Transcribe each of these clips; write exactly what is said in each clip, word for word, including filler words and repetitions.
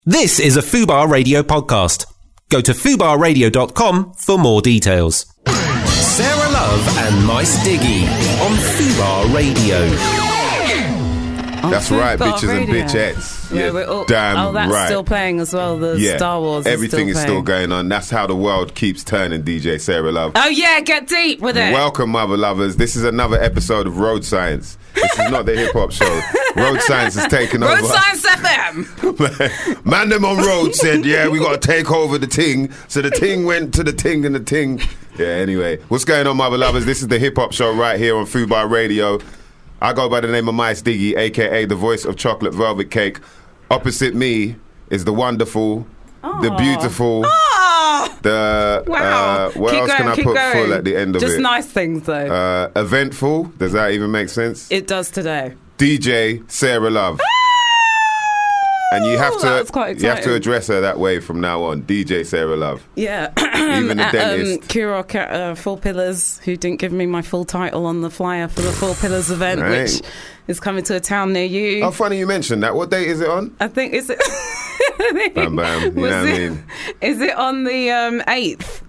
This is a Fubar Radio podcast. Go to fubar radio dot com for more details. Sarah Love and Mice Diggy on Fubar Radio. That's right, bitches Radio. And bitchettes. Yeah, yeah we're all, damn oh, that's right. still playing as well. The yeah. Star Wars. Everything is is still, still going on. That's how the world keeps turning. D J Sarah Love. Oh yeah, get deep with it. Welcome, mother lovers. This is another episode of Road Science. This is not the hip hop show. Road Science is taking Road over. Road Science F M. Man, them on road said, yeah, we got to take over the ting. So the ting went to the ting and the ting. Yeah, anyway. What's going on, mother lovers? This is the hip hop show right here on Fubar Radio. I go by the name of Mice Diggy, a k a the voice of Chocolate Velvet Cake. Opposite me is the wonderful, Aww. the beautiful, Aww. the... Wow. Uh, what keep else going, can I put going. full at the end of Just it? Just nice things, though. Uh, eventful. Does that even make sense? It does today. D J Sarah Love. And you have to you have to address her that way from now on. D J Sarah Love. Yeah. Even the at, dentist. Um, Kurok at uh, Four Pillars, who didn't give me my full title on the flyer for the Four Pillars event, right. which is coming to a town near you. Oh, funny you mentioned that. What date is it on? I think, is it... bam, bam. You know what I mean? Is it on the um, eighth?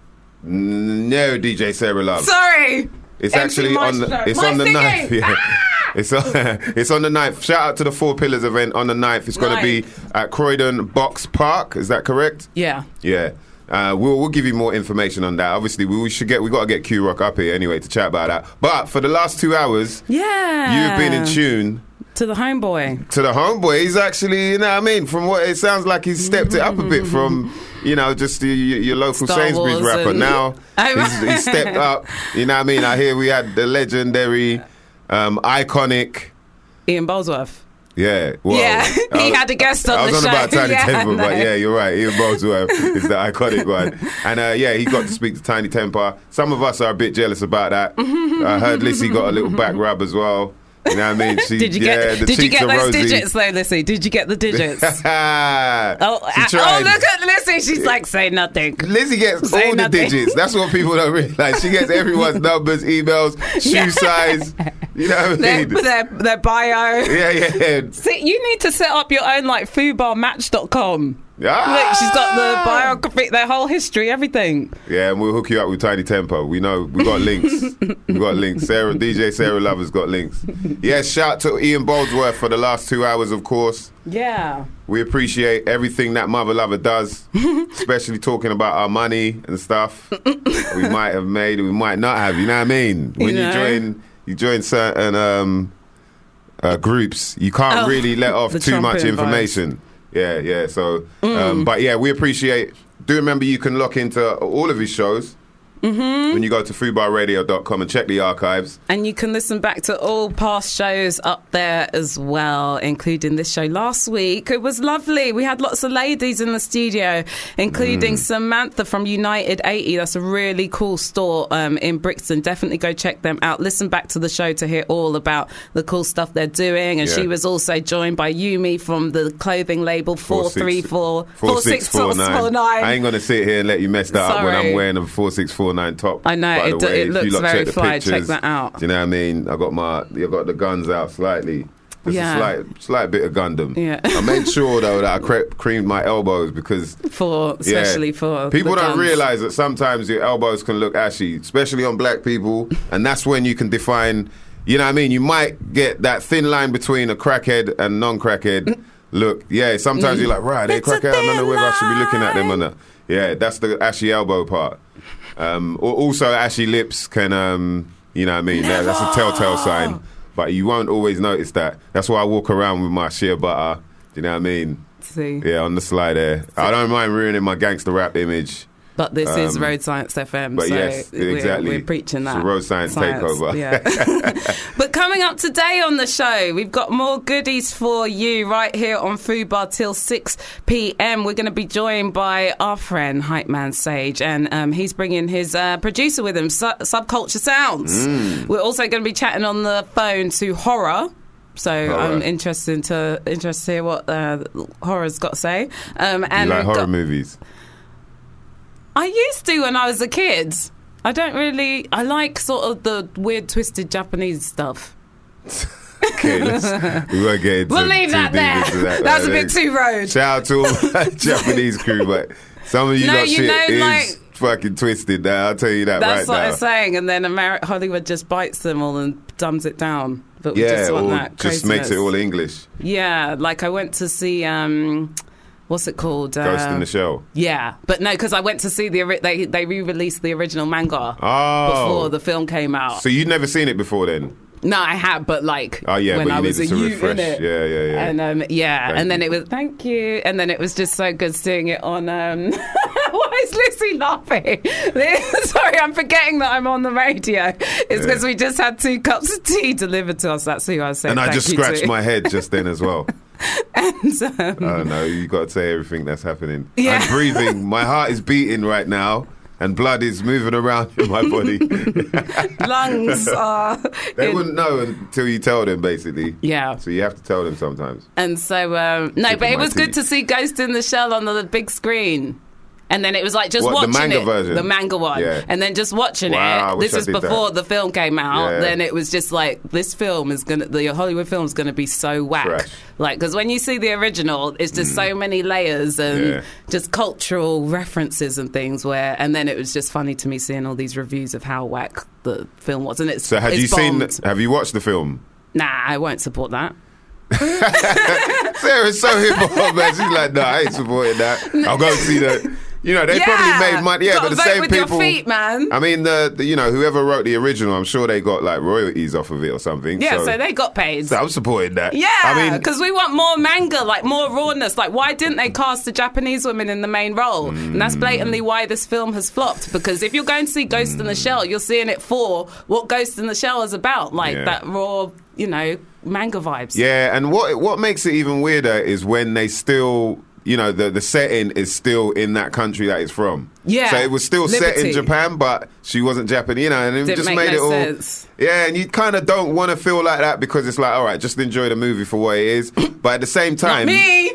No, D J Sarah Love. Sorry. It's actually on the, it's on the ninth. Yeah. It's on, it's on the ninth. Shout out to the Four Pillars event on the ninth. It's going to be at Croydon Box Park. Is that correct? Yeah. Yeah. Uh, we'll we'll give you more information on that. Obviously, we, we should get we got to get Q Rock up here anyway to chat about that. But for the last two hours, yeah, you've been in tune to the homeboy. To the homeboy. He's actually, you know what I mean. From what it sounds like, he's stepped it up a bit from. You know, just the, your local Star Sainsbury's Wars rapper. And... Now he's, he's stepped up. You know what I mean? I hear we had the legendary, um, iconic Ian Boldsworth. Yeah, well, yeah, he was, had a guest on I the was show. on about Tiny yeah, Temper, no. but yeah, you're right. Ian Boldsworth is the iconic one, and uh, yeah, he got to speak to Tiny Temper. Some of us are a bit jealous about that. I heard Lissy got a little back rub as well. You know what I mean? She, did you yeah, get, the did you get those rosy. digits though, Lissy? Did you get the digits? oh, uh, oh, look at Lissy. She's like, say nothing. Lizzie gets say all nothing. the digits. That's what people don't realize. She gets everyone's numbers, emails, shoe yeah. size. You know what I mean? Their, their, their bio. Yeah, yeah. See, you need to set up your own like fubar match dot com. Ah! Look, she's got the biography, their whole history, everything. Yeah, and we'll hook you up with Tiny Temper. We know we got links. we got links. Sarah, D J Sarah Lover's got links. Yeah, shout to Ian Boldsworth for the last two hours, of course. Yeah. We appreciate everything that Mother Lover does, especially talking about our money and stuff we might have made, we might not have. You know what I mean? When you, know. you join, you join certain um, uh, groups, you can't oh, really let off too much information. Vibes. Yeah, yeah. So, mm. um, but yeah, we appreciate. Do remember you can look into all of his shows mm-hmm. when you go to fubar radio dot com and check the archives. And you can listen back to all past shows up there as well, including this show last week. It was lovely. We had lots of ladies in the studio, including mm. Samantha from United eighty. That's a really cool store um, in Brixton. Definitely go check them out. Listen back to the show to hear all about the cool stuff they're doing. And yeah. she was also joined by Yumi from the clothing label four three four four six four nine. I ain't going to sit here and let you mess that Sorry. up when I'm wearing a four six four nine top. I know, By it, the way, it looks very fly. Pictures, check that out. Do you know what I mean? I got my, I got the guns out slightly. Just yeah. a slight, slight bit of Gundam. Yeah. I made sure though that I cre- creamed my elbows because for especially yeah, for people the don't guns. realise that sometimes your elbows can look ashy, especially on black people, and that's when you can define. You know what I mean? You might get that thin line between a crackhead and non-crackhead. Look, yeah. Sometimes you're like, right, they crackhead. I don't know whether I should be looking at them or not. Yeah, that's the ashy elbow part. Um, also, ashy lips can, um, you know what I mean? That, that's a telltale sign. But you won't always notice that. That's why I walk around with my shea butter. Do you know what I mean? See. Yeah, on the slide there. I don't mind ruining my gangster rap image. But this um, is Road Science F M, but so yes, we're, exactly. we're preaching that. It's a Road Science, science takeover. Yeah. But coming up today on the show, we've got more goodies for you right here on Fubar till six p.m. We're going to be joined by our friend, Hype Man Sage, and um, he's bringing his uh, producer with him, Su- Subculture Sounds. Mm. We're also going to be chatting on the phone to Horror. So horror. I'm interested to interested to hear what uh, Horror's got to say. Um, and you like horror got, movies? I used to when I was a kid. I don't really... I like sort of the weird, twisted Japanese stuff. Okay, let's, we won't get into We'll leave too that deep there. into that. That's a Right, bit too road. Shout out to all Japanese crew, but some of you No, lot you shit know, is like- fucking twisted now. I'll tell you that That's right what now. I'm saying. And then Ameri- Hollywood just bites them all and dumbs it down. But we Yeah, just want or that just makes it craziness. all English. Yeah, like I went to see, um, what's it called? Ghost Uh, in the Shell. Yeah, but no, because I went to see the ori- they they re-released the original manga Oh. before the film came out. So you'd never seen it before then? No, I had, but like Oh, yeah, when but you I was a needed to youth, refresh. innit? Yeah, yeah, yeah. And um, yeah, Thank and then you. it was thank you, and then it was just so good seeing it on. Um, why is Lucy laughing? Sorry, I'm forgetting that I'm on the radio. It's because we just had two cups of tea delivered to us. That's who I was saying. And I thank just you scratched to. my head just then as well. And, um, I don't know. You got to say everything that's happening. Yeah. I'm breathing. My heart is beating right now, and blood is moving around in my body. lungs are. They in- wouldn't know until you tell them, basically. Yeah. So you have to tell them sometimes. And so, um, no, Tip but of it my was good teeth. to see Ghost in the Shell on the big screen. And then it was like just What, the watching manga it, version? the manga one, Yeah. and then just watching Wow, I it. wish This I is did before that. the film came out. Yeah. Then it was just like this film is gonna, the Hollywood film is gonna be so whack. Trash. Like because when you see the original, it's just so many layers and Yeah. just cultural references and things. Where and then it was just funny to me seeing all these reviews of how whack the film was. And it's So have it's you seen? bombed. Have you watched the film? Nah, I won't support that. Sarah's so hip hop, man. She's like, no, I ain't supporting that. I'll go and see the. You know, they Yeah. probably made money. Yeah, Gotta but the vote same with your people. feet, man. I mean, the, the you know whoever wrote the original, I'm sure they got like royalties off of it or something. Yeah, so, so they got paid. so I'm supporting that. Yeah, I mean, because we want more manga, like more rawness. Like, why didn't they cast the Japanese women in the main role? And that's blatantly why this film has flopped. Because if you're going to see Ghost in the Shell, you're seeing it for what Ghost in the Shell is about, like Yeah. that raw, you know, manga vibes. yeah, and what what makes it even weirder is when they still. You know, the the setting is still in that country that it's from. Yeah. So it was still set in Liberty. Japan, but she wasn't Japanese, you know, and it Didn't just make made no it all. sense. Yeah, and you kind of don't want to feel like that because it's like, all right, just enjoy the movie for what it is. But at the same time. me!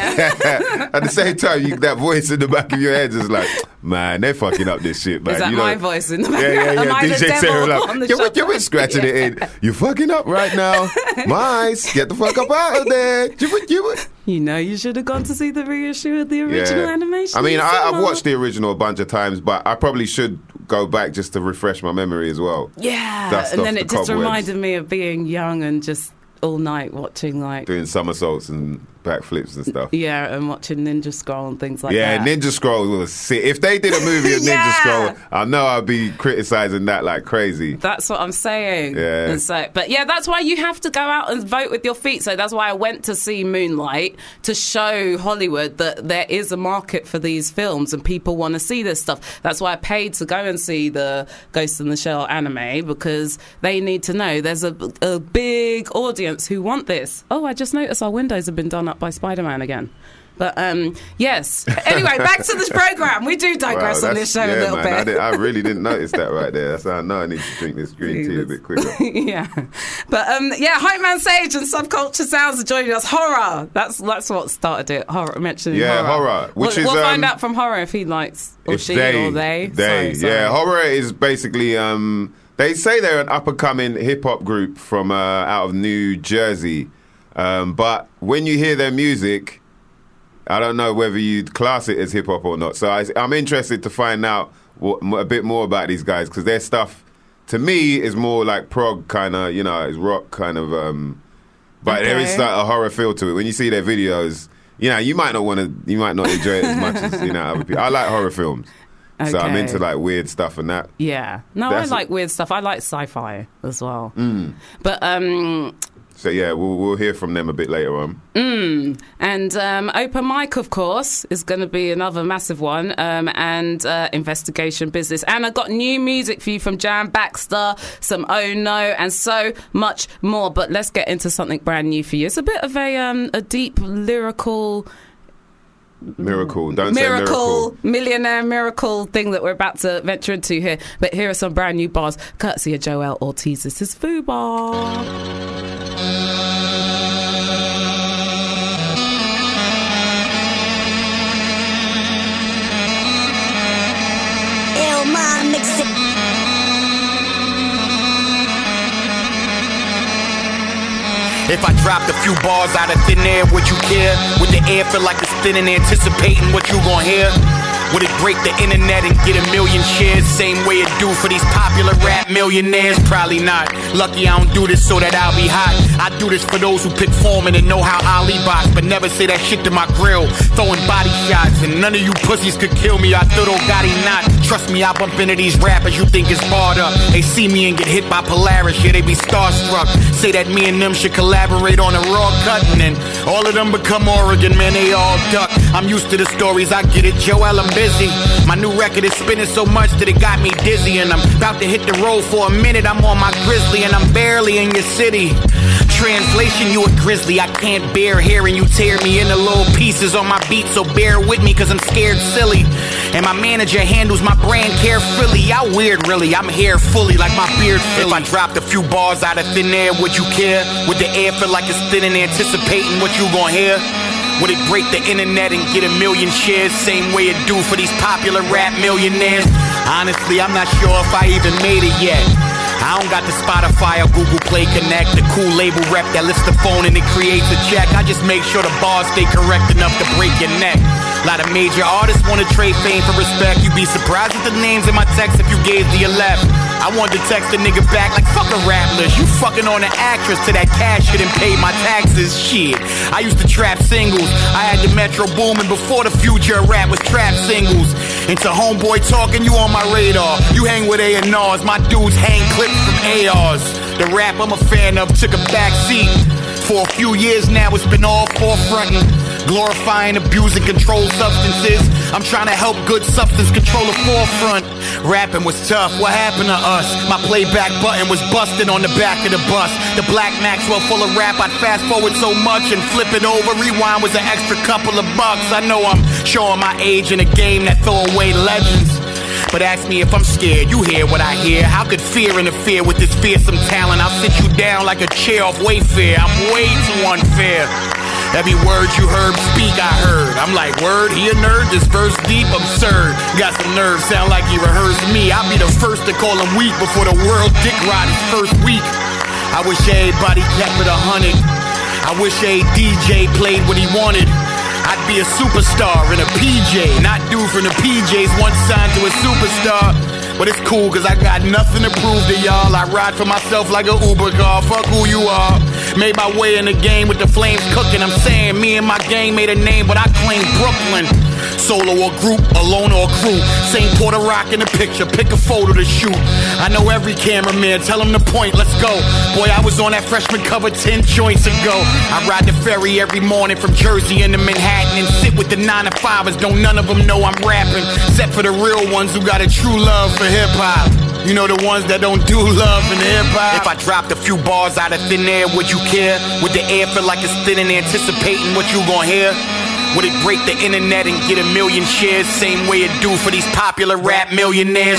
Yeah. At the same time, you, that voice in the back of your head is like, man, they're fucking up this shit, man. Is that you my know? voice in the Yeah, background? yeah, yeah. Am I the D J devil Sarah, like, on the you're, shop? you're scratching Yeah. it in. You're fucking up right now. Mice, get the fuck up out of there. You, you, You know, you should have gone to see the reissue of the original animation. I mean, in I, I've cinema. watched the original a bunch of times, but I probably should go back just to refresh my memory as well. Yeah, Dust and off then the it just cobwebs. reminded me of being young and just all night watching like Doing somersaults and backflips and stuff. yeah, and watching Ninja Scroll and things like Yeah, that. Ninja Scroll was sick. If they did a movie of Ninja Yeah. Scroll, I know I'd be criticizing that like crazy. That's what I'm saying. Yeah. And so, but yeah, that's why you have to go out and vote with your feet. So that's why I went to see Moonlight to show Hollywood that there is a market for these films and people want to see this stuff. That's why I paid to go and see the Ghost in the Shell anime because they need to know there's a, a big audience who want this. Oh, I just noticed our windows have been done up by Spider-Man again. But um, yes. Anyway, back to this program. We do digress Wow, on that's- this show yeah, a little man, bit. I, did, I really didn't notice that right there. That's how I know I need to drink this green tea a bit quicker. Yeah, but um, yeah, Hype Man Sage and Subculture Sounds are joining us. Horror. That's that's what started it. Horror. Mentioning Yeah, horror. horror, which we'll, is, we'll find um, out from horror if he likes or It's she they, or they. They, Sorry, sorry. yeah. Horror is basically. Um, they say they're an up and coming hip hop group from uh, out of New Jersey, um, but when you hear their music, I don't know whether you'd class it as hip hop or not. So I, I'm interested to find out what, a bit more about these guys because their stuff, to me, is more like prog kind of, you know, it's rock kind of. Um, but there is Okay. like a horror feel to it. When you see their videos, you know, you might not want to, you might not enjoy it as much as you know other people. I like horror films, so I'm Okay. into like weird stuff and that. Yeah. No, That's- I like weird stuff. I like sci-fi as well. Mm. But um, So yeah, we'll we'll hear from them a bit later on. and um, open mic, of course, is going to be another massive one. Um, and uh, investigation business. And I got new music for you from Jan Baxter, some Oh No, and so much more. But let's get into something brand new for you. It's a bit of a um, a deep lyrical. Miracle, don't say Miracle, miracle. millionaire miracle thing that we're about to venture into here. But here are some brand new bars, courtesy of Joel Ortiz. This is Fubar. Elma mix it. If I dropped a few bars out of thin air, would you care? Would the air feel like it's thin and anticipating what you gon' hear? Would it break the internet and get a million shares? Same way it do for these popular rap millionaires? Probably not. Lucky I don't do this so that I'll be hot. I do this for those who pick Foreman and know how Ali box, but never say that shit to my grill. Throwing body shots and none of you pussies could kill me. I thought, oh God, he not. Trust me, I bump into these rappers you think is barred up. They see me and get hit by Polaris, yeah, they be starstruck. Say that me and them should collaborate on a raw cut, and then all of them become Oregon, man, they all duck. I'm used to the stories, I get it, Joel, I'm busy. My new record is spinning so much that it got me dizzy, and I'm about to hit the road for a minute. I'm on my Grizzly and I'm barely in your city. Translation, you a grizzly. I can't bear hearing you tear me into little pieces on my beat, so bear with me cause I'm scared silly. And my manager handles my brand carefully. Y'all weird really, I'm here fully like my beard Philly. If I dropped a few bars out of thin air, would you care? Would the air feel like it's thin and anticipating what you gon' hear? Would it break the internet and get a million shares? Same way it do for these popular rap millionaires? Honestly, I'm not sure if I even made it yet. I don't got the Spotify or Google Play Connect, the cool label rep that lifts the phone and it creates a check. I just make sure the bars stay correct enough to break your neck. A lot of major artists want to trade fame for respect. You'd be surprised at the names in my text if you gave the left. I wanted to text the nigga back like fuck a rap list. You fucking on an actress to that cash shit and pay my taxes. Shit, I used to trap singles. I had the Metro booming before the future of rap was trap singles. Into homeboy talking, you on my radar. You hang with A and R's, my dudes hang clips from A Rs. The rap I'm a fan of took a back seat. For a few years now it's been all forefronting, glorifying, abusing controlled substances. I'm trying to help good substance control the forefront. Rapping was tough, what happened to us? My playback button was busted on the back of the bus. The Black Maxwell full of rap, I'd fast forward so much and flip it over. Rewind was an extra couple of bucks. I know I'm showing my age in a game that throw away legends. But ask me if I'm scared, you hear what I hear. How could fear interfere with this fearsome talent? I'll sit you down like a chair off Wayfair. I'm way too unfair. Every word you heard speak, I heard. I'm like, word, he a nerd, this verse deep, absurd. Got some nerves, sound like he rehearsed me. I'll be the first to call him weak before the world dick ride his first week. I wish everybody kept it a hundred. I wish a D J played what he wanted. I'd be a superstar in a P J, not dude from the P Js once signed to a superstar. But it's cool cause I got nothing to prove to y'all. I ride for myself like a Uber car, fuck who you are. Made my way in the game with the flames cooking. I'm saying me and my gang made a name, but I claim Brooklyn. Solo or group, alone or crew. Saint Porter Rock in the picture, pick a photo to shoot. I know every cameraman, tell him the point, let's go. Boy, I was on that freshman cover ten joints ago. I ride the ferry every morning from Jersey into Manhattan and sit with the nine to fivers. Don't none of them know I'm rapping, except for the real ones who got a true love for hip-hop. You know, the ones that don't do love in hip-hop. If I dropped a few bars out of thin air, would you care? Would the air feel like it's thin and anticipating what you gon' hear? Would it break the internet and get a million shares? Same way it do for these popular rap millionaires.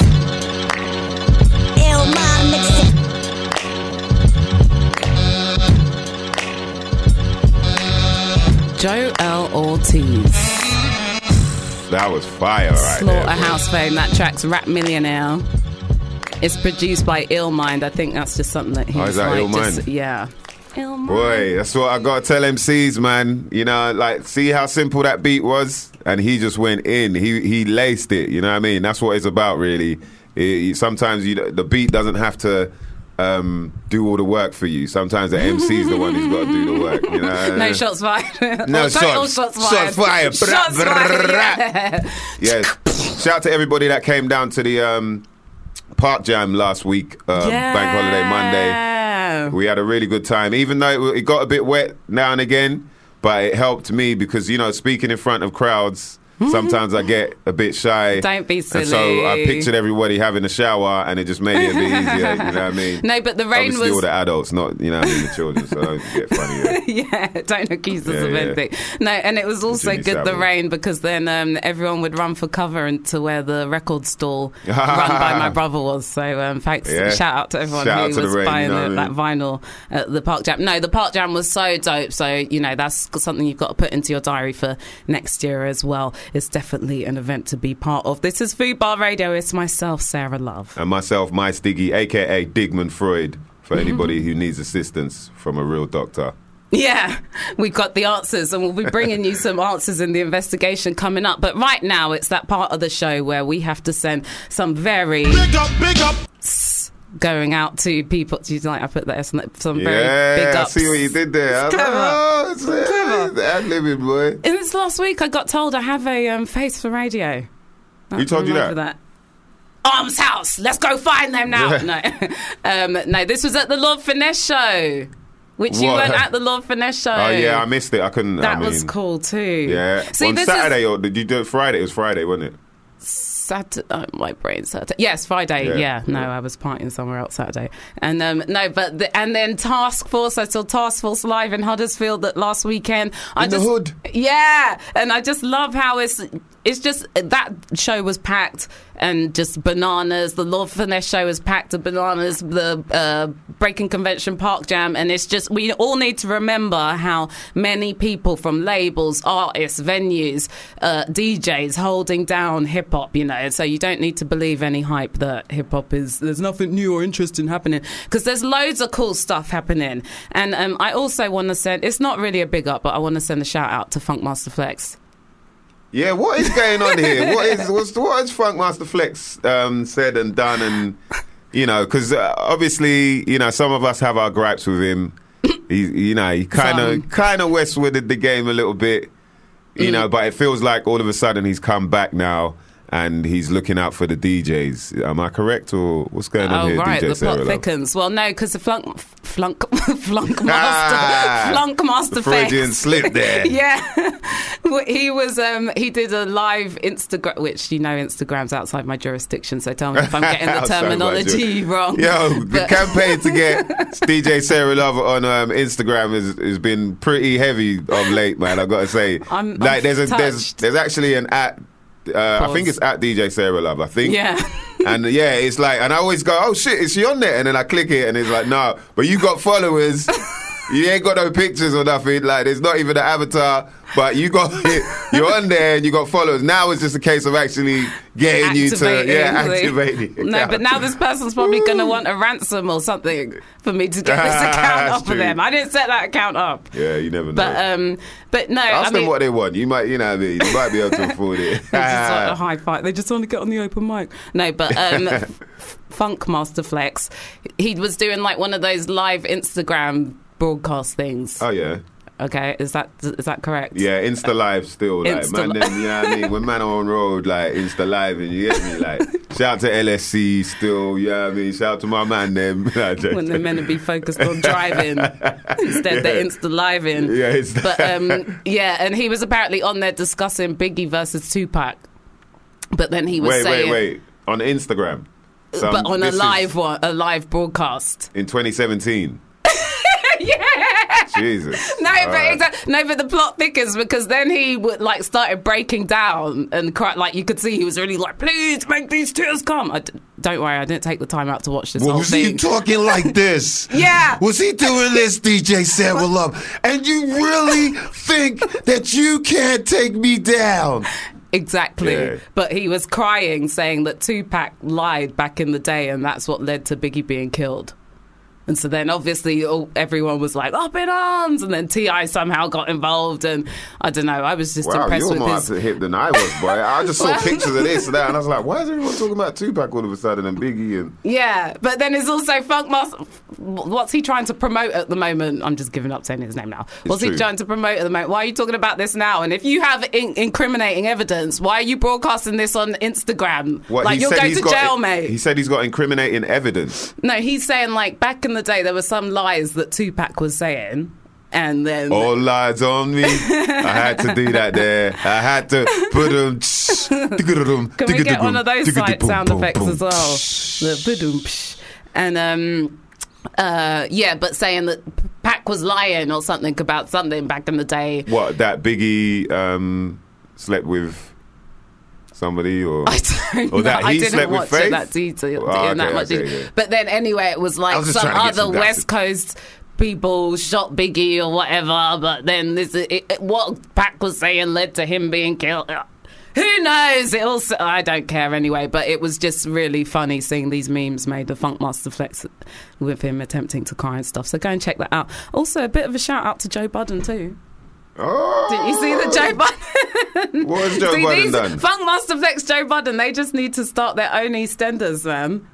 Joel Ortiz. That was fire right there. Slaughterhouse fame. That track's Rap Millionaire. It's produced by Illmind. I think that's just something that he's oh, is that like. Illmind? Just, yeah. Illmind. Boy, that's what I got to tell M Cs, man. You know, like, see how simple that beat was? And he just went in. He he laced it, you know what I mean? That's what it's about, really. It, sometimes you, the beat doesn't have to um, do all the work for you. Sometimes the M C's the one who's got to do the work, you know? No shots fired. No shots, shots, shots fired. Shots fired. Shots fired. Yeah. Yes. Shout out to everybody that came down to the um, Park Jam last week, um, yeah. Bank Holiday Monday. We had a really good time, even though it, it got a bit wet now and again, but it helped me because, you know, speaking in front of crowds, sometimes I get a bit shy. Don't be silly. And so I pictured everybody having a shower and it just made it a bit easier, you know what I mean? No, but the rain Obviously was... all the adults, not, you know what I mean, the children, so don't get funny. Yeah, yeah don't accuse us yeah, of yeah. anything. No, and it was also Jimmy good, Savile. the rain, because then um, everyone would run for cover into where the record stall run by my brother was. So um, thanks, Yeah. shout out to everyone Shout out who to the was rain, buying you know the, what I that mean? vinyl at the Park Jam. No, the Park Jam was so dope. So, you know, that's something you've got to put into your diary for next year as well. It's definitely an event to be part of. This is Food Bar Radio. It's myself, Sarah Love. And myself, My Stiggy, a k a. Digman Freud. for anybody who needs assistance from a real doctor. Yeah, we've got the answers, and we'll be bringing you some answers in the investigation coming up. But right now, it's that part of the show where we have to send some very Big up, big up. going out to people. Do you like I put that as some very Yeah, big I ups? see what you did there. It's clever. Oh, it's, Clever. it's ad-libbing, boy. In this last week, I got told I have a um, face for radio. Who told you Remember that? Arms House. Let's go find them now. No, um, no. This was at the Lord Finesse show, which you What? weren't at the Lord Finesse show. Oh, yeah, I missed it. I couldn't. That I mean, was cool too. Yeah. See, On this Saturday, is or did you do it Friday? It was Friday, wasn't it? Saturday. Oh, my brain Saturday. Yes, Friday. Yeah. Yeah. No, I was partying somewhere else Saturday. And um, no, but the, and then Task Force. I saw Task Force live in Huddersfield that last weekend. I In the just, hood. Yeah, and I just love how it's. It's just that show was packed and just bananas. The Lord Finesse show was packed of bananas. The uh, Breaking Convention Park Jam, and it's just we all need to remember how many people from labels, artists, venues, uh, D Js holding down hip hop. You know, so you don't need to believe any hype that hip hop is. There's nothing new or interesting happening because there's loads of cool stuff happening. And um, I also want to send. It's not really a big up, but I want to send a shout out to Funkmaster Flex. Yeah, what is going on here? What is what's, what has Funkmaster Flex um, said and done? And you know, because uh, obviously, you know, some of us have our gripes with him. He, you know, he kind Some. of kind of Westwooded the game a little bit. You Mm. know, but it feels like all of a sudden he's come back now and he's looking out for the D Js. Am I correct, or what's going on Oh, here, right, D J the Sarah plot Love? thickens. Well, no, because the flunk, flunk, flunk master, Ah, flunk master the Freudian Flex. slip there. Yeah, he was. Um, he did a live Instagram, which you know, Instagram's outside my jurisdiction. So tell me if I'm getting the Outside my terminology wrong. Yo, the But- campaign to get D J Sarah Love on um, Instagram has, has been pretty heavy of late, man. I've got to say, I'm- like, I'm there's a, there's touched. there's actually an at. Uh, I Pause. think it's at D J Sarah Love. I think. Yeah. And yeah, it's like, and I always go, oh shit, is she on there? And then I click it, and it's like, no, but you got followers. You ain't got no pictures or nothing. Like, there's not even an avatar, but you got you're on there and you got followers. Now it's just a case of actually getting you to Activating, yeah, like- activating. the No, account. but now this person's probably going to want a ransom or something for me to get this account That's up for true. them. I didn't set that account up. Yeah, you never know. But um, but no, Ask I them mean, what they want. You might, you know what I mean? You might be able to afford it. They just want a high fight. They just want to get on the open mic. No, but um, Funk Master Flex, he was doing like one of those live Instagram broadcast things. Oh, yeah. Okay, is that is that correct? Yeah, Insta Live still. Like, Insta man, Li- them, you know what I mean? When man are on road, like, Insta Live, and you get me? Like, shout out to L S C still, you know what I mean? Shout out to my man, them. When they're meant to be focused on driving, instead they're Insta Living. Yeah, it's But um, yeah, and he was apparently on there discussing Biggie versus Tupac. But then he was Wait, saying, wait, wait. On Instagram. Some- but on a this is live one, a live broadcast. In twenty seventeen. Yeah. Jesus. No, All but right. exa- no, but the plot thickens because then he would like started breaking down and cry. Like you could see, he was really like, "Please make these tears come." I d- don't worry, I didn't take the time out to watch this Well, whole was he thing. talking like this? Yeah. Was he doing this, D J Sarah Love? And you really think that you can't take me down? Exactly. Yeah. But he was crying, saying that Tupac lied back in the day, and that's what led to Biggie being killed. And so then obviously all, everyone was like, up in arms. And then T I somehow got involved. And I don't know, I was just Wow, impressed you're with more his... up to hip than I was, boy. I just saw Well- pictures of this and that, and I was like, why is everyone talking about Tupac all of a sudden and Biggie? And Yeah, but then it's also Funk Master. What's he trying to promote at the moment? I'm just giving up saying his name now. What's true. he trying to promote at the moment? Why are you talking about this now? And if you have in- incriminating evidence, why are you broadcasting this on Instagram? what, like he you'll said go he's to got, jail, mate. He said he's got incriminating evidence. No, he's saying like back in the day there were some lies that Tupac was saying, and then All lies on me. I had to do that there. I had to put them. can we get one of those side sound effects as well? The ba-dum, psh. And um, uh, yeah, but saying that Pac was lying or something about something back in the day. What, that Biggie um, slept with somebody, or I don't or know. that I he didn't slept with watch Faith? it that detail, Oh, in that okay, much okay, detail. okay. But then anyway, it was I like was just some trying to get other some gossip. West Coast people shot Biggie or whatever. But then this, it, it, what Pac was saying led to him being killed. Who knows? It also, I don't care anyway, but it was just really funny seeing these memes made of Funkmaster Flex with him attempting to cry and stuff. So go and check that out. Also, a bit of a shout out to Joe Budden too. Oh. Did you see the Joe Budden? What has Joe see, Budden these done? Funkmaster Flex, Joe Budden, they just need to start their own EastEnders, man.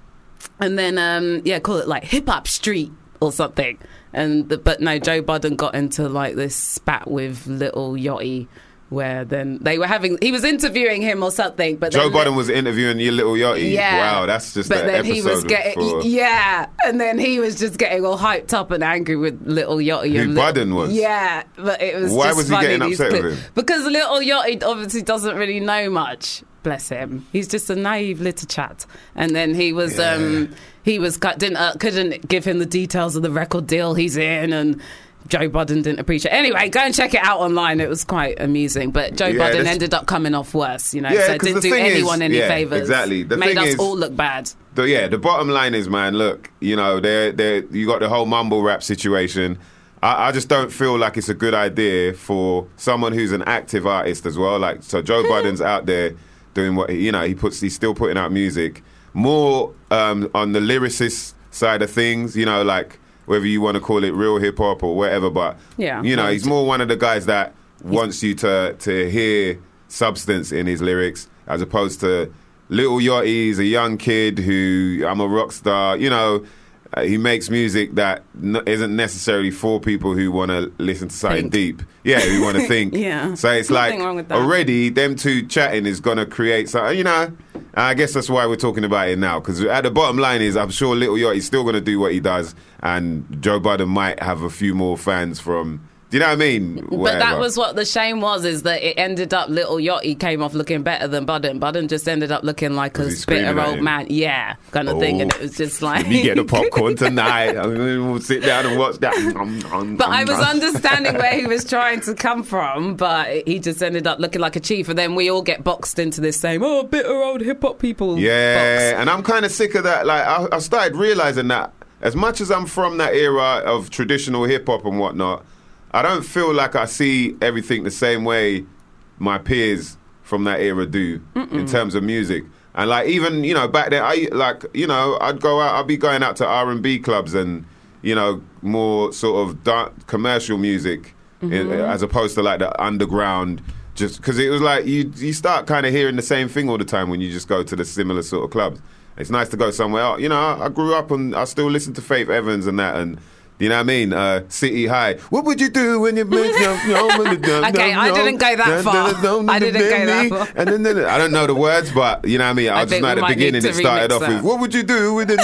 And then, um, yeah, call it like Hip Hop Street or something. And the, But no, Joe Budden got into like this spat with Little Yachty, where then they were having, he was interviewing him or something. But Joe then, Budden was interviewing your Little Yachty. yeah, Wow, that's just but that then episode. he was getting, for... yeah, and then he was just getting all hyped up and angry with Little Yachty. Who, and Budden Little, was? Yeah, but it was Why just was he funny, getting these upset clips. with him? Because Little Yachty obviously doesn't really know much. Bless him. He's just a naive little chat. And then he was, Yeah. um, he was didn't uh, couldn't give him the details of the record deal he's in, and Joe Budden didn't appreciate. Anyway, go and check it out online. It was quite amusing. But Joe Yeah, Budden this- ended up coming off worse, you know. Yeah, so it 'cause didn't the do thing is- anyone any yeah, favours. exactly. The Made thing us is- all look bad. So yeah, the bottom line is, man, look, you know, there, there, you got the whole mumble rap situation. I, I just don't feel like it's a good idea for someone who's an active artist as well. Like, so Joe Budden's out there doing what he, you know, he puts, he's still putting out music more um, on the lyricist side of things. You know, like whether you want to call it real hip hop or whatever, but Yeah. you know, he's more one of the guys that wants you to to hear substance in his lyrics, as opposed to Little Yachty's a young kid who, I'm a rock star, you know, uh, he makes music that n- isn't necessarily for people who want to listen to something Think. deep. Yeah, who want to think. Yeah. So it's Nothing like, wrong with that. already, them two chatting is going to create something, you know. I guess that's why we're talking about it now, because at the bottom line is, I'm sure Little Yachty's still going to do what he does, and Joe Budden might have a few more fans from, do you know what I mean? But Whatever. that was what the shame was, is that it ended up Little Yachty came off looking better than Budden. Budden just ended up looking like Was a he screaming spitter at old him? man. Yeah, kind of thing. And Oh. it was just like... Let me get the popcorn tonight. We'll sit down and watch that. But I was understanding where he was trying to come from, but he just ended up looking like a chief. And then we all get boxed into this same, oh, bitter old hip-hop people Yeah, box. and I'm kind of sick of that. Like, I, I started realizing that as much as I'm from that era of traditional hip hop and whatnot, I don't feel like I see everything the same way my peers from that era do in terms of music. And like, even, you know, back then, I like, you know, I'd go out, I'd be going out to R and B clubs and, you know, more sort of da- commercial music in, as opposed to like the underground. Just because it was like you you start kind of hearing the same thing all the time when you just go to the similar sort of clubs. It's nice to go somewhere else. You know, I, I grew up and I still listen to Faith Evans and that, and you know what I mean? Uh, City High. What would you do when you make your Okay, I didn't go that far. I didn't go that far. And then, then I don't know the words, but you know what I mean? I, I just think know we at the might beginning need it to started remix off that. with, what would you do with the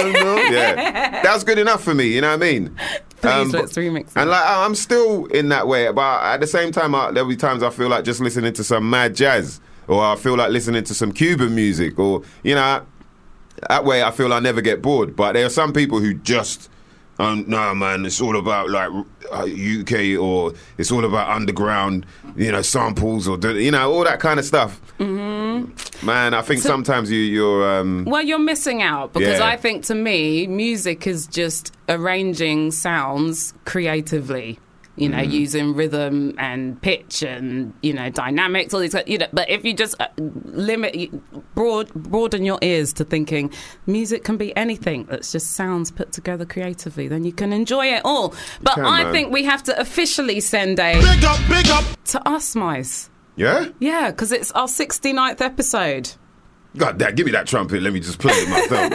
yeah. That's good enough for me, you know what I mean? Please, but- let's remix it. And like, I- I'm still in that way, but at the same time, I, there'll be times I feel like just listening to some mad jazz, or I feel like listening to some Cuban music, or, you know, that way I feel I never get bored. But there are some people who just, um, no, man, it's all about like uh, U K, or it's all about underground, you know, samples, or, you know, all that kind of stuff. Mm-hmm. Man, I think So- sometimes you, you're... Um, Well, you're missing out, because Yeah. I think, to me, music is just arranging sounds creatively. You know, Mm. using rhythm and pitch and, you know, dynamics, all these, you know. But if you just uh, limit, broad, broaden your ears to thinking music can be anything that's just sounds put together creatively, then you can enjoy it all. But can, I man. think we have to officially send a Big up, big up. to us, Mice. yeah? Yeah, because it's our sixty-ninth episode. God damn, give me that trumpet. Let me just play it myself.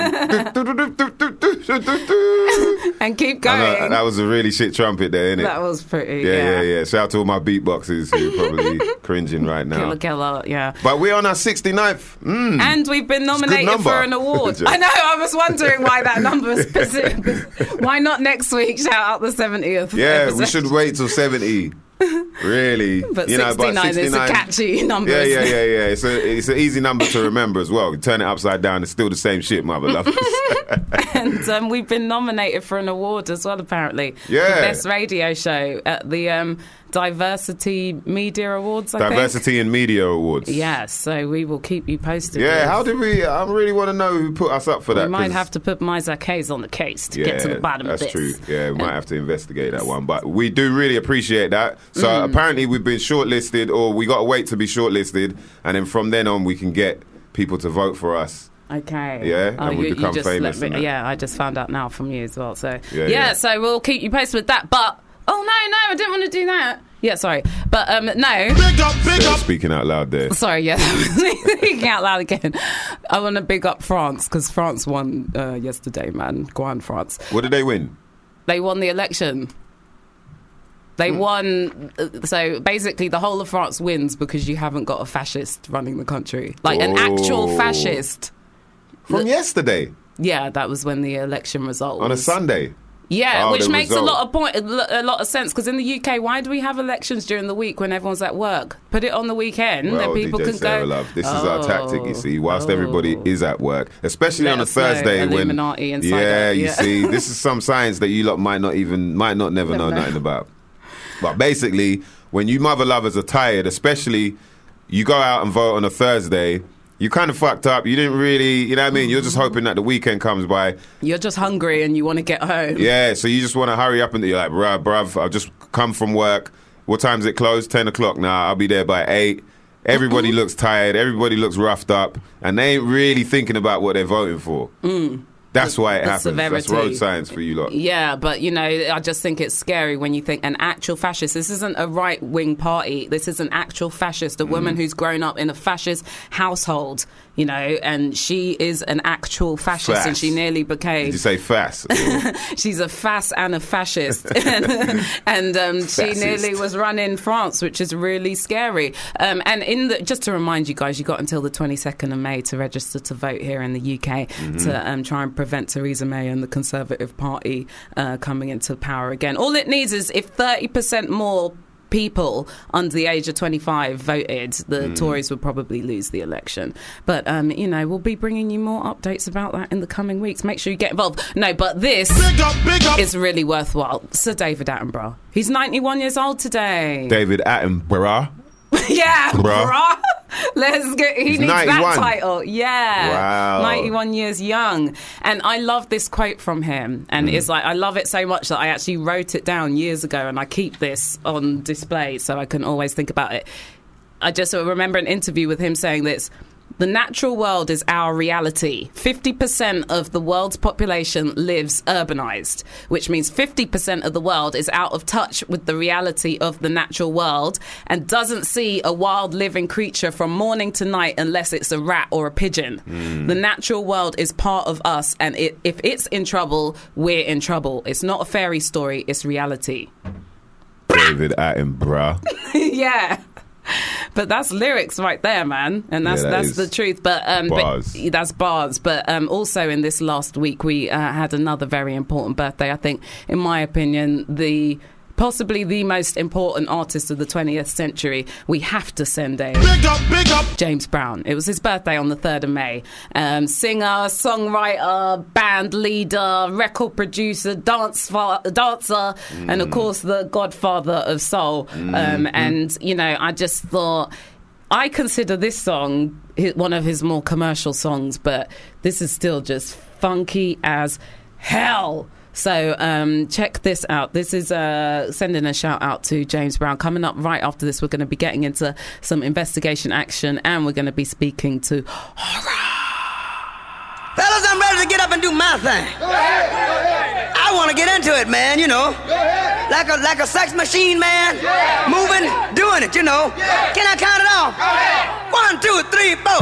And keep I going. know, that was a really shit trumpet there, innit? That was pretty, yeah, yeah. yeah, yeah. Shout out to all my beatboxers who are probably cringing right now. Killer, killer, yeah. But we're on our sixty-ninth. Mm. And we've been nominated number. for an award. Joke. I know, I was wondering why that number is specific. Why not next week shout out the seventieth Yeah, episode? we should wait till seventy. Really, But you know, sixty-nine, but is a catchy number. Yeah, yeah, isn't it? yeah, yeah. It's a it's an easy number to remember as well. You turn it upside down, it's still the same shit, mother lovers. And um, we've been nominated for an award as well, apparently. Yeah. For Best Radio Show at the um, Diversity Media Awards, I Diversity think. in Media Awards. Yes, so we will keep you posted. Yeah, with- how did we... I really want to know who put us up for We that. might 'cause- have to put Myza Hayes on the case to yeah, get to the bottom that's of this. true. Yeah, we might have to investigate that one. But we do really appreciate that. So apparently we've been shortlisted, or we got to wait to be shortlisted, and then from then on we can get people to vote for us. Okay. Yeah, Oh, and we you, become you just famous let and me, that. yeah, I just found out now from you as well. So Yeah, yeah, yeah. so we'll keep you posted with that. But oh no, no, I didn't want to do that. Yeah, sorry, but um, no. Big up, big Sarah up. speaking out loud there. Sorry, yeah, speaking out loud again. I want to big up France because France won uh, yesterday, man. Go on, France. What did they win? They won the election. They won. uh, So basically, the whole of France wins because you haven't got a fascist running the country, like an actual Oh. fascist. From yesterday Yeah, that was when the election result on a was. Sunday. Yeah, Oh, which the makes result. a lot of point, a lo- a lot of sense. Because in the U K, why do we have elections during the week when everyone's at work? Put it on the weekend, Well, then people D J can Sarah go. Love, this is our tactic, you see. Whilst Oh. everybody is at work, especially Let on a us know, Thursday when Illuminati inside yeah, out, you yeah. see, this is some science that you lot might not even might not never know know. nothing about. But basically, when you mother lovers are tired, especially you go out and vote on a Thursday. You kind of fucked up. You didn't really, you know what I mean? You're just hoping that the weekend comes by. You're just hungry and you want to get home. Yeah, so you just want to hurry up and you're like, bruh, bruv, I've just come from work. What time's it close? ten o'clock now. I'll be there by eight. Everybody looks tired. Everybody looks roughed up. And they ain't really thinking about what they're voting for. Mm. That's why it the happens. That's severity. road science for you lot. Yeah, but you know, I just think it's scary when you think an actual fascist. This isn't a right-wing party. This is an actual fascist, a woman who's grown up in a fascist household, you know, and she is an actual fascist, and Fast. she nearly became. Did you say fast? She's a fast and a fascist, and um, she Fascist. nearly was running France, which is really scary. Um, and in the, just to remind you guys, you got until the twenty-second of May to register to vote here in the U K to um, try and prevent Theresa May and the Conservative Party uh, coming into power again. All it needs is if thirty percent more people under the age of twenty-five voted, the Tories would probably lose the election. But, um, you know, we'll be bringing you more updates about that in the coming weeks. Make sure you get involved. No, but this Big up, big up. is really worthwhile. Sir David Attenborough. He's ninety-one years old today. David Attenborough. yeah, Bruh. bruh. Let's get. He He's needs ninety-one. that title. Yeah, Wow. ninety-one years young. And I love this quote from him. And Mm. it's like I love it so much that I actually wrote it down years ago, and I keep this on display so I can always think about it. I just remember an interview with him saying this. The natural world is our reality. fifty percent of the world's population lives urbanized, which means fifty percent of the world is out of touch with the reality of the natural world and doesn't see a wild living creature from morning to night unless it's a rat or a pigeon. The natural world is part of us, and it, if it's in trouble, we're in trouble. It's not a fairy story, it's reality. David Attenborough. yeah. But that's lyrics right there, man, and that's Yeah, that that's is the truth. But um, bars. But, that's bars. But um, also in this last week, we uh, had another very important birthday. I think, in my opinion, the possibly the most important artist of the twentieth century. We have to send a Big up, big up. James Brown. It was his birthday on the third of May. Um, singer, songwriter, band leader, record producer, dance fa- dancer, Mm. and of course the godfather of soul. Mm-hmm. Um, and, you know, I just thought... I consider this song hi- one of his more commercial songs, but this is still just funky as hell. So um, check this out. This is uh, sending a shout out to James Brown. Coming up right after this, we're going to be getting into some investigation action, and we're going to be speaking to Fellas, I'm ready to get up and do my thing. I want to get into it, man, you know. Like a like a sex machine, man. Moving, doing it, you know. Can I count it off? One, two, three, four.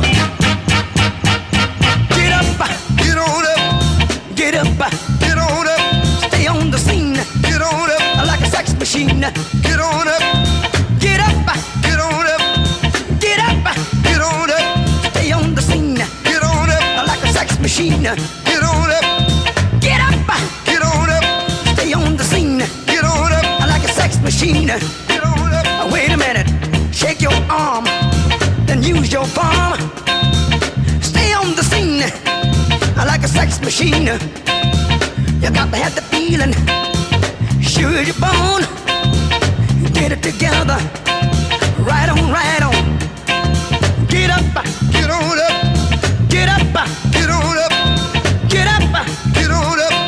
Get up, Get on up, get up, get on up, stay on the scene. get on up, Like a sex machine. get on up, Get up, get on up, get up, get on up, stay on the scene. get on up, Like a sex machine. get on up, Get up, get on up, stay on the scene. get on up, Like a sex machine. get on up. Wait a minute, shake your arm, then use your palm. Stay on the scene, like a sex machine. You got to have the feeling, sure as you're born. Get it together. Right on, right on. Get up, get on up. Get up, get on up. Get up, get on up.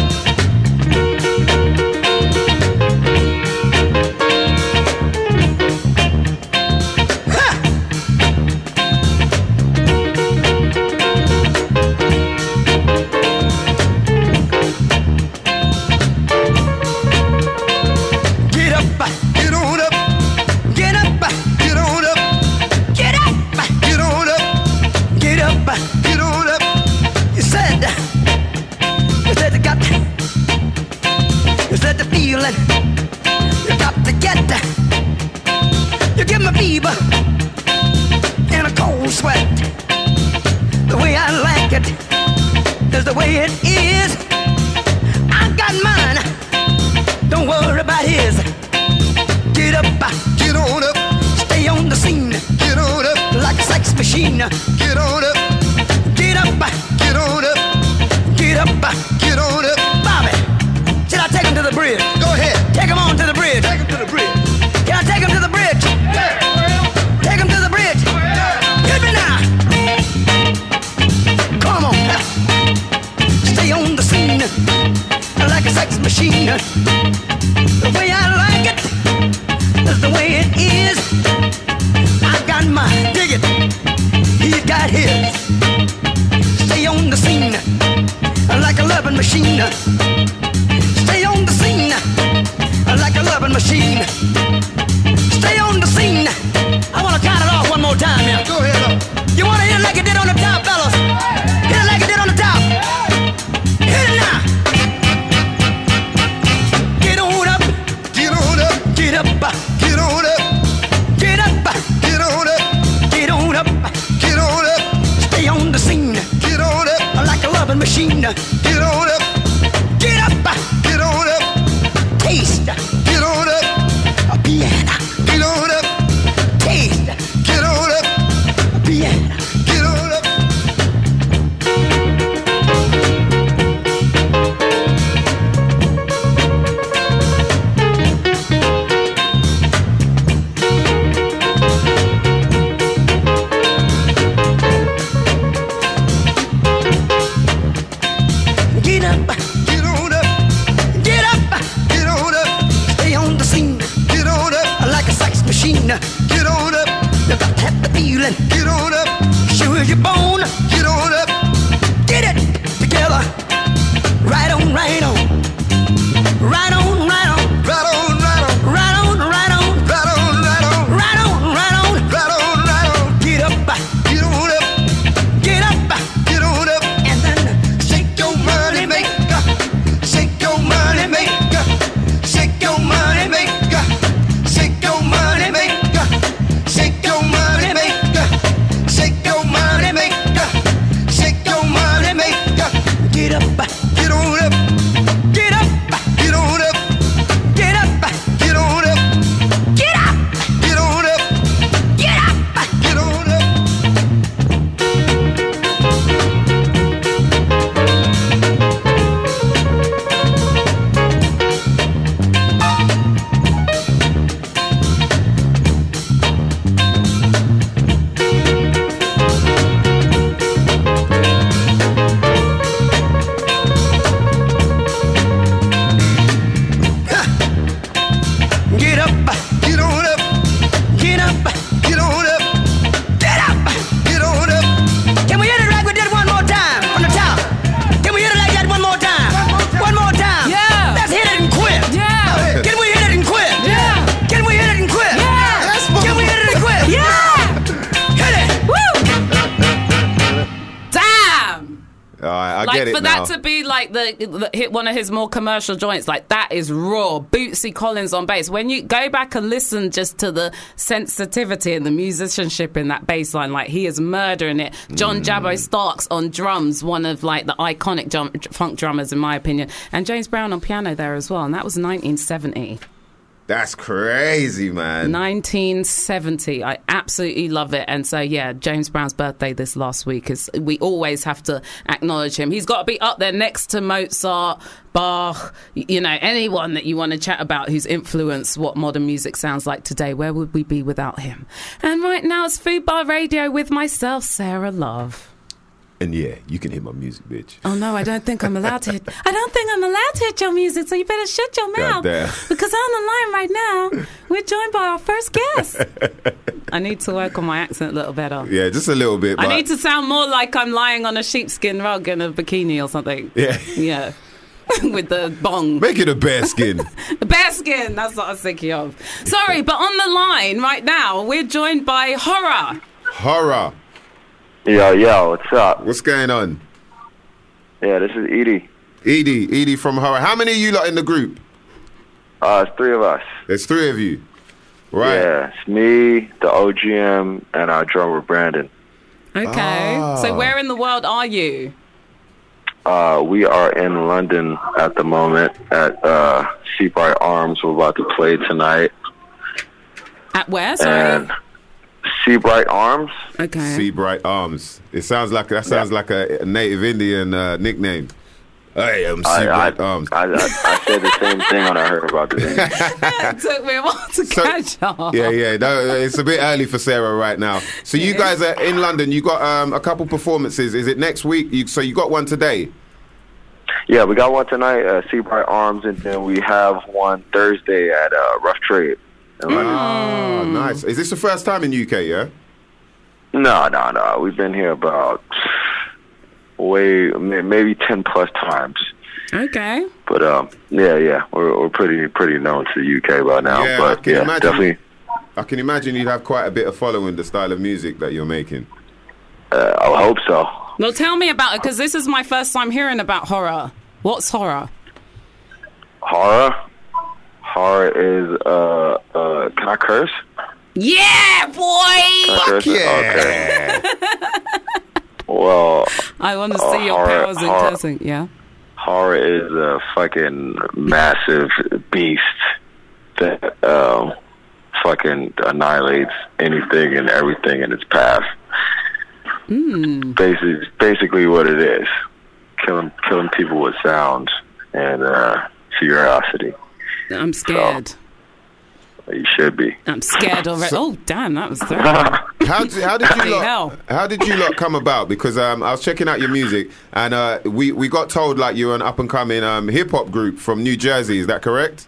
Ha! Get up, get on up. Get up, get on up. Get up, get on up. Get up, get on up. You said, you said you got, you said the feeling. You got to get, you give me fever and a cold sweat. The way I like it is the way it is. I got mine. Don't worry about his. Get up, get on up. Stay on the scene. Get on up. Like a sex machine. Get on up. Get up, get on up. Get up, get on up. Bobby, should I take him to the bridge? Go ahead. Take him on to the bridge. Take him to the bridge. Can I take him to the bridge? Yeah. Take him to the bridge. Hit me now. Come on. Stay on the scene. Like a sex machine. The way I like it is the way it is. I got mine, dig it. He's got his. Stay on the scene like a loving machine. Stay on the scene like a loving machine. Stay on the scene. I want to count it off one more time here. Go ahead. You want to hit it like it did on the top, fellas? Hit it like it did on the top. Hit it now. Get on up. Get on up. Get up. Get on up. Get up. Get on up. Get on up. Get on up. Stay on the scene. Get on up. Like a loving machine. Get on up. Get up. Get on up. Taste. Get on up. A piano. Get on up. Taste. Get on up. A piano. Get on up. Get up, get on up, get up, get on up. Stay on the scene, get on up. Like a sex machine, get on up. You got to have the feeling, get on up. Sure as you're born, get on up. Get it together, right on, right on, right on, right on, right on, right on, right on, right on, right on, right on, right on, right on, right on, right on. Get up, get on up, get up, get on up, and then shake your money maker, shake your money maker, shake your money maker, shake your money maker, shake your money maker, shake your money maker, shake your money maker. Get up, get on up, get up, get on up, get up, get on up, get up, get on up, get up, get on up. Get up, get on up, get up, get on up, get up, get on up. Can we hit it like we did one more time from the top? Can we hit it like that one more time? One more time. Yeah. Let's hit it and quit. Yeah. Can we hit it and quit? Yeah. Can we hit it and quit? Yeah. Can we hit it and quit? Yeah. Hit it. Woo. Damn. All right, I Like get it for now. that to be like the, the hit one of his more commercial joints, like that is raw. Bootsy Collins on bass. When you go back and listen just to the sensitivity and the musicianship in that bass line, like he is murdering it. John Jabbo Starks on drums, one of like the iconic jum- funk drummers in my opinion, and James Brown on piano there as well, and that was nineteen seventy. That's crazy, man. nineteen seventy. I absolutely love it. And so, yeah, James Brown's birthday this last week is, we always have to acknowledge him. He's got to be up there next to Mozart, Bach, you know, anyone that you want to chat about who's influenced what modern music sounds like today. Where would we be without him? And right now it's Food Bar Radio with myself, Sarah Love. And yeah, you can hear my music, bitch. Oh no, I don't think I'm allowed to hit. I don't think I'm allowed to hit your music, so you better shut your mouth. Goddamn. Because on the line right now, we're joined by our first guest. I need to work on my accent a little better. Yeah, just a little bit. I but... need to sound more like I'm lying on a sheepskin rug in a bikini or something. Yeah. Yeah. With the bong. Make it a bearskin. Bearskin, that's what I was thinking of. Sorry, but on the line right now, we're joined by Horror. Horror. Yo, yo, what's up? What's going on? Yeah, this is Edie. Edie, Edie from Horror. How many of you lot in the group? Uh, it's three of us. There's three of you. Right. Yeah, it's me, the O G M, and our drummer, Brandon. Okay. Ah. So where in the world are you? Uh, we are in London at the moment at uh, Seabright Arms. We're about to play tonight. At where, sorry? And Seabright Arms. Okay. Seabright Arms. It sounds like that sounds Yeah. like a, a native Indian uh, nickname. Hey, I'm I, Seabright I, Arms. I, I, I said the same thing when I heard about this. It took me a while to So- catch on. Yeah, yeah. No, it's a bit early for Sarah right now. So you guys are in London. You got um, a couple performances. Is it next week? You, so you got one today. Yeah, we got one tonight at Seabright Arms, and then we have one Thursday at uh, Rough Trade. in London. Oh, nice. Is this the first time in U K? Yeah. No, no, no. We've been here about way, may- maybe ten plus times. Okay. But um, yeah, yeah, we're we're pretty pretty known to the U K by now. Yeah, I but can yeah, imagine. definitely. I can imagine you'd have quite a bit of following the style of music that you're making. Uh, I hope so. Well, tell me about it, because this is my first time hearing about Horror. What's Horror? Horror, horror is uh uh. Can I curse? Yeah, Can boy! I curse? yeah. Okay. Well, I want to Uh, see your horror- powers in horror. cursing, yeah? horror is a fucking massive beast that um fucking annihilates anything and everything in its path. Mm. Basically, basically what it is. Killing killing people with sound and uh, curiosity. I'm scared. You should be. I'm scared already. Oh, damn, that was terrible. How did, how did you Bloody lot, hell. how did you lot come about? Because um, I was checking out your music and uh, we we got told like you're an up and coming um, hip hop group from New Jersey. Is that correct?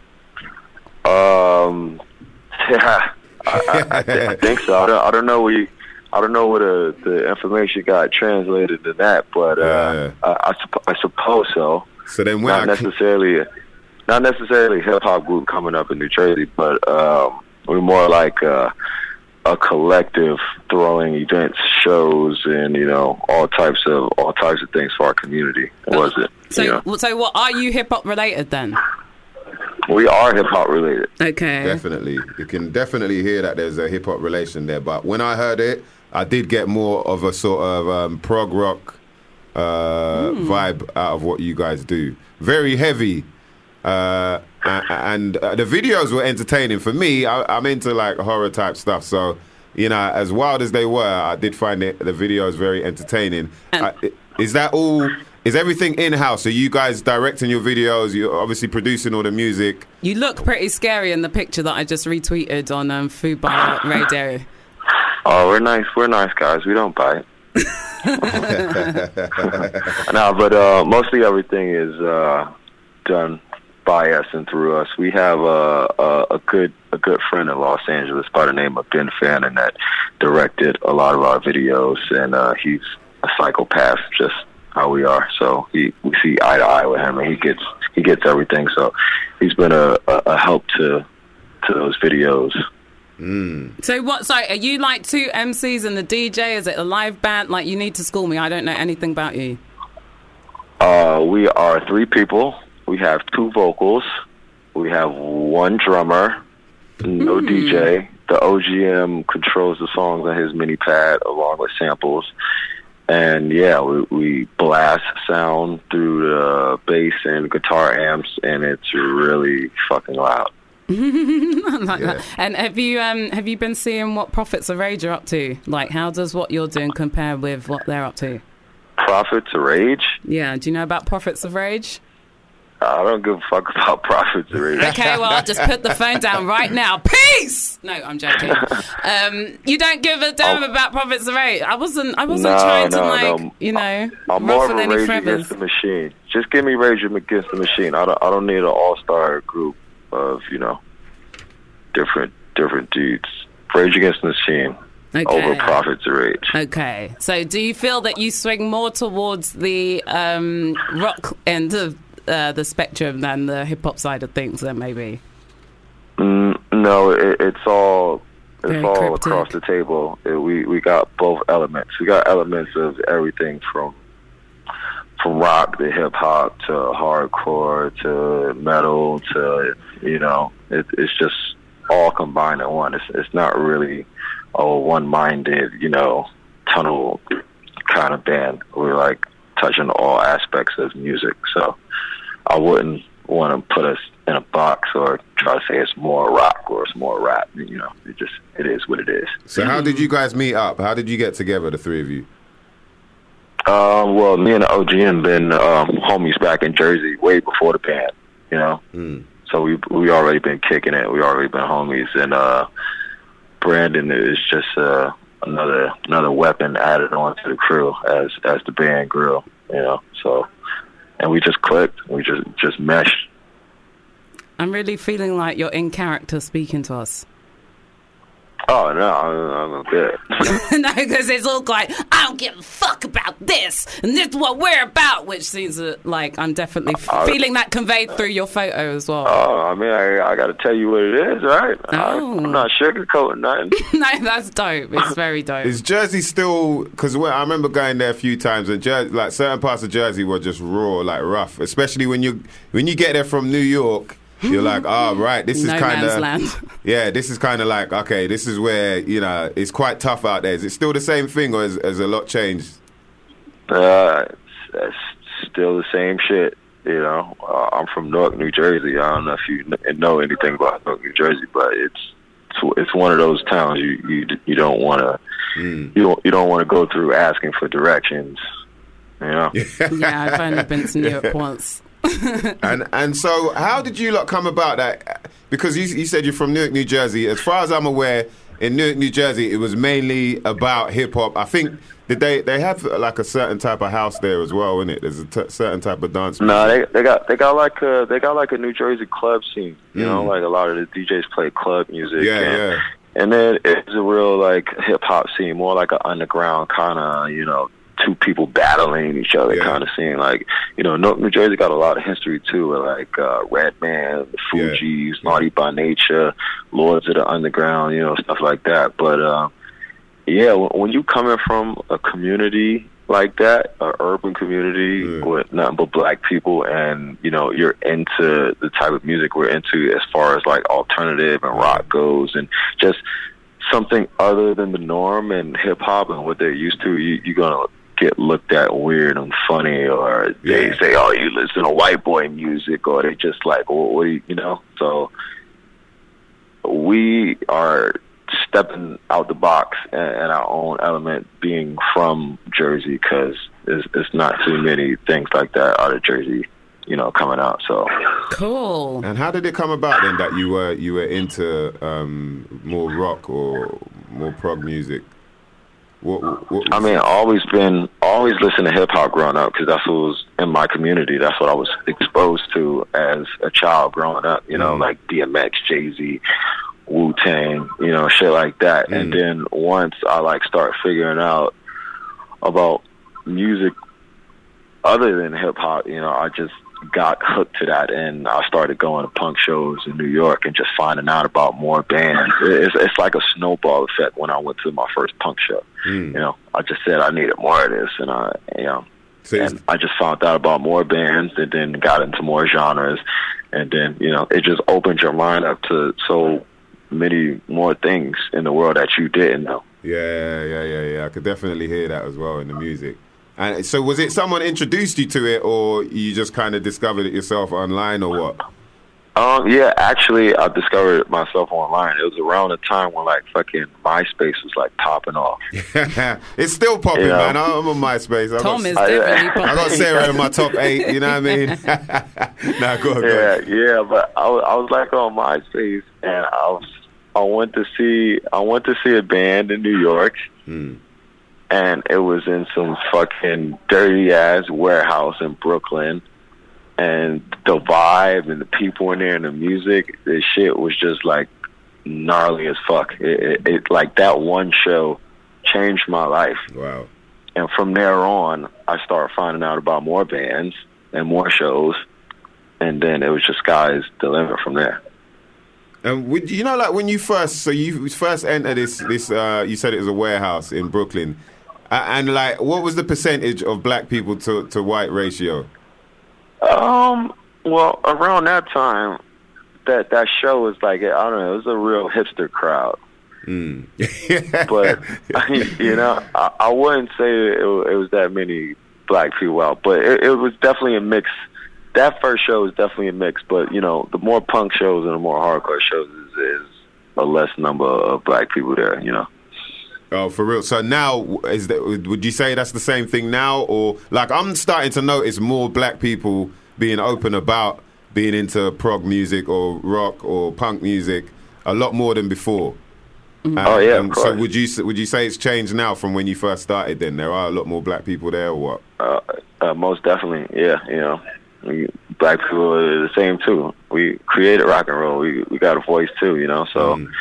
Um, yeah, I, I, I, th- I think so. I don't, I don't know where you, I don't know where the, the information got translated to that, but uh, Yeah. I, I, suppo- I suppose so. So then when Not I cl- necessarily, not necessarily a hip hop group coming up in New Jersey, but um, we're more like uh, a collective throwing events, shows, and you know all types of all types of things for our community. Was it? So, you know? so what, are you hip-hop related then? We are hip hop related. Okay. Definitely. You can definitely hear that there's a hip hop relation there. But when I heard it, I did get more of a sort of um, prog rock uh, vibe out of what you guys do. Very heavy. Uh, a- and uh, the videos were entertaining. For me, I, I'm into like horror type stuff. So, you know, as wild as they were, I did find it, the videos very entertaining. And- Uh, is that all? Is everything in-house? Are you guys directing your videos? You're obviously producing all the music. You look pretty scary in the picture that I just retweeted on um, Food Bar Radio. Oh, we're nice. We're nice guys. We don't bite. No, but uh, mostly everything is uh, done by us and through us. We have uh, a, a good a good friend in Los Angeles by the name of Ben Fannin that directed a lot of our videos, and uh, he's a psychopath, just how we are. So he, we see eye to eye with him, and he gets he gets everything. So he's been a, a, a help to to those videos. So what? Sorry, are you like two M Cs and the D J? Is it a live band? Like, you need to school me. I don't know anything about you. Uh, we are three people. We have two vocals. We have one drummer, no Hmm. D J. The O G M controls the songs on his mini pad along with samples. And yeah, we, we blast sound through the bass and guitar amps, and it's really fucking loud. like Yeah. that. And have you um have you been seeing what Prophets of Rage are up to? Like, how does what you're doing compare with what they're up to? Prophets of Rage? Yeah, do you know about Prophets of Rage? I don't give a fuck about Prophets of Rage. Okay, well, I'll just put the phone down right now. Peace. No, I'm joking. Um, you don't give a damn I'm, about Prophets of Rage. I wasn't. I wasn't no, trying to no, like, no. you know, I'm more of ruffle a any Rage feathers. Against the Machine. Just give me Rage Against the Machine. I don't. I don't need an all-star group of you know different different dudes. Rage Against the Machine. Okay. Over Prophets of Rage. Okay. So do you feel that you swing more towards the um, rock end of uh, the spectrum than the hip-hop side of things then maybe? Mm, no, it, it's all it's Very all cryptic. across the table. It, we we got both elements. We got elements of everything from from rock to hip hop to hardcore to metal to you know it, it's just all combined in one. It's it's not really a one-minded you know tunnel kind of band. We're like touching all aspects of music. So I wouldn't want to put us in a box or try to say it's more rock or it's more rap. You know, it just it is what it is. So how did you guys meet up? How did you get together, the three of you? Um, well, me and the O G M been um, homies back in Jersey way before the band. You know, Mm. so we we already been kicking it. We already been homies, and uh, Brandon is just uh, another another weapon added on to the crew as as the band grew. You know, so and we just clicked. We just just meshed. I'm really feeling like you're in character speaking to us. Oh no, I'm, I'm good. No, because it's all like, I don't give a fuck about this, and this is what we're about, which seems uh, like I'm definitely f- Uh, feeling that conveyed through your photo as well. Oh, I mean, I, I got to tell you what it is, right? Oh. I, I'm not sugarcoating nothing. No, that's dope. It's very dope. Is Jersey still? Because I remember going there a few times, and Jer- like certain parts of Jersey were just raw, like rough. Especially when you when you get there from New York, you're like, oh right, this is No kind man's of land. yeah, this is kind of like okay, this is where you know it's quite tough out there. Is it still the same thing, or has, has a lot changed? Uh, it's, it's still the same shit. You know, uh, I'm from Newark, New Jersey. I don't know if you kn- know anything about Newark, New Jersey, but it's it's, it's one of those towns you you you don't want to Mm. you don't you don't want to go through asking for directions. You know. Yeah, I've only been to New York once. and and so how did you lot come about that? Because you, you said you're from Newark, New Jersey. As far as I'm aware, in Newark, New Jersey, it was mainly about hip hop. I think did they they have like a certain type of house there as well, isn't it? There's a t- certain type of dance. No, they they got they got like a they got like a New Jersey club scene. You Mm. know, like a lot of the D Js play club music. Yeah, and, yeah. And then it's a real like hip hop scene, more like an underground kind of you know two people battling each other Yeah. kind of scene. Like you know, Newark, New Jersey got a lot of history too, with like uh, Redman, the Yeah. Fugees, Naughty by Nature, Lords of the Underground, you know, stuff like that. But uh, yeah, when, when you coming from a community like that, an urban community Mm. with nothing but black people, and you know you're into the type of music we're into as far as like alternative and rock goes, and just something other than the norm and hip hop and what they're used to, you, you're gonna get looked at weird and funny, or they Yeah. say, "Oh, you listen to white boy music," or they just like, "Well, what do you, you know?" So we are stepping out the box and, and our own element, being from Jersey, because it's, it's not too many things like that out of Jersey, you know, coming out. So Cool. And how did it come about then that you were you were into um, more rock or more prog music? What, what was I mean, always been, always listened to hip hop growing up, because that's what was in my community. That's what I was exposed to as a child growing up, you know, Mm. like D M X, Jay-Z, Wu-Tang, you know, shit like that. Mm. And then once I like start figuring out about music other than hip hop, you know, I just got hooked to that, and I started going to punk shows in New York and just finding out about more bands. It's, it's like a snowball effect. When I went to my first punk show, Mm. you know, I just said I needed more of this, and I, you know, So it's- and I just found out about more bands, and then got into more genres, and then you know, it just opened your mind up to so many more things in the world that you didn't know. Yeah, yeah, yeah, yeah. I could definitely hear that as well in the music. And so, was it someone introduced you to it, or you just kind of discovered it yourself online, or what? Um, yeah, actually, I discovered myself online. It was around the time when, like, fucking MySpace was, like, popping off. It's still popping, You know? man. I'm on MySpace. I Tom got, is definitely I popping. got Sarah in my top eight, you know what I mean? Nah, go on, go Yeah, on. yeah, but I was, I was, like, on MySpace, and I was, I went to see, I went to see a band in New York, Hmm. and it was in some fucking dirty-ass warehouse in Brooklyn. And the vibe and the people in there and the music, the shit was just like gnarly as fuck. It, it, it like that one show changed my life. Wow. And from there on, I started finding out about more bands and more shows, and then it was just sky's the limit from there. And would, you know, like when you first, so you first entered this, this uh, you said it was a warehouse in Brooklyn, uh, and like, what was the percentage of black people to, to white ratio? Um. Well, around that time, that that show was like, I don't know, it was a real hipster crowd. Mm. But you know, I, I wouldn't say it, it was that many black people out, but it, it was definitely a mix. That first show was definitely a mix, but you know, the more punk shows and the more hardcore shows is, is a less number of black people there. You know. Oh, for real. So now, is that, would you say that's the same thing now? Or, like, I'm starting to notice more black people being open about being into prog music or rock or punk music a lot more than before. Mm-hmm. Um, oh, yeah, of So course. would you, would you say it's changed now from when you first started then? There are a lot more black people there or what? Uh, uh, most definitely, yeah. You know, we, black people are the same, too. We created rock and roll. We, we got a voice, too, you know, so... Mm.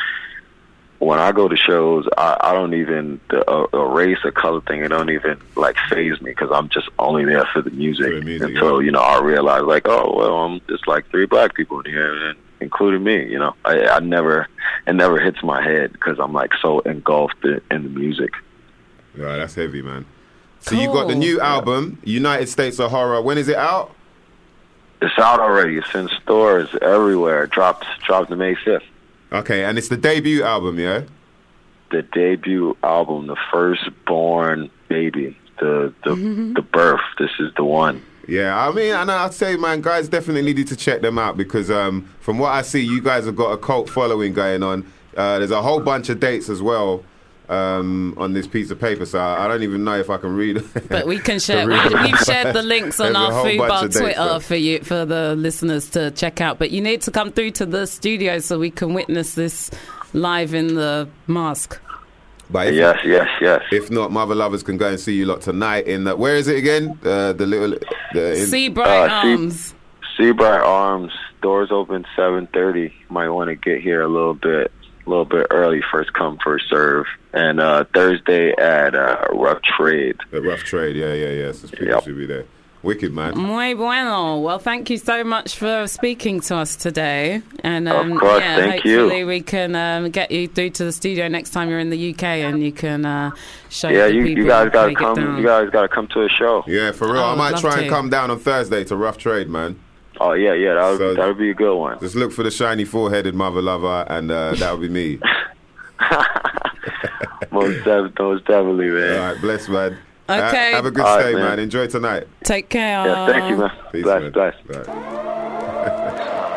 When I go to shows, I, I don't even, the, a, a race or color thing, it don't even, like, faze me, because I'm just only there for the music, For the music, until, yeah. you know, I realize, like, oh, well, I'm just like three black people in here, and including me, you know. I, I never, it never hits my head, because I'm, like, so engulfed in, in the music. Yeah, that's heavy, man. So you got the new album, United States of Horror. When is it out? It's out already. It's in stores everywhere. It dropped, dropped May fifth. Okay, and it's the debut album, yeah? The debut album, the firstborn baby, the the, the birth. This is the one. Yeah, I mean, and I'd say, man, guys definitely need to check them out because um, from what I see, you guys have got a cult following going on. Uh, there's a whole bunch of dates as well um, on this piece of paper, so I don't even know if I can read. But we can share. read We, them. we've shared the links on There's a our whole bunch Fubar of dates, Twitter though. for you, for the listeners to check out. But you need to come through to the studio so we can witness this live in the mask. But if, Yes, yes, yes. if not, Mother Lovers can go and see you lot tonight in the, where is it again? Uh, the little the, in, Seabright Uh, Sea- Arms. Seabright Arms. Doors open seven thirty. Might want to get here a little bit, a little bit early. First come, first serve. And uh, Thursday at uh, Rough Trade. the Rough Trade. Yeah, yeah, yeah. So people Yep. should be there. Wicked, man. Muy bueno. Well, thank you so much for speaking to us today. And um, Of course, yeah, thank you. hopefully we can um, get you through to the studio next time you're in the U K, and you can uh, show Yeah, the you, people you guys how gotta to get come. down. You guys gotta come to a show. Yeah, for real. Oh, I I'd might love try to. and come down on Thursday to Rough Trade, man. Oh yeah, yeah. That would So- that would be a good one. Just look for the shiny four-headed Mother Lover, and uh, that'll be me. most, def- most definitely, man. All right, bless, man. Okay. Ha- have a good All right, stay, man. man. Enjoy tonight. Take care. Yeah, thank you, man. Peace, bless, man. bless. Right.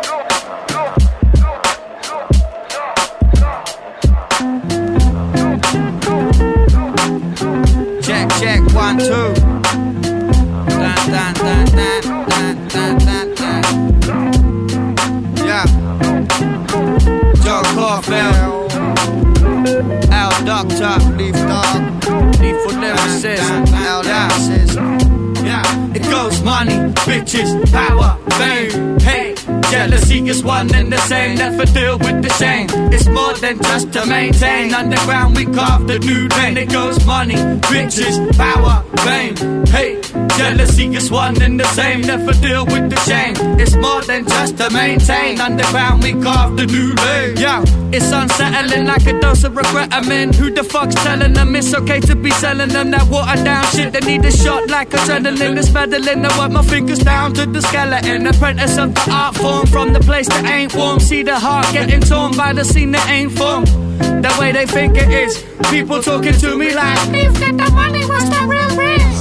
Check, check, one, two. Dun, dun, dun, dun, dun, dun, dun, dun. Yeah. Joe Caulfield. L Doctor. Leaf Dog. Lethal lyricist. L lyricist. Yeah. It goes money, bitches, power, fame, hate. Jealousy is one and the same, never deal with the shame. It's more than just to maintain. Underground we carve the new lane. It goes money, bitches, power, fame, hate. Jealousy is one and the same, never deal with the shame. It's more than just to maintain. Underground we carve the new lane. Yo, it's unsettling like a dose of regret. I mean, who the fuck's telling them it's okay to be selling them that watered down shit? They need a shot like adrenaline. It's meddling. I work my fingers down to the skeleton. Apprentice of the art form from the place that ain't warm. See the heart getting torn by the scene that ain't formed. The way they think it is. People talking to me like, you've got the money, what's the real risk? Yo, I'm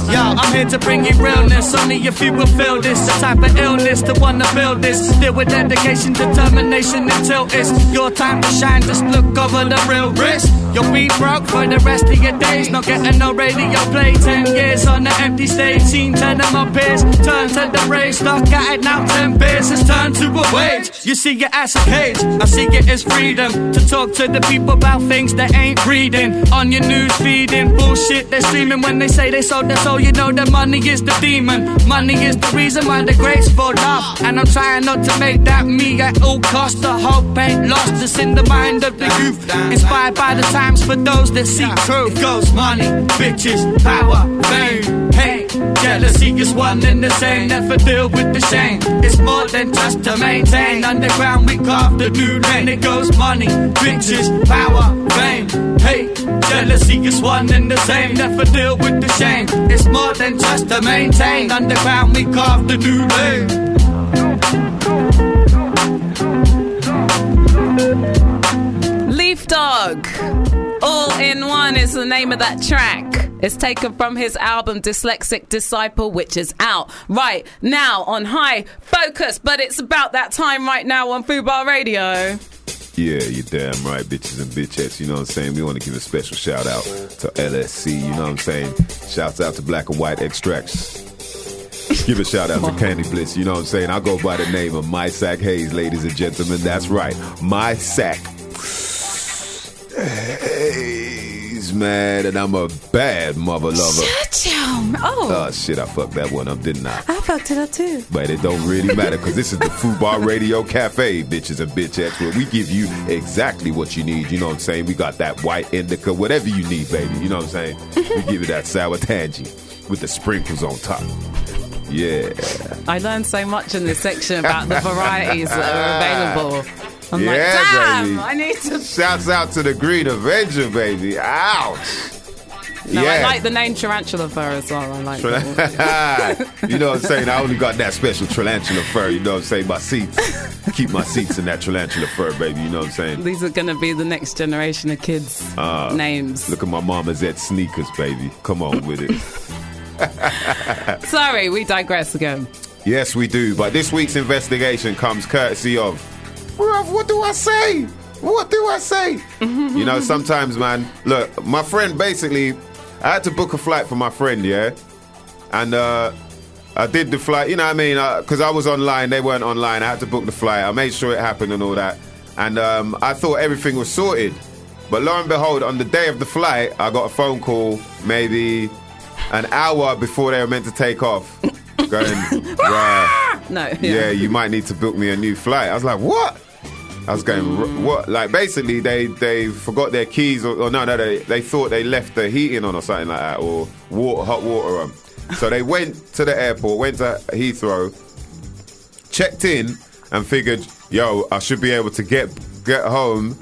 I'm here to bring you realness. Only a few will feel this. The type of illness to wanna build this. Still with dedication, determination until it's your time to shine. Just look over the real risk. You'll be broke for the rest of your days. Not getting no radio play. Ten years on the empty stage. Seen ten of my peers turn to the race. Stuck at it now, ten beers. It's turned to a wage. You see it as a cage. I see it as freedom to talk to the people about things they ain't reading on your news feeding. Bullshit they're streaming when they say they sold their soul. You know that money is the demon. Money is the reason why the greats fall off. And I'm trying not to make that me at all costs. The hope ain't lost. It's in the mind of the youth. Inspired by the times for those that seek truth. It goes money, bitches, power, fame, hate, jealousy is one and the same. Never deal with the shame. It's more than just to maintain. Underground we carve the new lane. It goes money, bitches, power, fame, hate, jealousy is one and the same. Never deal with the shame. It's more than just to maintain. Underground we carve the new lane. Leaf Dog, All in One is the name of that track. It's taken from his album Dyslexic Disciple, which is out right now on High Focus. But it's about that time right now on Fubar Radio. Yeah, you're damn right, bitches and bitchettes. You know what I'm saying? We want to give a special shout out to L S C. You know what I'm saying? Shouts out to Black and White Extracts. Give a shout out to Candy Bliss. You know what I'm saying? I go by the name of My Sack Hayes, ladies and gentlemen. That's right, My Sack Hayes, man. And I'm a bad mother lover. Shut your mouth. Oh. Oh, shit, I fucked that one up, didn't I? I fucked it up too. But it don't really matter because this is the Fubar Radio Cafe, bitches and bitchettes, where we give you exactly what you need. You know what I'm saying? We got that white indica, whatever you need, baby. You know what I'm saying? We give you that sour tangy with the sprinkles on top. Yeah. I learned so much in this section about the varieties that are available. I'm yeah, like, damn, baby. I need to... Shouts out to the Green Avenger, baby. Ouch. No, yeah. I like the name Tarantula Fur as well. I like it. You know what I'm saying? I only got that special tarantula fur. You know what I'm saying? My seats. Keep my seats in that tarantula fur, baby. You know what I'm saying? These are going to be the next generation of kids' uh, names. Look at my Mama's at sneakers, baby. Come on with it. Sorry, we digress again. Yes, we do. But this week's investigation comes courtesy of... Bruv, what do I say? What do I say? You know, sometimes, man, look, my friend basically, I had to book a flight for my friend, yeah? And uh, I did the flight, you know what I mean? Because I was online, they weren't online. I had to book the flight. I made sure it happened and all that. And um, I thought everything was sorted. But lo and behold, on the day of the flight, I got a phone call maybe an hour before they were meant to take off. Going, right, no, yeah. yeah, you might need to book me a new flight. I was like, what? I was going, what? Like, basically, they, they forgot their keys, or, or no, no, they, they thought they left the heating on or something like that, or water, hot water on. So they went to the airport, went to Heathrow, checked in, and figured, yo, I should be able to get get home,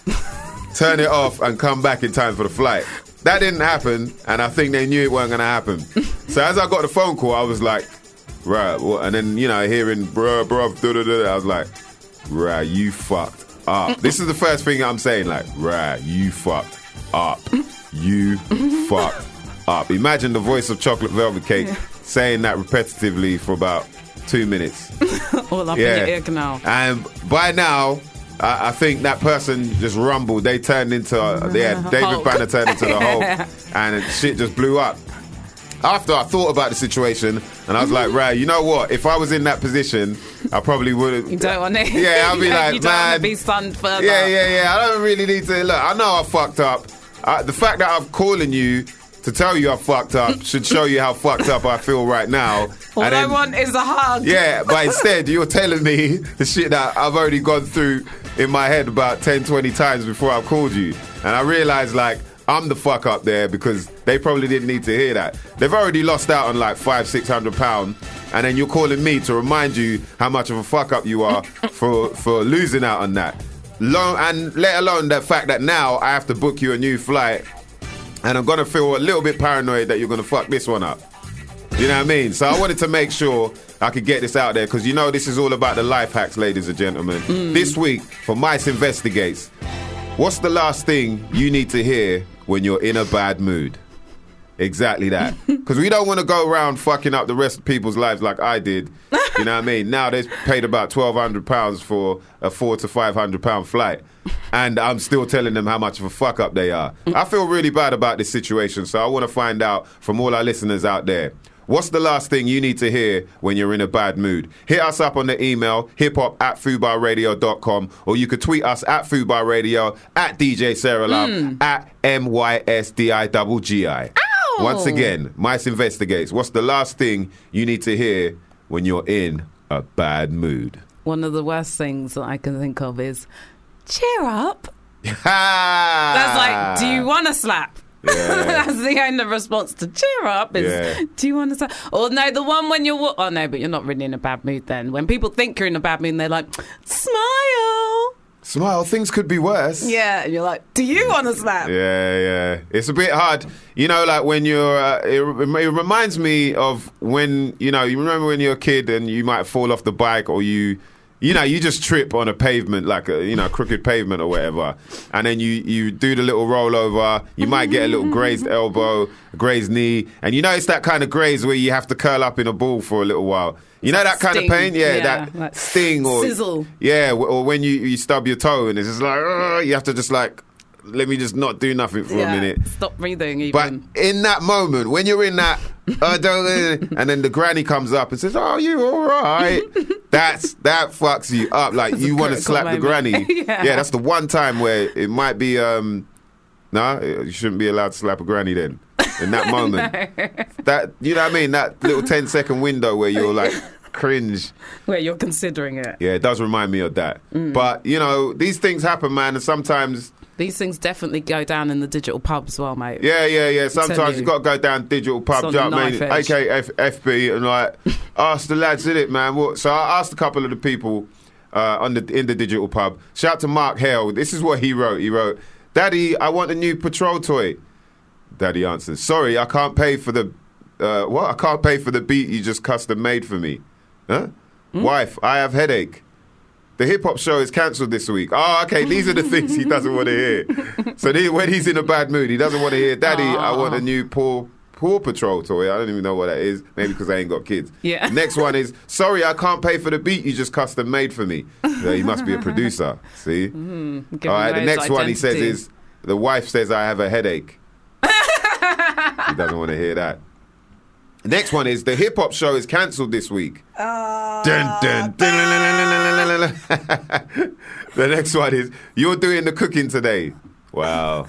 turn it off, and come back in time for the flight. That didn't happen, and I think they knew it wasn't going to happen. So as I got the phone call, I was like, right, well, and then, you know, hearing, bruh, bruh, da da da, I was like, right, you fucked up. This is the first thing I'm saying, like, right, you fucked up. You fucked up. Imagine the voice of Chocolate Velvet Cake saying that repetitively for about two minutes. All up yeah. in your ear canal. And by now, I, I think that person just rumbled. They turned into, uh, yeah, David Hulk. Banner turned into the Hulk, and shit just blew up. After I thought about the situation, and I was like, right, you know what? If I was in that position, I probably would have. You don't want to. Yeah, I'd be like, you don't man. want to be stunned further. Yeah, yeah, yeah. I don't really need to. Look, I know I fucked up. Uh, the fact that I'm calling you to tell you I fucked up should show you how fucked up I feel right now. All and I then, want is a hug. Yeah, but instead, you're telling me the shit that I've already gone through in my head about ten, twenty times before I called you. And I realized, like, I'm the fuck up there because they probably didn't need to hear that. They've already lost out on like five, six hundred pounds, and then you're calling me to remind you how much of a fuck up you are for for losing out on that. Lo- and let alone the fact that now I have to book you a new flight, and I'm gonna feel a little bit paranoid that you're gonna fuck this one up. You know what I mean? So I wanted to make sure I could get this out there because you know this is all about the life hacks, ladies and gentlemen. Mm. This week for Mice Investigates. What's the last thing you need to hear when you're in a bad mood? Exactly that. Because we don't want to go around fucking up the rest of people's lives like I did. You know what I mean? Now they've paid about twelve hundred pounds for a four to five hundred pound flight. And I'm still telling them how much of a fuck up they are. I feel really bad about this situation. So I want to find out from all our listeners out there. What's the last thing you need to hear when you're in a bad mood? Hit us up on the email, hiphop at fubarradio dot com, or you could tweet us at fubarradio, at D J Sarah Love, mm. at M Y S D I G G I. Ow! Once again, Mice Investigates. What's the last thing you need to hear when you're in a bad mood? One of the worst things that I can think of is, cheer up. That's That's like, do you want to slap? Yeah. That's the only response to cheer up is, Yeah. do you want to slap? Or no, the one when you're, oh no, but you're not really in a bad mood then. When people think you're in a bad mood, they're like, smile. Smile, things could be worse. Yeah, and you're like, do you want to slap? Yeah, yeah. It's a bit hard. You know, like when you're, uh, it, it reminds me of when, you know, you remember when you're a kid and you might fall off the bike or you, you know, you just trip on a pavement, like a, you know, crooked pavement or whatever. And then you, you do the little rollover. You might get a little grazed elbow, a grazed knee. And you know, it's that kind of graze where you have to curl up in a ball for a little while. You know that kind Sting. of pain? Yeah, Yeah, that like sting or sizzle. Yeah, or when you, you stub your toe and it's just like, uh, you have to just like, let me just not do nothing for Yeah, a minute. stop breathing even. But in that moment, when you're in that, uh, don't, and then the granny comes up and says, "Oh, you all right?" That's that fucks you up. Like That's you a want to critical slap the moment. granny. Yeah. Yeah, that's the one time where it might be. Um, no, you shouldn't be allowed to slap a granny then. In that moment, that you know what I mean. That little ten second window where you're like cringe. Where you're considering it. Yeah, it does remind me of that. Mm. But you know, these things happen, man, and sometimes. These things definitely go down in the digital pub as well, mate. Yeah, yeah, yeah. tell Sometimes you. you've got to go down digital pub, It's on do you know the what I mean? knife edge. A K A F- F B, and like, ask the lads in it, man. What? So I asked a couple of the people uh, on the in the digital pub. Shout out to Mark Hale. This is what he wrote. He wrote, "Daddy, I want a new patrol toy." Daddy answers, "Sorry, I can't pay for the uh, what? I can't pay for the beat you just custom made for me." Huh? Hmm? Wife, I have headache. The hip-hop show is cancelled this week. Oh, okay, these are the things he doesn't want to hear. So the, when he's in a bad mood, he doesn't want to hear, Daddy, I want a new Paw, Paw Patrol toy. I don't even know what that is. Maybe because I ain't got kids. Yeah. Next one is, sorry, I can't pay for the beat you just custom made for me. So he must be a producer. See? Mm, All right, the next one he says is, the wife says I have a headache. He doesn't want to hear that. Next one is, the hip-hop show is cancelled this week. Uh, Dun, dun, dun, dun, dun, dun, dun, dun. The next one is, you're doing the cooking today. Wow.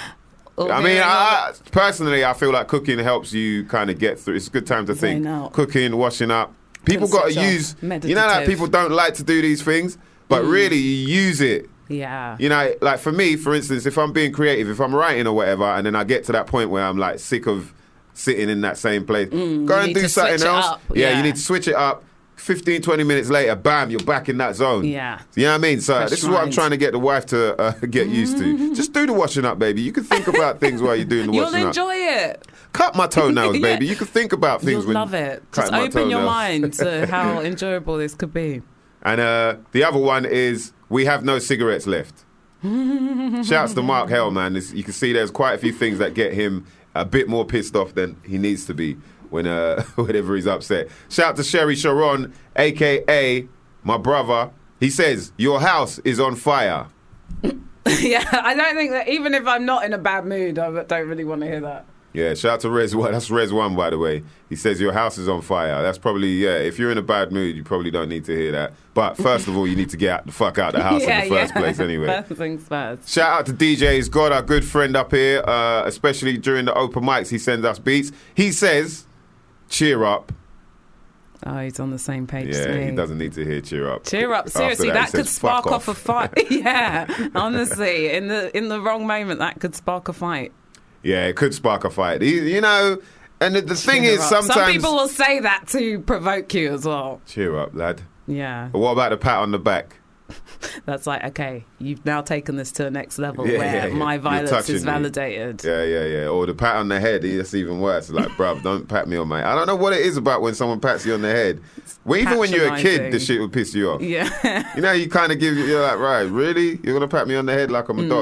I mean, I, I, personally, I feel like cooking helps you kind of get through. It's a good time to think. Cooking, washing up. People got to use, you know, like people don't like to do these things, but Mm. really you use it. Yeah. You know, like for me, for instance, if I'm being creative, if I'm writing or whatever, and then I get to that point where I'm like sick of sitting in that same place, Mm, go you and need do to something switch it else. up. Yeah, Yeah. you need to switch it up. fifteen, twenty minutes later, bam, you're back in that zone. Yeah. You know what I mean? So Fresh this is what I'm mind. trying to get the wife to uh, get used to. Just do the washing up, baby. You can think about things while you're doing the You'll washing enjoy up. it. Cut my toenails, Yeah. baby. You can think about things You'll when love it. cutting Just my open your toenails. mind to how enjoyable this could be. And uh, the other one is, we have no cigarettes left. Shouts to Mark Hell, man. This, you can see there's quite a few things that get him a bit more pissed off than he needs to be when uh, whenever he's upset. Shout to Sherry Sharon, a k a my brother. He says, your house is on fire. Yeah, I don't think that, even if I'm not in a bad mood, I don't really want to hear that. Yeah, shout out to Rez One. That's Rez One, by the way. He says your house is on fire. That's probably, yeah, if you're in a bad mood, you probably don't need to hear that. But first of all, you need to get out, the fuck out the house yeah, in the first yeah. place anyway. First things first. Shout out to D Js God, our good friend up here, uh, especially during the open mics, he sends us beats. He says, cheer up. Oh, he's on the same page Yeah, as me. he doesn't need to hear cheer up. Cheer up, After seriously, he that, could says, spark "Fuck off. a fight. Yeah, honestly, in the in the wrong moment, that could spark a fight. Yeah, it could spark a fight. He, you know, and the, the thing Cheer is, up. sometimes... Some people will say that to provoke you as well. Cheer up, lad. Yeah. But what about the pat on the back? That's like, okay, you've now taken this to the next level Yeah, where yeah, yeah. my You're violence touching is me. validated. Yeah, yeah, yeah. Or the pat on the head, that's even worse. Like, bruv, don't pat me on my... I don't know what it is about when someone pats you on the head. Well, even when you're a kid, Patronising. the shit would piss you off. Yeah. You know, you kind of give... You're like, right, really? You're going to pat me on the head like I'm a dog?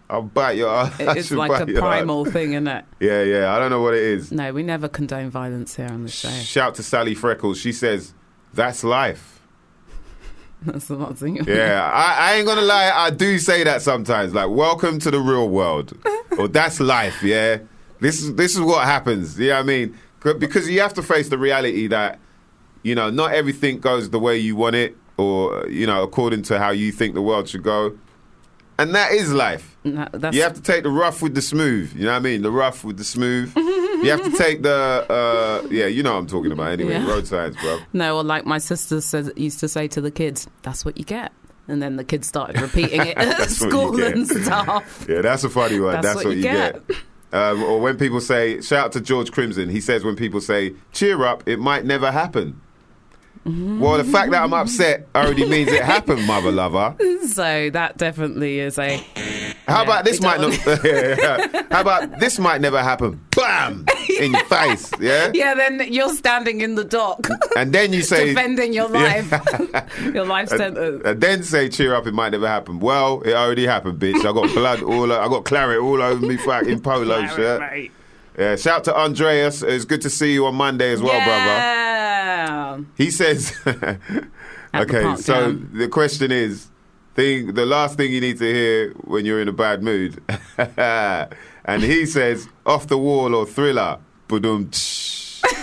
I'll bite your ass. I It's should like bite a your primal ass. thing, isn't it? Yeah, yeah. I don't know what it is. No, we never condone violence here on the show. Shout to Sally Freckles. She says, "That's life." That's the last thing. Yeah, I, I ain't gonna lie. I do say that sometimes. Like, welcome to the real world, or that's life. Yeah, this is this is what happens. You know what I mean? Because you have to face the reality that, you know, not everything goes the way you want it, or, you know, according to how you think the world should go. And that is life. No, that's You have to take the rough with the smooth. You know what I mean? The rough with the smooth. You have to take the, uh, yeah, you know what I'm talking about anyway. Yeah. Road signs, bro. No, or like my sister says, used to say to the kids, "That's what you get." And then the kids started repeating it at That's what you school get. and stuff. Yeah, that's a funny one. That's, what, you get. get. Um, or when people say, shout out to George Crimson, he says when people say, cheer up, it might never happen. Mm-hmm. Well, the fact that I'm upset already means it happened, mother lover. So that definitely is a... How yeah, about this we might don't- not... yeah, yeah. How about this might never happen? Bam! In your face, yeah? Yeah, then you're standing in the dock And then you say... defending your life. Your life and, sentence. and then say, cheer up, it might never happen. Well, it already happened, bitch. I got blood all... I got claret all over me fucking polo Claret, shirt. mate. Yeah, shout to Andreas. It's good to see you on Monday as well, brother. Yeah. He says, the okay, park so down. the question is, thing, the last thing you need to hear when you're in a bad mood. And he says, off the wall or Thriller. Ba-dum, tsh.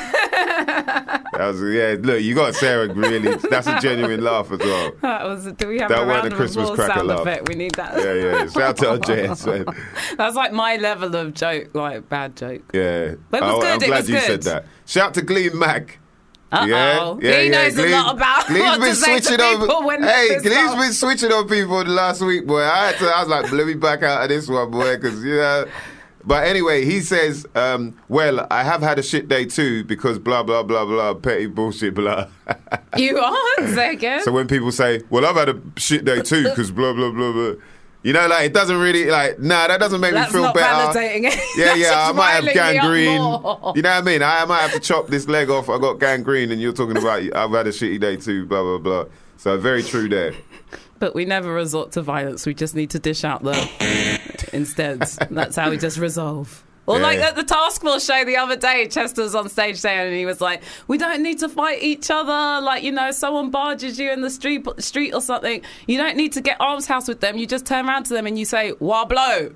That was, yeah, look, you got Sarah really, that's a genuine laugh as well. That was. Do we have That a wasn't round a of Christmas applause cracker sound laugh. effect? We need that. Yeah, yeah, shout out to Andreas, man. That's like my level of joke, like bad joke. Yeah. But it was Oh, good, I'm it glad was you good. said that. Shout out to Gleam Mac. Uh-oh. Yeah, yeah, He yeah. knows a lot about Gleam's what been to say to switching people over. when they're Hey, pissed Gleam's off. been switching on people the last week, boy. I had to. I was like, let me back out of this one, boy, because you know. But anyway, he says, um, well, I have had a shit day too because blah blah blah blah petty bullshit blah. You are? Say again? So when people say, well, I've had a shit day too because blah blah blah blah. You know, like, it doesn't really, like, nah, that doesn't make That's me feel not better. validating it. Yeah, That's yeah, I just might have riling me up gangrene. more. You know what I mean? I, I might have to chop this leg off. I got gangrene, and you're talking about I've had a shitty day too, blah, blah, blah. So very true there. But we never resort to violence. We just need to dish out the instead. That's how we just resolve. Or Yeah. like at the Task Force show the other day, Chester was on stage there and he was like, we don't need to fight each other. Like, you know, someone barges you in the street street or something. You don't need to get arms house with them. You just turn around to them and you say, Wablo.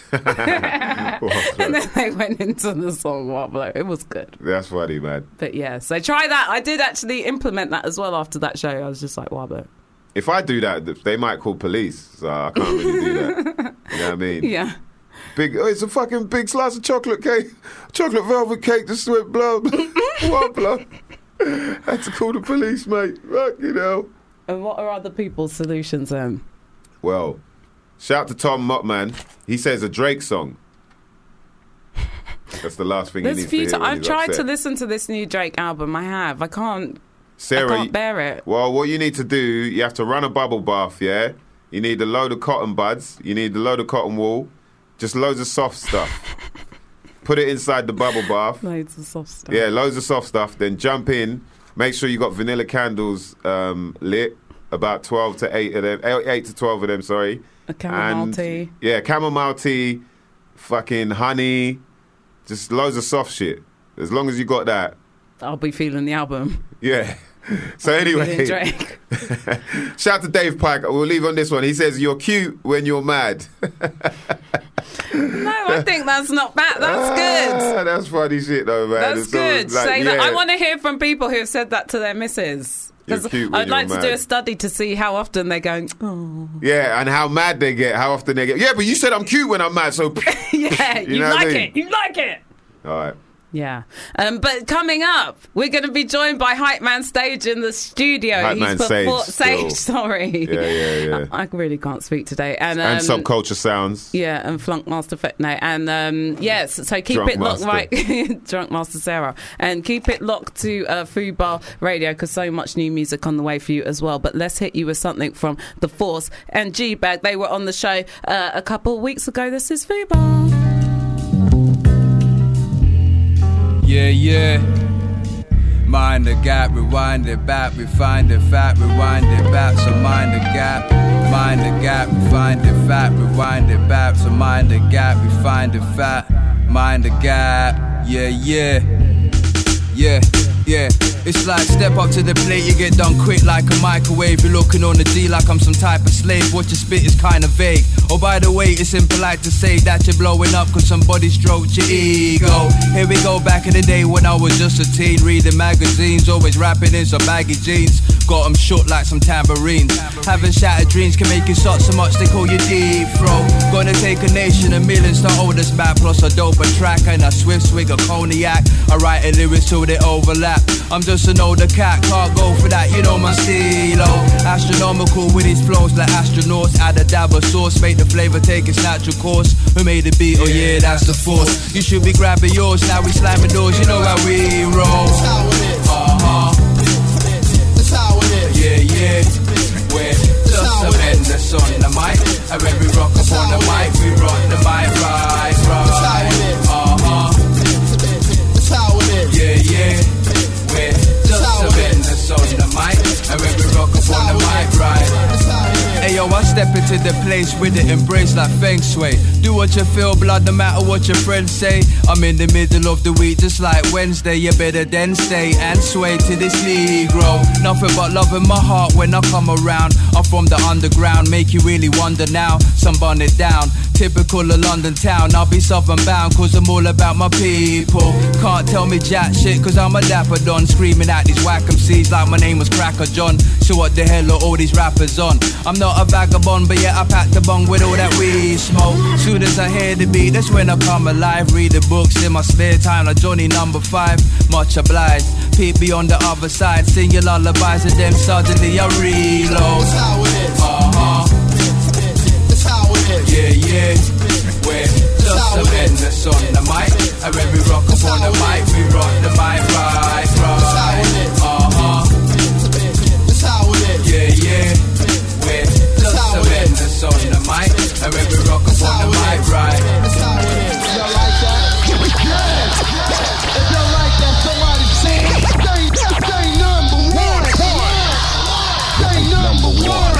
And then they went into the song Wablo. It was good. That's funny, man. But yeah, so try that. I did actually implement that as well after that show. I was just like, Wablo. If I do that, they might call police, so I can't really do that. You know what I mean? Yeah. Big, oh, it's a fucking big slice of chocolate cake, chocolate velvet cake, just went blah, blah, blah. Had to call the police, mate. Right, you know. And what are other people's solutions then? Well, shout to Tom Mottman. He says a Drake song. That's the last thing he There's needs few to hear. ti- when I've he's tried to upset. listen to this new Drake album. I have. I can't. Sarah, I can't bear it. Well, what you need to do, you have to run a bubble bath, yeah? You need a load of cotton buds. You need a load of cotton wool. Just loads of soft stuff. Put it inside the bubble bath. Loads of soft stuff. Yeah, loads of soft stuff. Then jump in. Make sure you got vanilla candles um, lit. About twelve to eight of them. eight to twelve of them, sorry. A chamomile And, tea. Yeah, chamomile tea. Fucking honey. Just loads of soft shit. As long as you got that. I'll be feeling the album. Yeah. So anyway, Feeling Drake. shout to Dave Pike. We'll leave on this one. He says, you're cute when you're mad. No, I think that's not bad. That's good. Ah, that's funny shit though, man. That's It's all good. like, Say that. yeah. I want to hear from people who have said that to their missus. Because You're cute when I'd like you're to do mad. a study to see how often they're going, oh. Yeah, and how mad they get, how often they get. Yeah, but you said I'm cute when I'm mad, so... Yeah, You you, know what like I mean? it. You like it. All right. Yeah. Um, but coming up, we're going to be joined by Hype Man Stage in the studio. Hype Man Sage perfor- still. Sage, sorry. Yeah, yeah, yeah. I, I really can't speak today. And, um, And Subculture Sounds. Yeah, and Flunk Master Fe- no, and um, yes, so keep Drunk it locked, Master. right? Drunk Master Sarah, and keep it locked to uh, Fubar Radio because so much new music on the way for you as well. But let's hit you with something from The Force and G-Bag. They were on the show uh, a couple of weeks ago. This is Fubar. Yeah, yeah. Mind the gap, rewind it back, we find it fact, rewind it back, so mind the gap. mind the gap, we find it fat, rewind it back. So mind the gap, we find it fat, mind the gap. Yeah, yeah, yeah, yeah. It's like step up to the plate, you get done quick like a microwave. You're looking on the D like I'm some type of slave. What you spit is kinda vague. Oh, by the way, it's impolite to say that you're blowing up cause somebody stroked your ego. Here we go, back in the day when I was just a teen, reading magazines, always rapping in some baggy jeans. Got them short like some tambourines. Having shattered dreams can make you suck so much they call you deep throat. Gonna take a nation and millions to hold us back, plus a doper track and a swift swig of cognac. I write a lyrics till they overlap. I'm just an older cat, can't go for that, you know my stilo. Astronomical with his flows like astronauts. Add a dab of sauce, make the flavour take its natural course. Who made the beat? Oh yeah, that's the force. You should be grabbing yours, now we slamming doors, you know how we roll. That's how it is. Uh-huh. That's how it is. Yeah, yeah. We're just a benders on the mic. And when we rock up on the mic, we rock the mic right, right. Uh-huh. That's how it is. Yeah, yeah. We're just a benders on the mic. And when we rock up on the mic right. Hey yo, I step into the place with the embrace like feng shui. Do what you feel, blood, no matter what your friends say. I'm in the middle of the week, just like Wednesday. You better then stay and sway to this Negro. Nothing but love in my heart when I come around. I'm from the underground, make you really wonder now. Some burn it down, typical of London town. I'll be southern bound, cause I'm all about my people. Can't tell me jack shit, cause I'm a dapper don. Screaming at these whack M Cs like my name was Cracker John. So what the hell are all these rappers on? I'm not a vagabond, but yeah, I pack the bong with all that weed smoke. Soon as I hear the beat, that's when I come alive. Read the books in my spare time like Johnny number five. Much obliged. Peep me on the other side, sing your lullabies, and then suddenly I reload. That's how it is. Uh-huh. That's how it is. Yeah, yeah. We're just a benders on the mic. And when we rock up on the mic, we rock the mic right, right. Uh-huh. That's how it is. Yeah, yeah. We're just a benders on the mic. And when we rock up on the mic right. That's how it is. Y'all like that? Yeah. If y'all like that, somebody sing. Say, say number one. Say number one.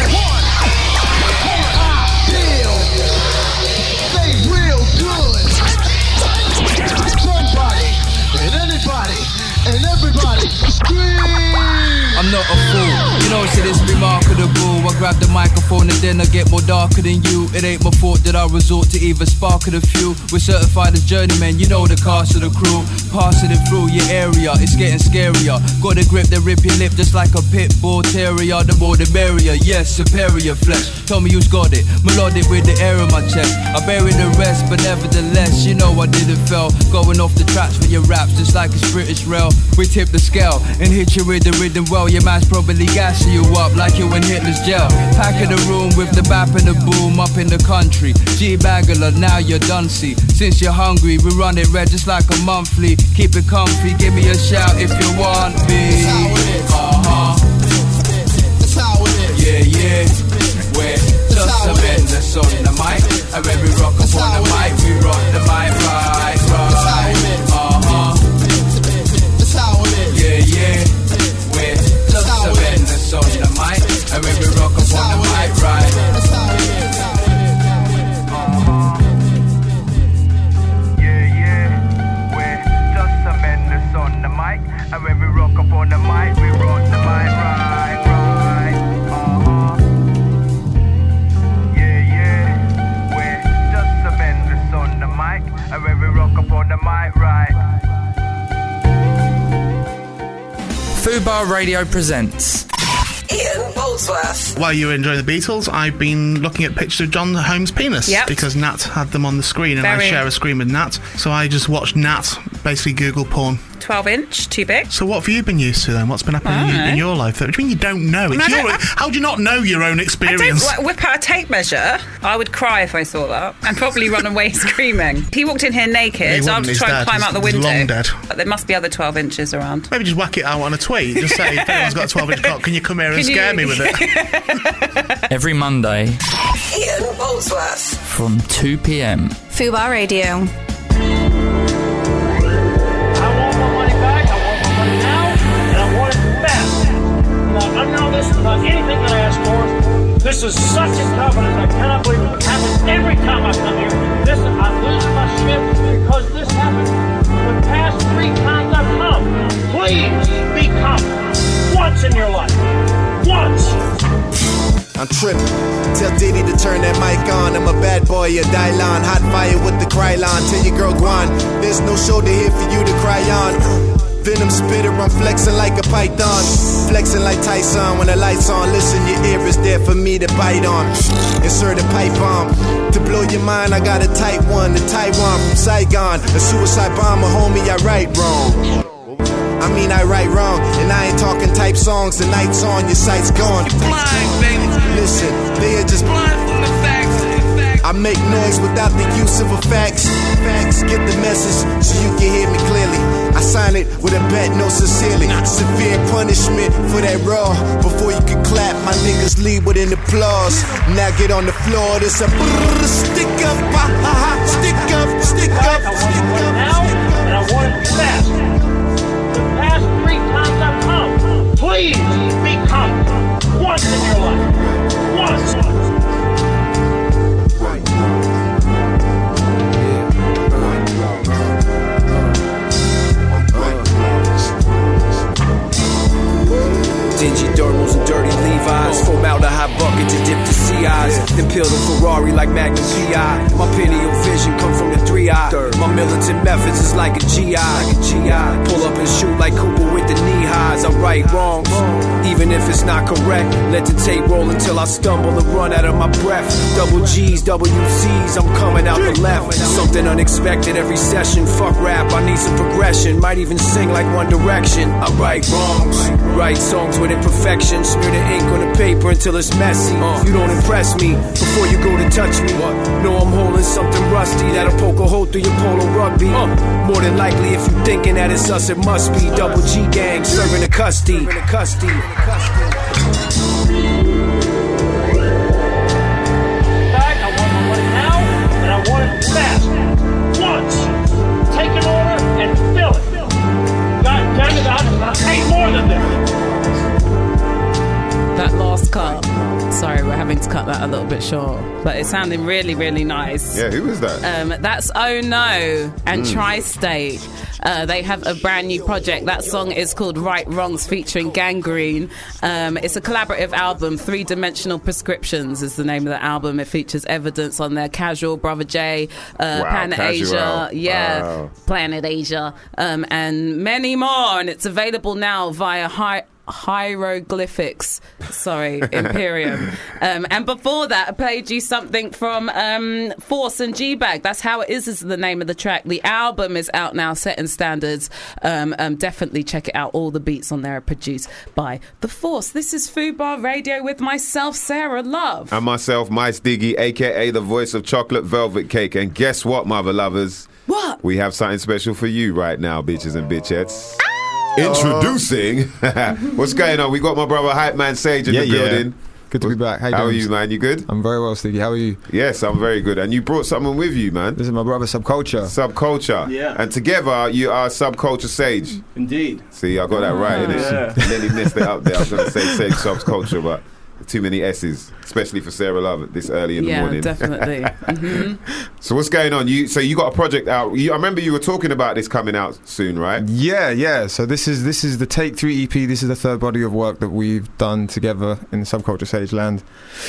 I feel. Say real good. Somebody and anybody and everybody scream. I'm not a fool, you know, so this remarkable. I grab the microphone and then I get more darker than you. It ain't my fault that I resort to either spark or the few. We're certified as journeymen, you know the cast of the crew. Passing it through your area, it's getting scarier. Got a grip that rip your lip just like a pit bull terrier. The more the merrier, yes, superior flesh. Tell me who's got it, melodic with the air in my chest. I bury the rest, but nevertheless, you know I didn't fail. Going off the tracks for your raps just like it's British rail. We tip the scale and hit you with the rhythm well. Your man's probably gassing you up like you in Hitler's jail. Packing the room with the bap and the boom up in the country. G-Bagala, now you're done, see. Since you're hungry, we run it red just like a monthly. Keep it comfy, give me a shout if you want me. That's how it is. Uh-huh. That's how it is. Yeah, yeah. We're just a benders on the mic. And when we rock up on the mic, we rock the mic right, right. Uh-huh. That's how it is. Yeah, yeah. We're just a benders on the mic. And when we rock up on the mic right. That's how it is. Uh-huh. Yeah, yeah. We're just a benders on the mic. And when we rock up on the mic, we rock the mic right, right. Uh-huh. Yeah, yeah. We're just a benders on the mic. And when we rock up on the mic right. Fubar Radio presents Ian Boldsworth. While you were enjoying the Beatles, I've been looking at pictures of John Holmes' penis. Yep. Because Nat had them on the screen and Very. I share a screen with Nat. So I just watched Nat basically Google porn. twelve inch, too big. So what have you been used to then? What's been happening in, know. in your life? What do you mean you don't know? It's No, I your, don't- how do you not know your own I experience? don't whip out a tape measure. I would cry if I saw that and probably run away screaming. He walked in here naked, He so I wouldn't, would he's try and dead. climb He's- out the he's window. long dead. But there must be other twelve inches around. Maybe just whack it out on a tweet. Just say, if anyone's got a twelve inch cock, can you come here and Can you- scare me with it? every Monday Ian Boldsworth. from two p.m. Fubar Radio. And I want it fast. And I know this is not anything that I asked for. This This is such a covenant. I cannot believe it. It happens every time I come here. This, I'm losing my shit because this happened the past three times I've come. Please be confident. Once in your life. Once. I'm tripping. Tell Diddy to turn that mic on. I'm a bad boy, a Dylon. Hot fire with the cry line. Tell your girl Gwan, there's no shoulder here for you to cry on. Venom spitter, I'm flexing like a python. Flexing like Tyson when the lights on. Listen, your ear is there for me to bite on. Insert a pipe bomb. To blow your mind, I got a tight one. The Taiwan from Saigon. A suicide bomber, homie, I write wrong. I mean, I write wrong, and I ain't talking type songs. The night's on, your sight's gone. You're blind, baby. Listen, they are just blind from the facts. I make noise without the use of effects. Facts, get the message so you can hear me clearly. I sign it with a bet, no sincerely. Severe punishment for that raw. Before you can clap, my niggas leave with an applause. Now get on the floor, this a brrr, stick up, ha ha ha, stick up, stick up, stick up. Now, and I want it fast. The past three times I've come, please be confident. Once in your life. Once. Dingy thermals and dirty Levi's. Formaldehyde bucket to dip the C Is. Then peel the Ferrari like Magnum P I. My pineal vision come from the three eye. My militant methods is like a G I. Pull up and shoot like Cooper with the knee highs. I right wrongs, even if it's not correct. Let the tape roll until I stumble and run out of my breath. Double G's, W C's, I'm coming out the left. Something unexpected every session. Fuck rap, I need some progression. Might even sing like One Direction. I right wrongs, write songs with imperfection. Smear the ink on the paper until it's messy. uh, You don't impress me before you go to touch me. Know I'm holding something rusty that'll poke a hole through your polo rugby. uh, More than likely if you thinking that it's us, it must be Double G gang serving the custody. Serving the custody. I want my money now, and I want it fast. Once. Take an order and fill it. God damn it, I pay more than this. That last cut, sorry, we're having to cut that a little bit short, but it's sounding really, really nice. Yeah, who was that? Um, that's Oh No and Mm. Tri-State. Uh, they have a brand new project. That song is called Right Wrongs featuring Gangrene. Um, it's a collaborative album. Three Dimensional Prescriptions is the name of the album. It features Evidence on there, Casual, Brother J, uh, Wow, Planet Casual. Asia, yeah, Wow. Planet Asia, um, and many more. And it's available now via Hi- Hieroglyphics. Sorry, Imperium. Um, and before that, I played you something from um, Force and G-Bag. That's How It Is is the name of the track. The album is out now, Setting Standards. Um, um, definitely check it out. All the beats on there are produced by The Force. This is Fubar Radio with myself, Sarah Love. And myself, Mice Diggy, a k a the voice of Chocolate Velvet Cake. And guess what, mother lovers? What? We have something special for you right now, bitches and bitchettes. Introducing. What's going on? We got my brother Hype Man Sage in Yeah, the yeah. building. Good to be back. How, you How are doing? you, man? You good? I'm very well, Stiggy. How are you? Yes, I'm very good. And you brought someone with you, man. This is my brother Subculture. Subculture. Yeah. And together, you are Subculture Sage. Indeed. See, I got that right, innit? Yeah. And then he messed it up there. I was going to say Sage Subculture, but too many S's, especially for Sarah Love this early in the Yeah, morning. definitely. Mhm. So what's going on? You so you got a project out. You, I remember you were talking about this coming out soon, right? Yeah, yeah. So this is this is the Take Three E P. This is the third body of work that we've done together in Subculture Sage Land.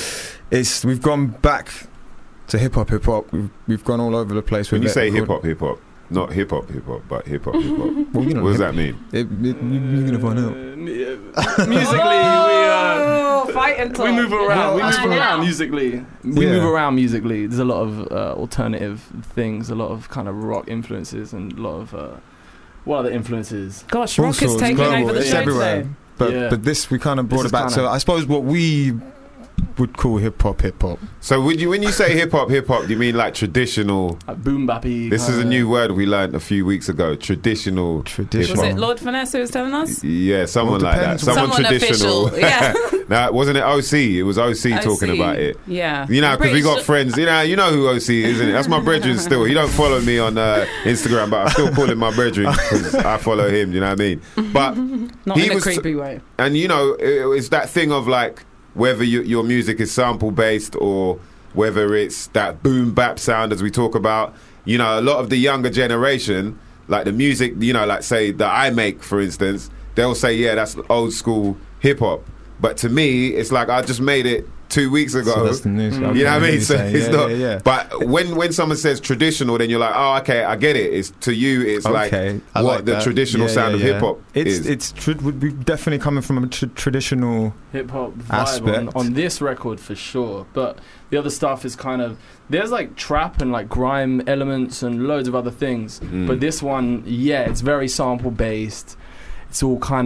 It's we've gone back to hip hop, hip hop. We've we've gone all over the place. When with you it. say We've hip hop, hip hop, not hip hop, hip hop, but hip hop, hip hop. Well, you know, what does hip- that mean? It, it, you're gonna find out. Musically, we uh, Oh, fight and talk. we move around. We Well, move I around musically. We Yeah. move around musically. There's a lot of uh, alternative things, a lot of kind of rock influences, and a lot of uh, what are the influences? Gosh, All rock is sorts, taking global, over the it's show everywhere. today. But Yeah. but this we kind of This brought is it back. So kinda- I suppose what we would call hip hop, hip hop. So would you, when you say hip hop, hip hop, do you mean like traditional? Like boom bappy. This is a kinda- new word we learned a few weeks ago. Traditional. Traditional. Was hip-hop. it Lord Finesse who was telling us? Yeah, someone Well, like that. depends. Someone, Someone traditional. official, yeah. Nah, wasn't it O C? It was O C O C, talking about it. yeah. You know, I'm because we pretty got sure- friends. You know, you know who O C is, isn't it? That's my brethren still. He don't follow me on uh, Instagram, but I still call him my brethren because I follow him. You know what I mean? But Not he in a was, creepy way. and you know, it, it's that thing of like whether you, your music is sample based or whether it's that boom bap sound as we talk about. You know, a lot of the younger generation, like the music, you know, like say that I make, for instance, they'll say, yeah, that's old school hip hop. But to me, it's like I just made it two weeks ago. So that's the news. You know what I mean? So it's yeah, not. Yeah, yeah. But when when someone says traditional, then you're like, oh, okay, I get it. It's to you, it's Okay, like I what like the that. traditional Yeah, sound yeah, of yeah. hip hop It's is. it's tr- would be definitely coming from a tr- traditional hip hop vibe aspect. on, on this record for sure. But the other stuff is kind of there's like trap and like grime elements and loads of other things. Mm. But this one, yeah, it's very sample based. It's all kind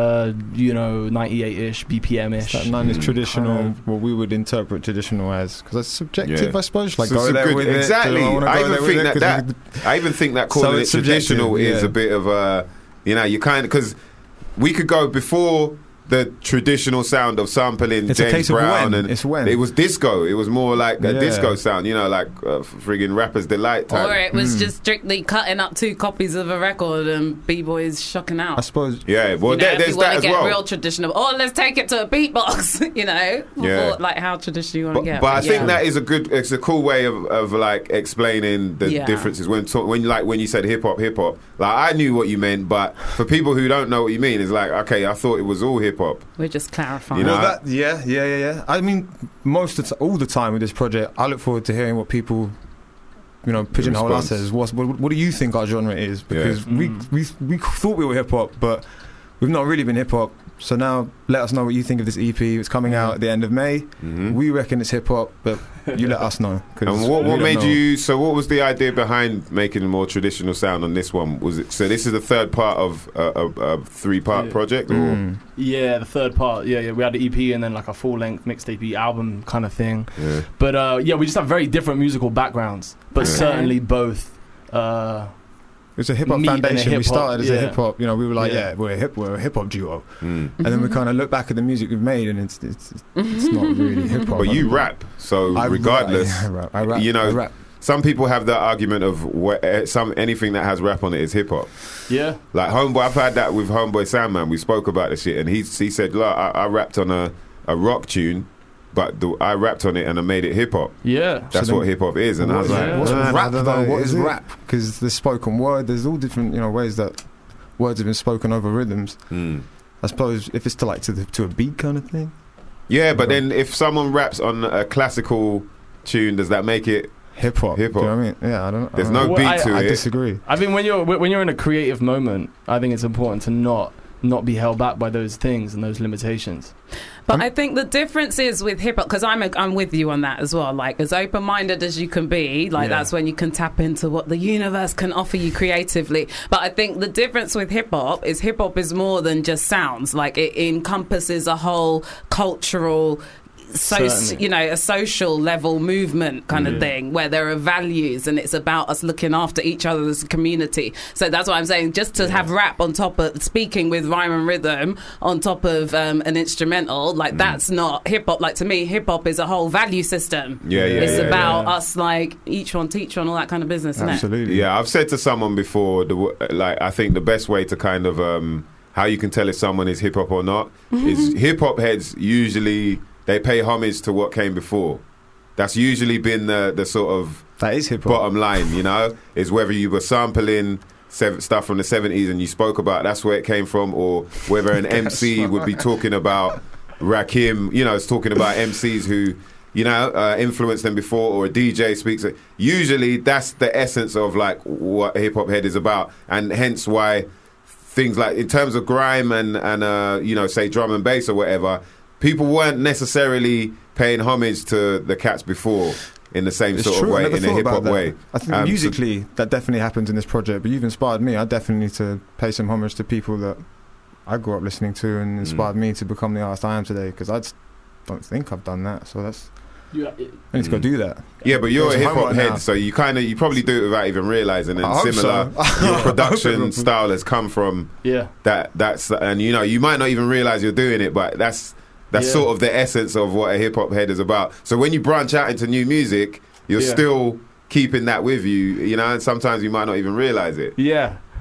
of, you know, ninety-eight-ish, B P M-ish. That nine is Mm. traditional, Kind of- what we would interpret traditional as, because that's subjective, Yeah. I suppose. Like, So go it's a there good- with exactly. it. Do I, wanna I go even there with think it? that 'Cause that we- I even think that So calling it it's subjective, traditional is yeah. a bit of a, you know, you kind of because we could go before the traditional sound of sampling It's a James case of Brown, when. and It's when. it was disco. It was more like a Yeah. disco sound, you know, like uh, friggin' Rapper's Delight type. Or it was just strictly cutting up two copies of a record and b-boys shocking out. I suppose. Yeah, well, you know, there, if there's you want that to as get well. real traditional, or let's take it to a beatbox, you know, Yeah. or like how traditional you want But, to get. but I think yeah. that is a good, it's a cool way of, of like explaining the Yeah. differences. When talk, when like when you said hip hop, hip hop, like I knew what you meant, but for people who don't know what you mean, it's like, okay, I thought it was all hip hop. We're just clarifying. You know, Well, that, yeah, yeah, yeah, yeah. I mean, most of the t- all the time with this project, I look forward to hearing what people, you know, pigeonhole us response. as. What's, what, what do you think our genre is? Because Yeah. we, Mm. we we thought we were hip hop, but we've not really been hip hop. So now, let us know what you think of this E P. It's coming out at the end of May. Mhm. We reckon it's hip hop, but you let us know. 'cause And what, we what don't made know. you? So, what was the idea behind making a more traditional sound on this one? Was it so? This is the third part of a, a, a three-part Yeah. project, or Mm. Yeah, the third part. Yeah, yeah. We had the E P and then like a full-length mixtape album kind of thing. yeah. But uh, yeah, we just have very different musical backgrounds, but Yeah. certainly both. Uh, It's a hip hop meet in a foundation. We hip-hop, started as a yeah. hip hop. You know, we were like, Yeah. yeah, we're a hip, we're a hip hop duo. Mm. And then we kind of look back at the music we've made, and it's it's it's not really hip hop. But you rap, so I rap, regardless, yeah, I rap, I rap, you know, I rap. some people have that argument of wh- eh, some anything that has rap on it is hip hop. yeah. Like Homeboy, I've had that with Homeboy Sandman. We spoke about the shit, and he he said, "Look, I, I rapped on a, a rock tune, but the, I rapped on it and I made it hip hop. Yeah, That's So what then- hip hop is." And I was What- like, what's "Nah, rap I don't though? know, What is it?" rap? Because there's spoken word. There's all different, you know, ways that words have been spoken over rhythms. Mm. I suppose if it's to like to the, to a beat kind of thing. Yeah, but then if someone raps on a classical tune, does that make it hip hop? Hip hop. Do you know what I mean? Yeah, I don't. There's I don't no know. beat Well, I- to I it. disagree. I think when you're when you're in a creative moment, I think it's important to not not be held back by those things and those limitations. But I think the difference is with hip hop, because I'm a, I'm with you on that as well. Like as open minded as you can be, like Yeah. that's when you can tap into what the universe can offer you creatively. But I think the difference with hip hop is hip hop is more than just sounds. Like it encompasses a whole cultural. So Certainly. you know, a social level movement kind Yeah. of thing where there are values and it's about us looking after each other as a community. So that's what I'm saying. Just to have rap on top of speaking with rhyme and rhythm on top of um, an instrumental, like Mm. that's not hip hop. Like to me, hip hop is a whole value system. Yeah, yeah, It's yeah, about yeah. us like each one teach one, all that kind of business, isn't it? Absolutely. Yeah, I've said to someone before, the, w- like I think the best way to kind of um, how you can tell if someone is hip hop or not is hip hop heads usually they pay homage to what came before. That's usually been the the sort of That is hip hop. bottom line, you know, is whether you were sampling sev- stuff from the seventies and you spoke about that's where it came from, or whether an M C would be talking about Rakim, you know, it's talking about M Cs who, you know, uh, influenced them before, or a D J speaks. Usually that's the essence of like what hip hop head is about, and hence why things like in terms of grime and and uh, you know, say drum and bass or whatever, people weren't necessarily paying homage to the cats before in the same It's sort true. of I way, never in a thought hip about hop that. way. I think Um, so- musically that definitely happens in this project. But you've inspired me. I definitely need to pay some homage to people that I grew up listening to Mm. and inspired me to become the artist I am today. Because I just don't think I've done that. So that's Yeah, I need to go Mm. do that. Yeah, but you're There's a hip hop homework head, now. so you kind of you probably do it without even realizing. And I hope similar, so. your production style has come from yeah. that. That's and you know you might not even realize you're doing it, but that's that's Yeah. sort of the essence of what a hip hop head is about. So when you branch out into new music, you're Yeah. still keeping that with you, you know. And sometimes you might not even realize it. Yeah.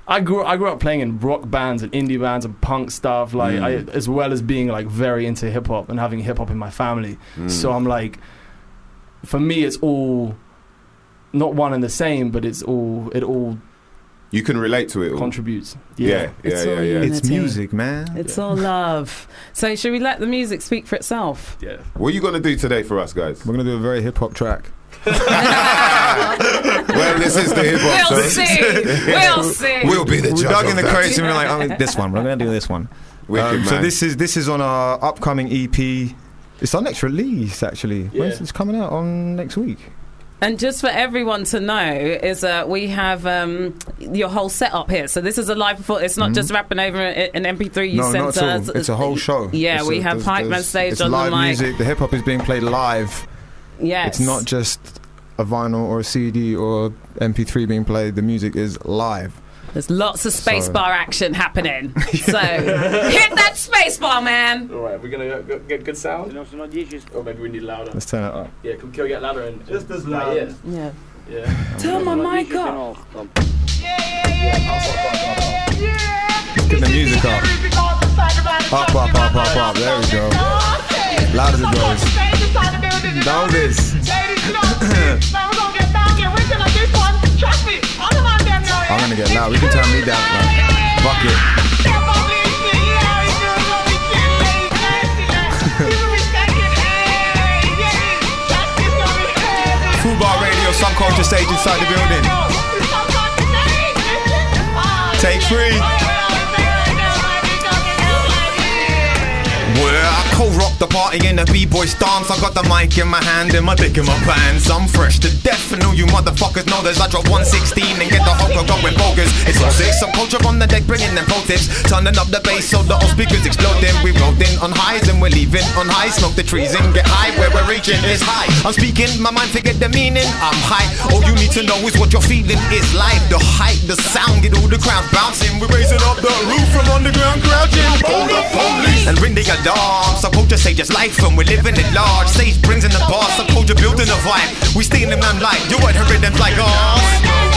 I grew I grew up playing in rock bands and indie bands and punk stuff, like Mm. I, as well as being like very into hip hop and having hip hop in my family. Mm. So I'm like, for me, it's all not one and the same, but it's all it all. You can relate to it all. Contributes. Yeah, yeah, It's yeah, all yeah. unity. It's music, man. It's all love. So should we let the music speak for itself? Yeah. What are you going to do today for us, guys? We're gonna do a very hip hop track. Well, this is the hip hop. We'll so- see. We'll see. We'll be the We judge dug of in the that. crates and we were like, oh, this one. We're gonna do this one. Wicked, Um, so man. this is this is on our upcoming E P. It's our next release, actually. When's Yeah. it's coming out on next week? And just for everyone to know, is that we have um, your whole setup here. So this is a live performance. It's not Mhm. just rapping over an an M P three you No, sent not at all. us. It's a whole show. Yeah, It's we a- have there's- hype man there's- stage it's on live the mic. music. The hip hop is being played live. Yes. It's not just a vinyl or a C D or M P three being played. The music is live. There's lots of space So- bar action happening. So hit that space bar, man. All right, we're gonna get, get good sound. Or maybe we need louder. Let's turn it up. Yeah, can, can we get louder? And, Just as Right, loud. yeah. Yeah. Yeah. Turn my mic up. Let's get the music up. Up, up, up, up, up. There we go. Loud as it goes. Down this. I'm gonna get loud. We can turn me down. Like, fuck it. Fubar Radio, Subculture Stage inside the building. Take three. Well, I co-rock the party in a b-boy stance. I got the mic in my hand and my dick in my pants. I'm fresh to death and all you motherfuckers know this. I drop one sixteen and get the whole crowd going bogus. It's all sick, subculture on the deck bringing them pro tips. Turning up the bass so the old speakers exploding. We rolled in on highs and we're leaving on high. Smoke the trees and get high where we're reaching is high. I'm speaking, my mind forget the meaning. I'm high, all you need to know is what you're feeling is live. The hype, the sound, get all the crowd bouncing. We're raising up the roof from underground crouching. Hold up, police and ring the alarm. Subculture stage is life and we're living it large. Stage brings in the bar, subculture building a vibe. We stealing them like you ain't heard them like us.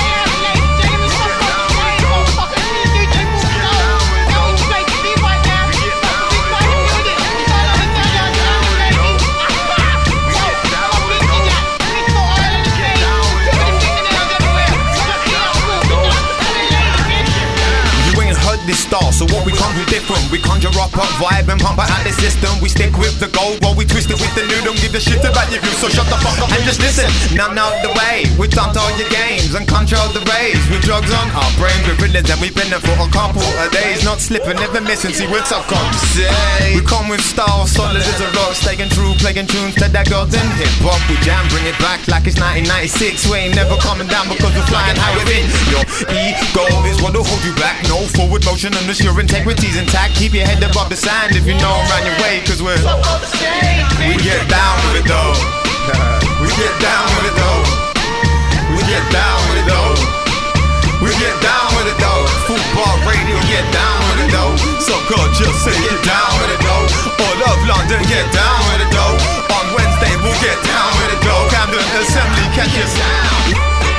This style, so what we come do different. We conjure up a vibe and pump it out the system. We stick with the gold while we twist it with the new. Don't give a shit about your views, so shut the fuck up and just listen. Now, now the way we dumped all your games and control the rays. With drugs on our brains, we're villains and we've been there for a couple of days. Not slipping, never missing. See what's up, come say. We come with style, solid as a rock, staying true, playing tunes to that golden hip hop. We jam, bring it back like it's nineteen ninety-six. We ain't never coming down because we're flying high within. Your ego is what'll hold you back. No forward motion unless your integrity's intact. Keep your head above the sand if you know I'm round your way, cause we're we get down with it though. We get down with it though. We get down with it though. We get down with it though. Football radio, get down with it though. So God just say get down with it though. All of London, get down with it though. On Wednesday we'll get down with it though. Camden Assembly, catch your sound.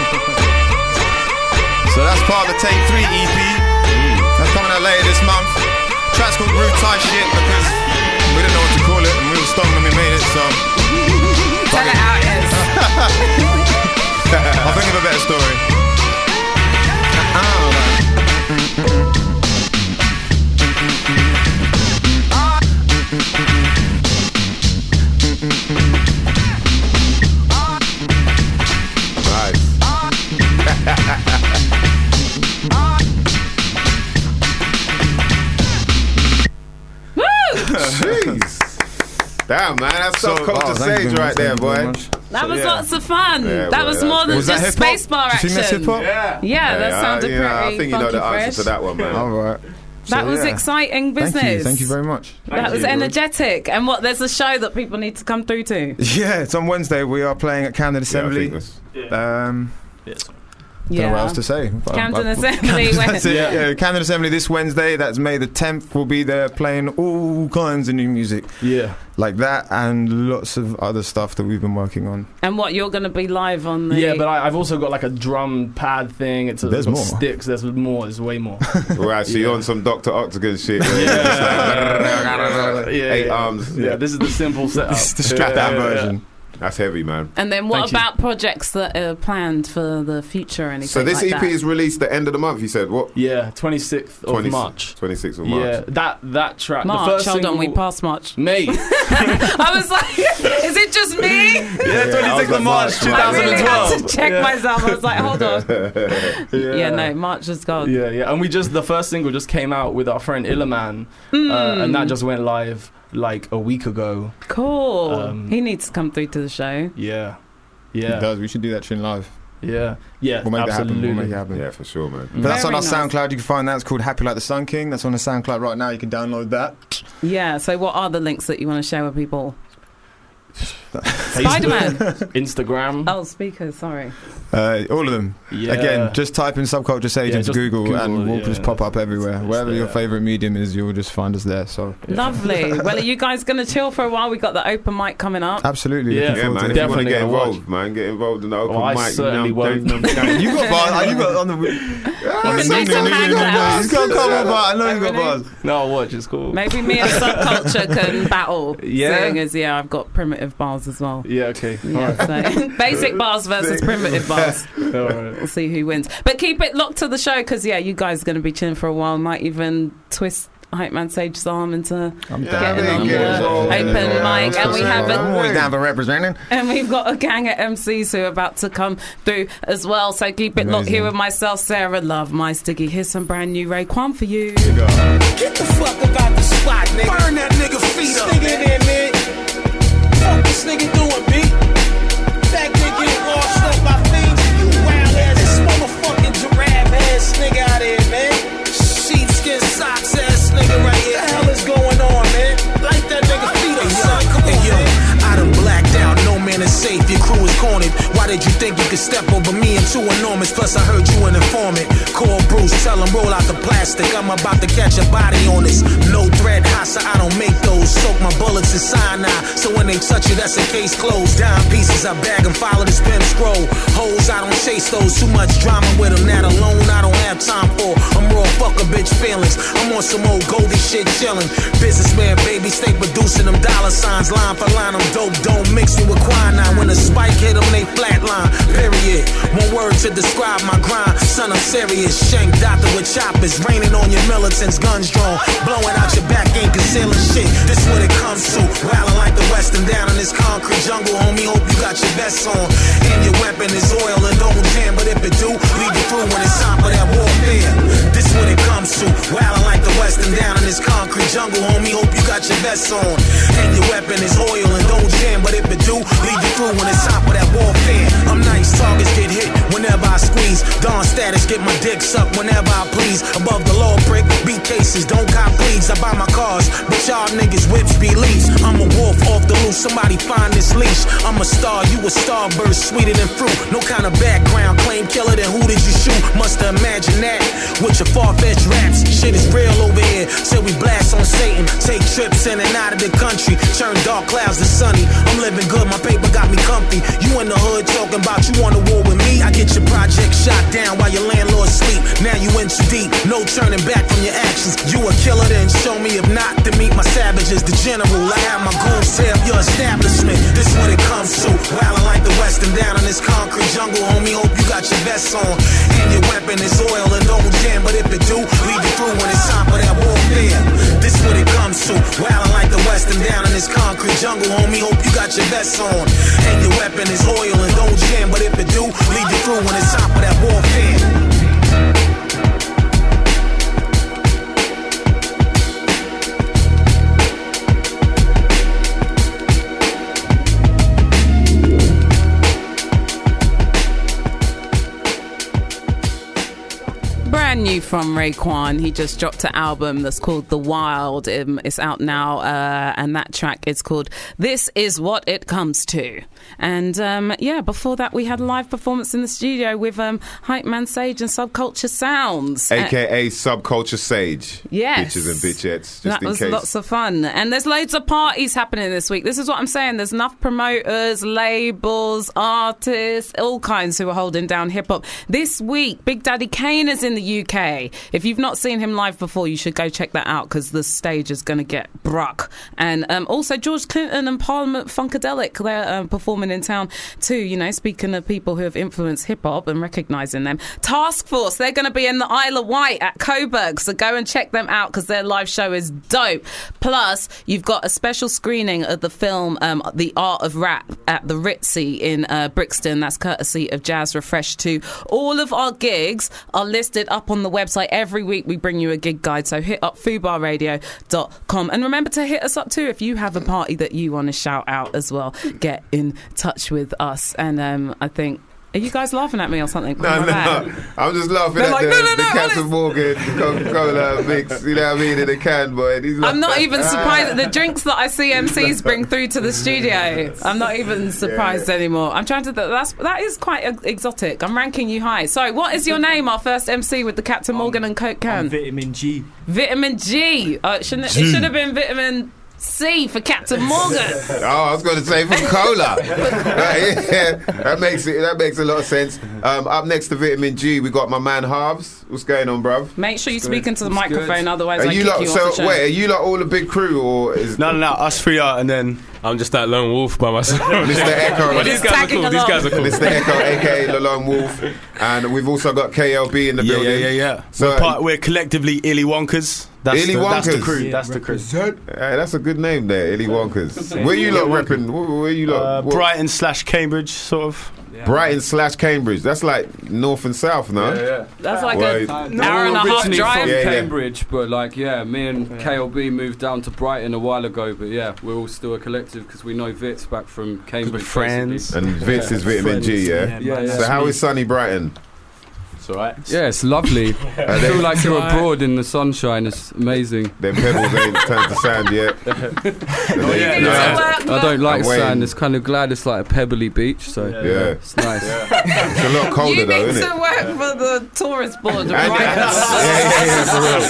So that's part of the Take three E P. That's coming out later this month. Track's called Rude Tie Shit because we didn't know what to call it and we were stoned when we made it, so Tell it how it is. I'll think of a better story. Jeez. Damn, man, that's So- subculture oh, thank you stage very right much, there, thank you very boy. much. That So, was yeah. lots of fun. Yeah, that boy, was that's more than Was that just hip-hop? space bar Do you action. think that's hip-hop? Yeah. Yeah, that Yeah, sounded I, pretty yeah, I think you know funky the answer fresh. to that one, man. All right. That So, was yeah. exciting business. Thank you. Thank you very much. That was energetic. And what? There's a show that people need to come through to. Yeah, it's on Wednesday. We are playing at Camden Yeah, I Assembly. think that's- Yeah. Um, Yes. Don't know Yeah. what else to say. But- Camden but- Assembly. That's it. when- Yeah, Camden Assembly this Wednesday. That's May the tenth. We'll be there playing all kinds of new music. Yeah. Like that and lots of other stuff that we've been working on. And what, you're going to be live on the... Yeah, but I, I've also got like a drum pad thing. It's a, There's got more. sticks. There's more. There's way more. Right, so you're on some Doctor Octagon shit. Yeah. Eight yeah. arms. Yeah, this is the simple setup. It's the strapped out Yeah, yeah, yeah. version. That's heavy, man. And then what Thank you. about projects that are planned for the future or anything So this like E P that? is released the end of the month, you said? What? Yeah, twenty-sixth of twenty March. twenty-sixth of March. Yeah, that that track. March, the first hold on, single, we passed March. Mate. I was like, is it just me? Yeah, twenty-sixth of March, I really had twenty twelve. to check Yeah. myself. I was like, hold on. Yeah. Yeah, no, March is gone. Yeah, yeah, and we just the first single just came out with our friend Illaman, Mm. uh, and that just went live like a week ago. Cool. Um, he needs to come through to the show. Yeah, yeah, It does. We should do that shit live. yeah, yeah. We'll make absolutely. it happen. We'll make it happen. Yeah, for sure, man. But that's on Very our nice. SoundCloud. You can find that. It's called Happy Like the Sun King. That's on the SoundCloud right now. You can download that. Yeah, so what are the links that you want to share with people? Facebook, Spider-Man. Instagram. Oh, speakers, sorry. Uh, all of them. Yeah. Again, just type in Subculture Sage Yeah, into just Google, Google and it, we'll yeah. just pop up everywhere. It's Wherever your there. favourite medium is, you'll just find us there. So Lovely. Well, are you guys going to chill for a while? We got the open mic coming up. absolutely. Yeah. looking Yeah, forward man. to If it. you want to Definitely get gonna watch. involved, man, get involved in the open Oh, I mic. certainly you know, won't. don't- don't- You got bars. You got on the. You can do some handouts. He's got a couple of bars. I know he's got Everything. bars. No, watch. It's cool. Maybe me and Subculture can battle. Yeah. Seeing as, yeah, I've got primitive bars as well. Yeah. Okay. Yeah, so basic bars versus primitive bars. All right. We'll see who wins. But keep it locked to the show because, yeah, you guys are going to be chilling for a while. Might even twist Hype Man Sage's arm into I'm getting down. on Yeah, the yeah, open yeah. mic. And we have I'm always a, down for representing. and we've got a gang of M Cs who are about to come through as well. So keep it locked Amazing. here with myself, Sarah Love, My Stiggy. Here's some brand new Raekwon for you. Get the fuck about the spot, nigga. Burn that nigga feet up. Nigga in there, man. Fuck this nigga doing, B. Back there getting washed up by fiends. You wild ass, this motherfucking giraffe ass nigga out here, man. Sheepskin socks ass nigga right here. What the hell is going on, man? Light that nigga feet up, son. Come on, yo. I done blacked out, no man is safe, your crew is cornered. Why did you think you could step over me? I'm too enormous, plus I heard you an informant. Call Bruce, tell him roll out the plastic. I'm about to catch a body on this. No thread, Hassa, I don't make those. Soak my bullets in cyanide, so when they touch you, that's a case closed. Dime pieces, I bag and follow this pen scroll. Hoes, I don't chase those, too much drama with them. That alone, I don't have time for. I'm raw, fuck a bitch feelings. I'm on some old Goldie shit chillin'. Businessman, baby, stay producing them dollar signs. Line for line, I'm dope, don't mix me with quinine. When the spike hit them, they flatline, period. One word to describe my grind. Son, I'm serious. Shank doctor with choppers. Raining on your militants, guns drawn. Blowing out your back, ain't concealing shit. This what it comes to. Wildin' like the Western down in this concrete jungle, homie. Hope you got your vest on. And your weapon is oil and don't jam. But if it do, lead you through when it's time for that warfare. This what it comes to. Wildin' like the Western down in this concrete jungle, homie. Hope you got your vest on. And your weapon is oil and don't jam. But if it do, lead you through when it's time for that warfare. I'm nice, targets get hit whenever I squeeze. Dawn status, get my dick sucked whenever I please. Above the law brick, beat cases, don't cop please. I buy my cars, but y'all niggas whips be leaves. I'm a wolf off the loose, somebody find this leash. I'm a star, you a starburst, sweeter than fruit. No kind of background, claim killer, then who did you shoot? Musta imagine that, with your far-fetched raps. Shit is real over here, till we blast on Satan. Take trips in and out of the country, turn dark clouds to sunny. I'm living good, my paper got me comfy. You in the hood talking about you on the war with me. I get your project shot down while your landlord sleep. Now you in too deep, no turning back from your actions. You a killer, then show me. If not, to meet my savages. The general, I have my goons tear up your establishment. This what it comes to. Wildin' like the Western down in this concrete jungle, homie. Hope you got your vest on. And your weapon is oil and don't jam. But if it do, lead you through when it's time for that warfare. This what it comes to. Wildin' like the Western down in this concrete jungle, homie. Hope you got your vest on. And your weapon is oil and don't jam. But if it do, lead you through when it's time for that warfare. Brand new from Raekwon. He just dropped an album that's called The Wild. Um, it's out now, uh, and that track is called This Is What It Comes To. And um, yeah, before that we had a live performance in the studio with um, Hype Man Sage and Subculture Sounds. A K A Subculture Sage. Yes. Bitches and bitchettes, just that in was case. lots of fun. And there's loads of parties happening this week. This is what I'm saying. There's enough promoters, labels, artists, all kinds who are holding down hip-hop. This week, Big Daddy Kane is in the U K. If you've not seen him live before, you should go check that out because the stage is going to get bruck. And um, also George Clinton and Parliament Funkadelic, they're um, performing in town too, you know, speaking of people who have influenced hip-hop and recognising them. Task Force, they're going to be in the Isle of Wight at Coburg, so go and check them out because their live show is dope. Plus, you've got a special screening of the film um, The Art of Rap at the Ritzy in uh, Brixton. That's courtesy of Jazz Refresh too. All of our gigs are listed up on the website. Every week we bring you a gig guide, so hit up fubar radio dot com. And remember to hit us up too if you have a party that you want to shout out as well. Get in touch with us. And um, I think... Are you guys laughing at me or something? No, no, I'm just laughing They're at like, the, no, no, the no, Captain Morgan Coca-Cola mix, you know what I mean, in a can, boy. And he's like, I'm not even surprised at the drinks that I see M Cs bring through to the studio. I'm not even surprised yeah. anymore. I'm trying to... That's, that is quite exotic. I'm ranking you high. So, what is your name, our first M C with the Captain Morgan and Coke can? I'm Vitamin G. Vitamin G. Oh, it, shouldn't, it should have been Vitamin... C for Captain Morgan. Oh, I was going to say for cola. yeah, that makes it. That makes a lot of sense. Um, up next to Vitamin G, we got my man Harves. What's going on, bruv? Make sure you speak into the it's microphone, good. Otherwise are I you kick lot, you so, off the show. Wait, are you lot all a big crew or is no, no, no, us three are, and then I'm just that lone wolf by myself. Mister Echo. But these guys are cool. These guys are cool. Mister Echo, aka the Lone Wolf, and we've also got K L B in the yeah, building. Yeah, yeah, yeah. So we're, part, we're collectively Illy Wonkers. That's Illy the, Wonkers. That's the crew. Yeah, that's the crew. Hey, that's a good name there, Illy Wonkers. Where you lot repping? Where you lot? Uh, Brighton slash Cambridge, sort of. Yeah. Brighton slash Cambridge. That's like north and south, no? Yeah, yeah. That's like well, an hour and a half drive. From yeah, Cambridge, yeah. but like, yeah, me and yeah. K L B moved down to Brighton a while ago, but yeah, we're all still a collective because we know Vitz back from Cambridge. Friends. And Vitz yeah. is Vitamin G, yeah? Yeah, yeah, yeah. So how is sunny Brighton? It's alright. Yeah, it's lovely. I feel like you're abroad in the sunshine. It's amazing. Them pebbles ain't turned to sand yet. oh, yeah, yeah. I don't like sand. It's kind of glad it's like a pebbly beach. So yeah, yeah. it's nice. Yeah. It's a lot colder you though, isn't it? it? You need to work for the tourist board, right? yeah, yeah, yeah,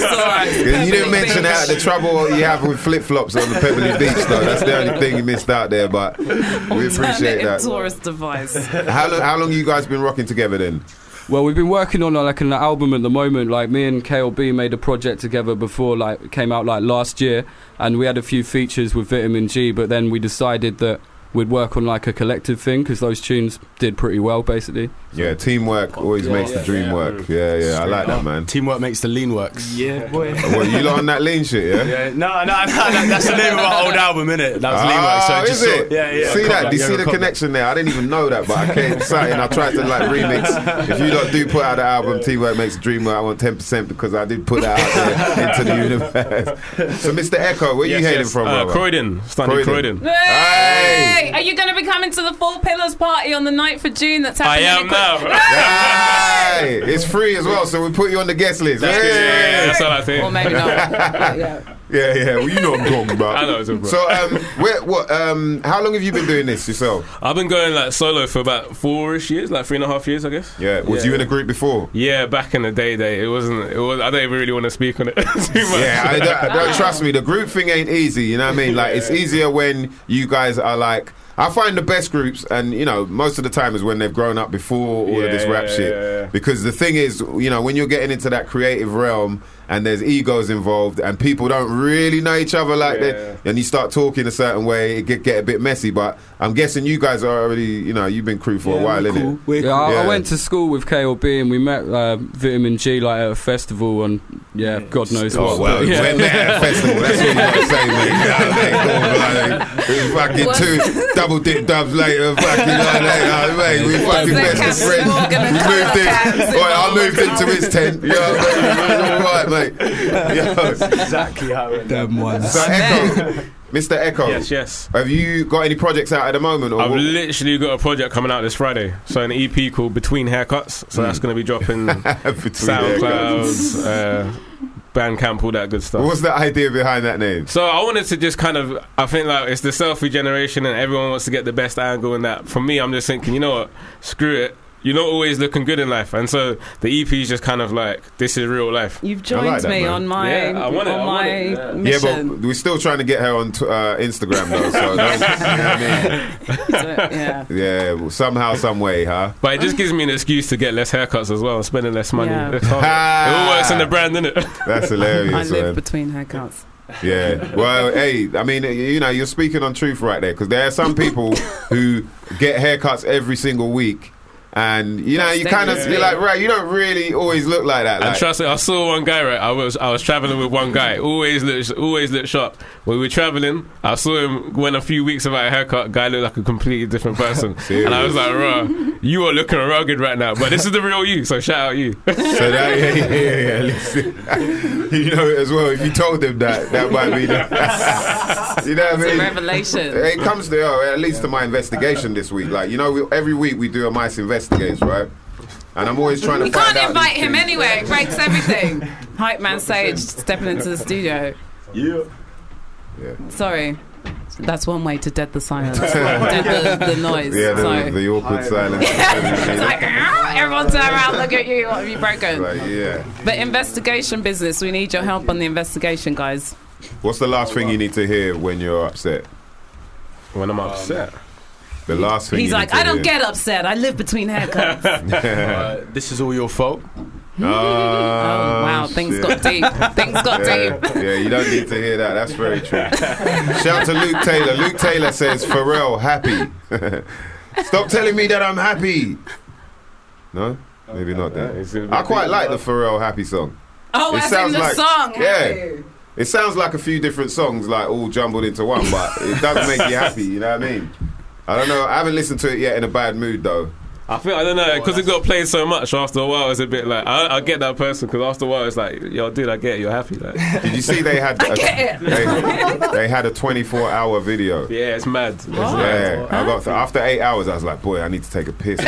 for real. You didn't mention out the trouble you have with flip flops on the pebbly beach, though. That's the only thing you missed out there. But we appreciate that. Tourist device. How long? How long you guys been rocking together then? Well, we've been working on like an album at the moment. Like me and K L B made a project together before, like it came out like last year, and we had a few features with Vitamin G. But then we decided that we'd work on like a collective thing because those tunes did pretty well, basically. Yeah, teamwork always yeah, makes yeah, the dream yeah. work. Yeah, yeah, I like that, man. Teamwork makes the lean works. Yeah, boy. Well, you lot on that lean shit, yeah? Yeah, no, no, no, no, that's the name of our old album, innit? That was oh, lean work. So is just it? Sort, yeah, yeah. See that? Do you yeah, see the connection there? I didn't even know that, but I came excited and I tried to like remix. If you lot do put out an album, Teamwork Makes the Dream Work, I want ten percent because I did put that out there into the universe. So, Mister Echo, where yes, you hailing yes. from, uh, brother? Croydon. Standing Croydon. Croydon. Hey! Are you going to be coming to the Four Pillars party on the ninth of June that's happening? I am now. Hey! It's free as well, so we put you on the guest list. That's, hey! yeah, yeah, that's all I think. Or maybe not. yeah. Yeah, yeah. Well, you know what I'm talking about. I know what I'm talking So, um, where, what, um, how long have you been doing this yourself? I've been going like solo for about four-ish years, like three and a half years, I guess. Yeah. Was yeah. you in a group before? Yeah, back in the day, day. It wasn't. It was. I don't even really want to speak on it too much. Yeah, I don't, I don't trust me. The group thing ain't easy. You know what I mean? Like, it's easier when you guys are like. I find the best groups, and you know, most of the time is when they've grown up before all yeah, of this rap yeah, shit. Yeah, yeah. Because the thing is, you know, when you're getting into that creative realm and there's egos involved and people don't really know each other like yeah, that, yeah. and you start talking a certain way, it get, get a bit messy. But I'm guessing you guys are already, you know, you've been crew for yeah, a while, cool. innit? Yeah, cool. I, yeah, I went to school with K L B and we met uh, Vitamin G like at a festival, and yeah, yeah. God knows oh, what. Well, yeah. we met at a festival. That's what you got to say, mate. You know what I mean? Fucking two double dip dubs later. Fucking like later, mate. We fucking best of friends. We moved in. Right, I moved into his tent. You know what I mean? It was all right, mate. Yo. Exactly how it Them ones. So Echo, Mister Echo. Yes, yes. Have you got any projects out at the moment? Or I've what? literally got a project coming out this Friday. So an E P called Between Haircuts. So Mm. that's going to be dropping SoundCloud, uh, Bandcamp, all that good stuff. What's the idea behind that name? So I wanted to just kind of, I think like it's the selfie generation and everyone wants to get the best angle and that. For me, I'm just thinking, you know what, screw it. You're not always looking good in life, and so the E P is just kind of like, this is real life. You've joined like that, me man. on my Yeah, I want it, on I want my it, yeah. mission. Yeah, but we're still trying to get her on t- uh, Instagram though. So don't, you know what I mean? yeah. Yeah, well, somehow, some way, huh? But it just gives me an excuse to get less haircuts as well, and spending less money. Yeah. It's hard. It all works in the brand, doesn't it? That's hilarious. I live man. between haircuts. Yeah. Well, hey, I mean, you know, you're speaking on truth right there, because there are some people who get haircuts every single week. And you know, you kind of Yeah. you're like, right, you don't really always look like that. And Like, trust me, I saw one guy. Right, I was I was traveling with one guy. Always looked always looked sharp. When we were traveling, I saw him when a few weeks without a haircut. Guy looked like a completely different person. And I was like, "Raw, you are looking rugged right now." But this is the real you. So shout out you. so that, yeah, yeah, yeah, yeah. Listen, you know as well. If you told them that, that might be the, you know what I It's a mean? revelation. It comes to oh, it leads to my investigation this week. Like you know, we, every week we do a Mice Investigates, right? And I'm always trying to You find can't out invite these him things. anywhere. It breaks everything. Hype man Sage stepping into the studio. Yeah. Yeah. Sorry. That's one way to dead the silence. dead the, the noise. Yeah, the, so. the awkward silence. It's like, "Ah, everyone turn around, look at you. What have you broken? Like, yeah. But investigation business, we need your help on the investigation, guys. What's the last thing you need to hear when you're upset? When I'm upset. The last thing He's you like, need to I don't hear. get upset. I live between haircuts. uh, this is all your fault. Oh, oh, wow. Things shit. got deep. Things got yeah, deep. yeah, you don't need to hear that. That's very true. Shout out to Luke Taylor. Luke Taylor says, Pharrell, happy. Stop telling me that I'm happy. No? Maybe not that. I quite like the Pharrell Happy song. Oh, It as sounds in the like- song. yeah. Happy. It sounds like a few different songs, like all jumbled into one, but it does make you happy, you know what I mean? I don't know. I haven't listened to it yet in a bad mood, though. I think I don't know because it got played so much. After a while, it's a bit like I, I get that person because after a while, it's like, yo, dude, I get it. You're happy. Like, Did you see they had a, get it. They, they had a twenty-four hour video? yeah, it's mad. It's Yeah, mad. I got after eight hours. I was like, boy, I need to take a piss. Man.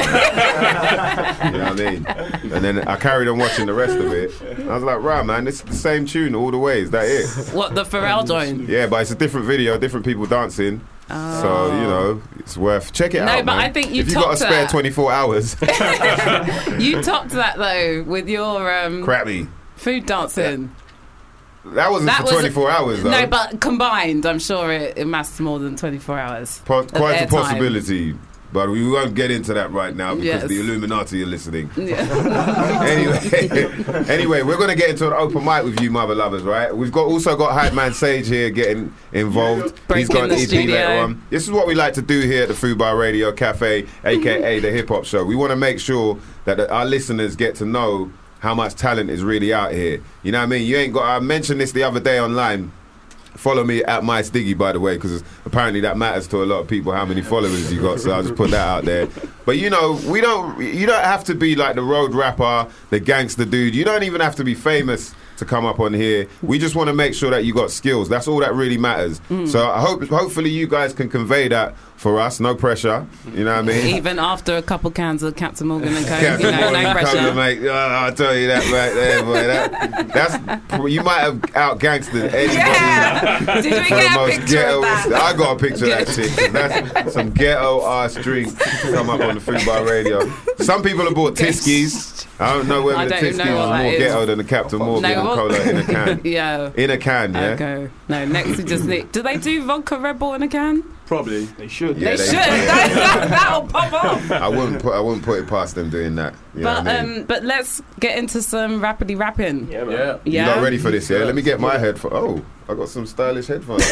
You know what I mean? And then I carried on watching the rest of it. I was like, right, man, it's the same tune all the way. Is that it? What, the Pharrell joint? Yeah, but it's a different video, different people dancing. Oh. So you know, it's worth check it No, out. but man. I think you if you got a topped spare that. twenty-four hours, You topped that, though, with your um, crappy. food dancing. That wasn't That for was- twenty-four hours though. No, but combined, I'm sure it, it massed more than twenty-four hours. Po- of quite a airtime. possibility. But we won't get into that right now because Yes. the Illuminati are listening. Yeah. anyway, anyway, we're going to get into an open mic with you, mother lovers, right? We've got also got Hype Man Sage here getting involved. He's Breaking got an the E P studio. later on. This is what we like to do here at the Food Bar Radio Cafe, aka the Hip Hop Show. We want to make sure that the, our listeners get to know how much talent is really out here. You know what I mean? You ain't got. I mentioned this the other day online. Follow me at My Stiggy, by the way, because apparently that matters to a lot of people how many followers you got. So I'll just put that out there. But you know, we don't. You don't have to be like the road rapper, the gangster dude. You don't even have to be famous to come up on here. We just want to make sure that you got skills. That's all that really matters. Mm. So I hope, hopefully, you guys can convey that for us. No pressure. You know what I mean? Even after a couple cans of Captain Morgan and Coke, Captain you know, Morgan no come to pressure. make- oh, I'll tell you that right there, boy. That, that's you might have out gangstered anybody. Yeah. Did we for get the a most picture ghetto. of that? I got a picture of that chick. 'Cause That's some ghetto ass drink to come up on the Food Bar Radio. Some people have bought Tiskies. I don't know whether I the don't Tiskies know is what more that is. ghetto than the Captain Morgan No, and what- cola in a can. Yeah. In a can, yeah. Okay. No, next we just need. Do they do vodka Red Bull in a can? Probably they should. Yeah, they, should. that, that, that'll pop off. I wouldn't put I wouldn't put it past them doing that. You know But what I mean? um, but let's get into some rapidly rapping. Yeah, man. You Yeah. not ready for this, yeah? Let me get my headphones. Oh, I got some stylish headphones.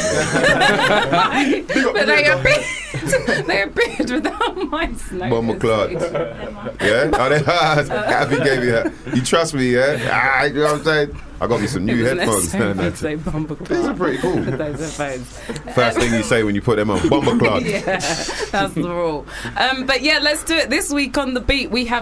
But they appeared, they appeared without my snow. Bomber clots. Yeah? Oh, they, Happy gave you that. You trust me, yeah? Ah, you know what I'm saying? I got me some new headphones. Say bomber clots. These are pretty cool. Those headphones. First thing you say when you put them on, bomber clots. Yeah, that's the rule. Um, but yeah, let's do it. This week on The Beat, we have Mister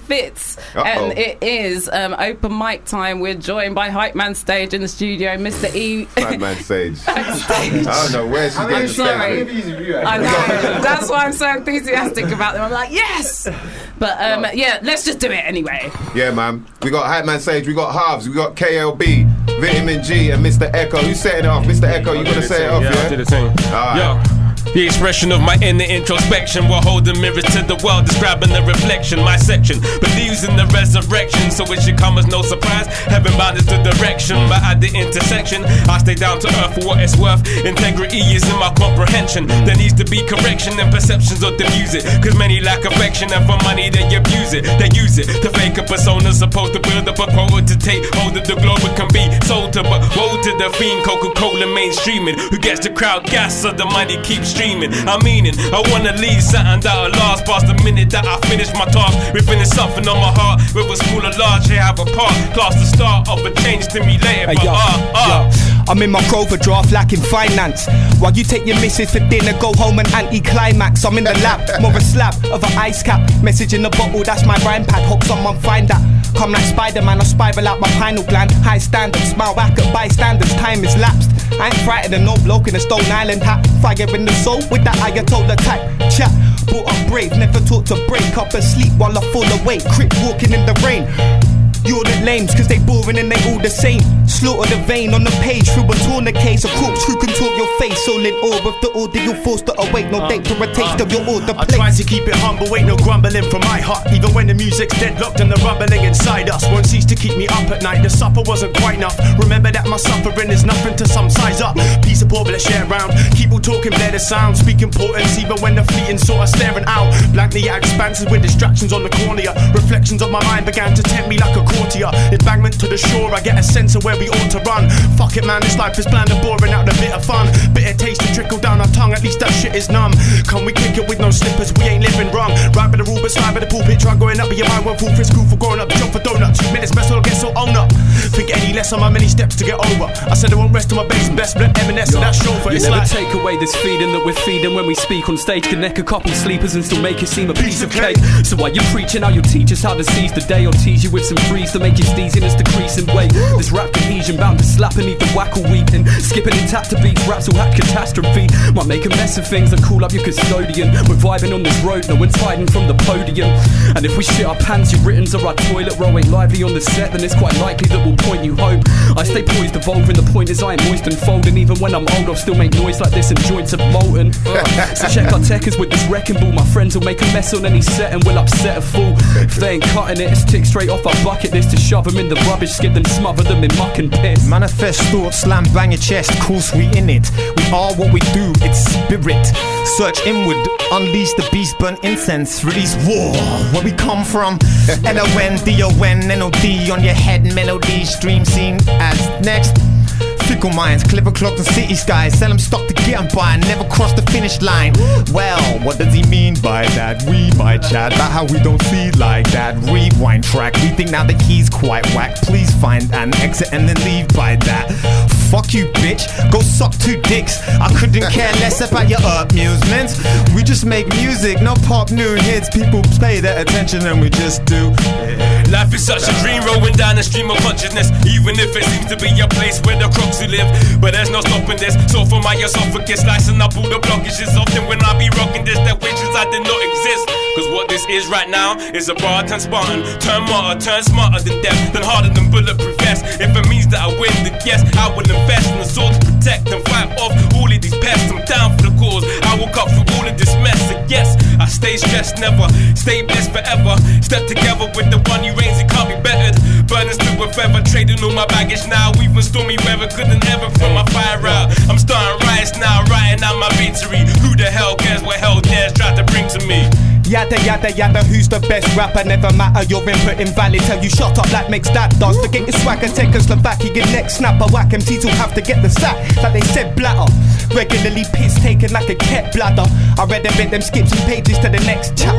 fits. Uh-oh. And it is um, open mic time. We're joined by Hype Man Stage in the studio, Mister E. Hype Man Stage. I don't know where she's getting the sorry. stage. I know. That's why I'm so enthusiastic about them. I'm like, yes! But um, yeah, let's just do it anyway. Yeah, man. We got Hype Man Sage, we got Halves, we got K L B, Vitamin G, and Mister Echo. Who's setting it off? Mister Echo, you gonna set it off, yeah? Yeah, I did the thing. All right. Yo. The expression of my inner introspection while holding mirrors to the world, describing the reflection. My section believes in the resurrection, so it should come as no surprise. Heaven bound is the direction, but at the intersection, I stay down to earth for what it's worth. Integrity is in my comprehension. There needs to be correction in perceptions of the music, cause many lack affection, and for money they abuse it. They use it to fake a persona, supposed to build up a quota to take hold of the globe. It can be sold to, but woe to the fiend Coca-Cola mainstreaming, who gets the crowd gas so the money keeps streaming. I'm meaning, I wanna leave something that'll last past the minute that I finish my task. Revealing something on my heart, whether small or large, they have a part. Class the start of a change stimulated, but uh, uh. I'm in my overdraft lacking finance, while you take your missus for dinner, go home and anti-climax. I'm in the lab, more a slab of an ice cap. Message in the bottle, that's my rhyme pad. Hope someone find that. Come like Spider-Man, I spiral out my pineal gland. High standards, smile back at bystanders. Time is lapsed. I ain't frightened of no bloke in a Stone Island hat. Fire in the soul with that Ayatollah type chat. Brought up brave, never taught to break up and sleep while I fall awake. Crip walking in the rain. You're the lames, cause they boring and they all the same. Slaughter the vein on the page through a tourniquet case. A corpse who can talk your face, all in awe of the order you're forced to await. No date for a taste of your order I plate. try to keep it humble, ain't no grumbling from my heart. Even when the music's deadlocked and the rumbling inside us won't cease to keep me up at night. The supper wasn't quite enough. Remember that my suffering is nothing to some size up. Piece of pork, let's share round. Keep all talking, blare the sound. Speak importance even when the fleeting sort of staring out. Blankly at expanses with distractions on the cornea. Reflections of my mind began to tempt me like a courtier. Embankment to the shore, I get a sense of where we ought to run. Fuck it man, this life is bland and boring out the bit of fun. Bitter taste to trickle down our tongue, at least that shit is numb. Can we kick it with no slippers, we ain't living wrong. Right by the rule but slide by the pulpit. Try going up but your mind won't fool. Chris school for growing up, jump for donuts. Minutes best will get so own up. Think any less on my many steps to get over. I said I won't rest on my base, best let M and S and that chauffeur. You It's never like take away this feeding that we're feeding when we speak on stage. Can neck a couple sleepers and still make it seem a piece of cake. So while you're preaching how you'll teach us how to seize the day, or tease you with some freeze to make your steeziness decrease in weight. This rap cohesion bound to slap beneath the whack all weeping. Skipping in tap to beats, raps will hack catastrophe. Might make a mess of things and call up your custodian. We're vibing on this road, no one's hiding from the podium. And if we shit our pants, your writtens or our toilet roll ain't lively on the set, then it's quite likely that we'll point you home. I stay poised, evolving, the point is I ain't moist and folding. Even when I'm old, I'll still make noise like this and joints are molten. Uh, so check our techers with this wrecking ball. My friends will make a mess on any set and will upset a fool. If they ain't cutting it, it's tick straight off our bucket list to shove them in the rubbish skip, then smother them in muck and piss. Manifest thoughts, slam bang your chest, course we in it. We are what we do, it's spirit. Search inward, unleash the beast, burn incense, release war. Where we come from, L O N, D O N, N O D on your head, melody, stream scene as next. Fickle minds, clever clocks and city skies. Tell them stop to get them by and never cross the finish line. Well, what does he mean by that? We might chat about how we don't see like that. Rewind track, we think now that he's quite whack. Please find an exit and then leave by that. Fuck you bitch, go suck two dicks. I couldn't care less about your amusements. We just make music, no pop new hits. People pay their attention and we just do. Life is such a dream rolling down a stream of consciousness. Even if it seems to be a place where the crocs who live, but there's no stopping this. So for my esophagus, slicing up all the blockages. Often when I be rocking this, that wishes I did not exist. Cause what this is right now is a bar turn Spartan. Turn martyr, turn smarter than death, then harder than bulletproof vest. If it means that I win, then yes, I will invest in the sword to protect and fight off all of these pests. I'm down for the cause, I will cut through all of this mess. And yes, I stay stressed, never stay blessed forever. Step together with the one who reigns, it can't be bettered. Burning still with feather, trading all my baggage now. Even stormy weather couldn't ever from my fire out. I'm starting riots now, writing out my victory. Who the hell cares what hell dares try to bring to me? Yada yada yada, who's the best rapper? Never matter, your input invalid. Tell you shut up like makes that does. Forget your swagger, take a Slovakian neck snapper. Whack M Cs will have to get the sack, like they said blatter. Regularly piss taken like a cat bladder. I read a bit, them skip some pages to the next chapter.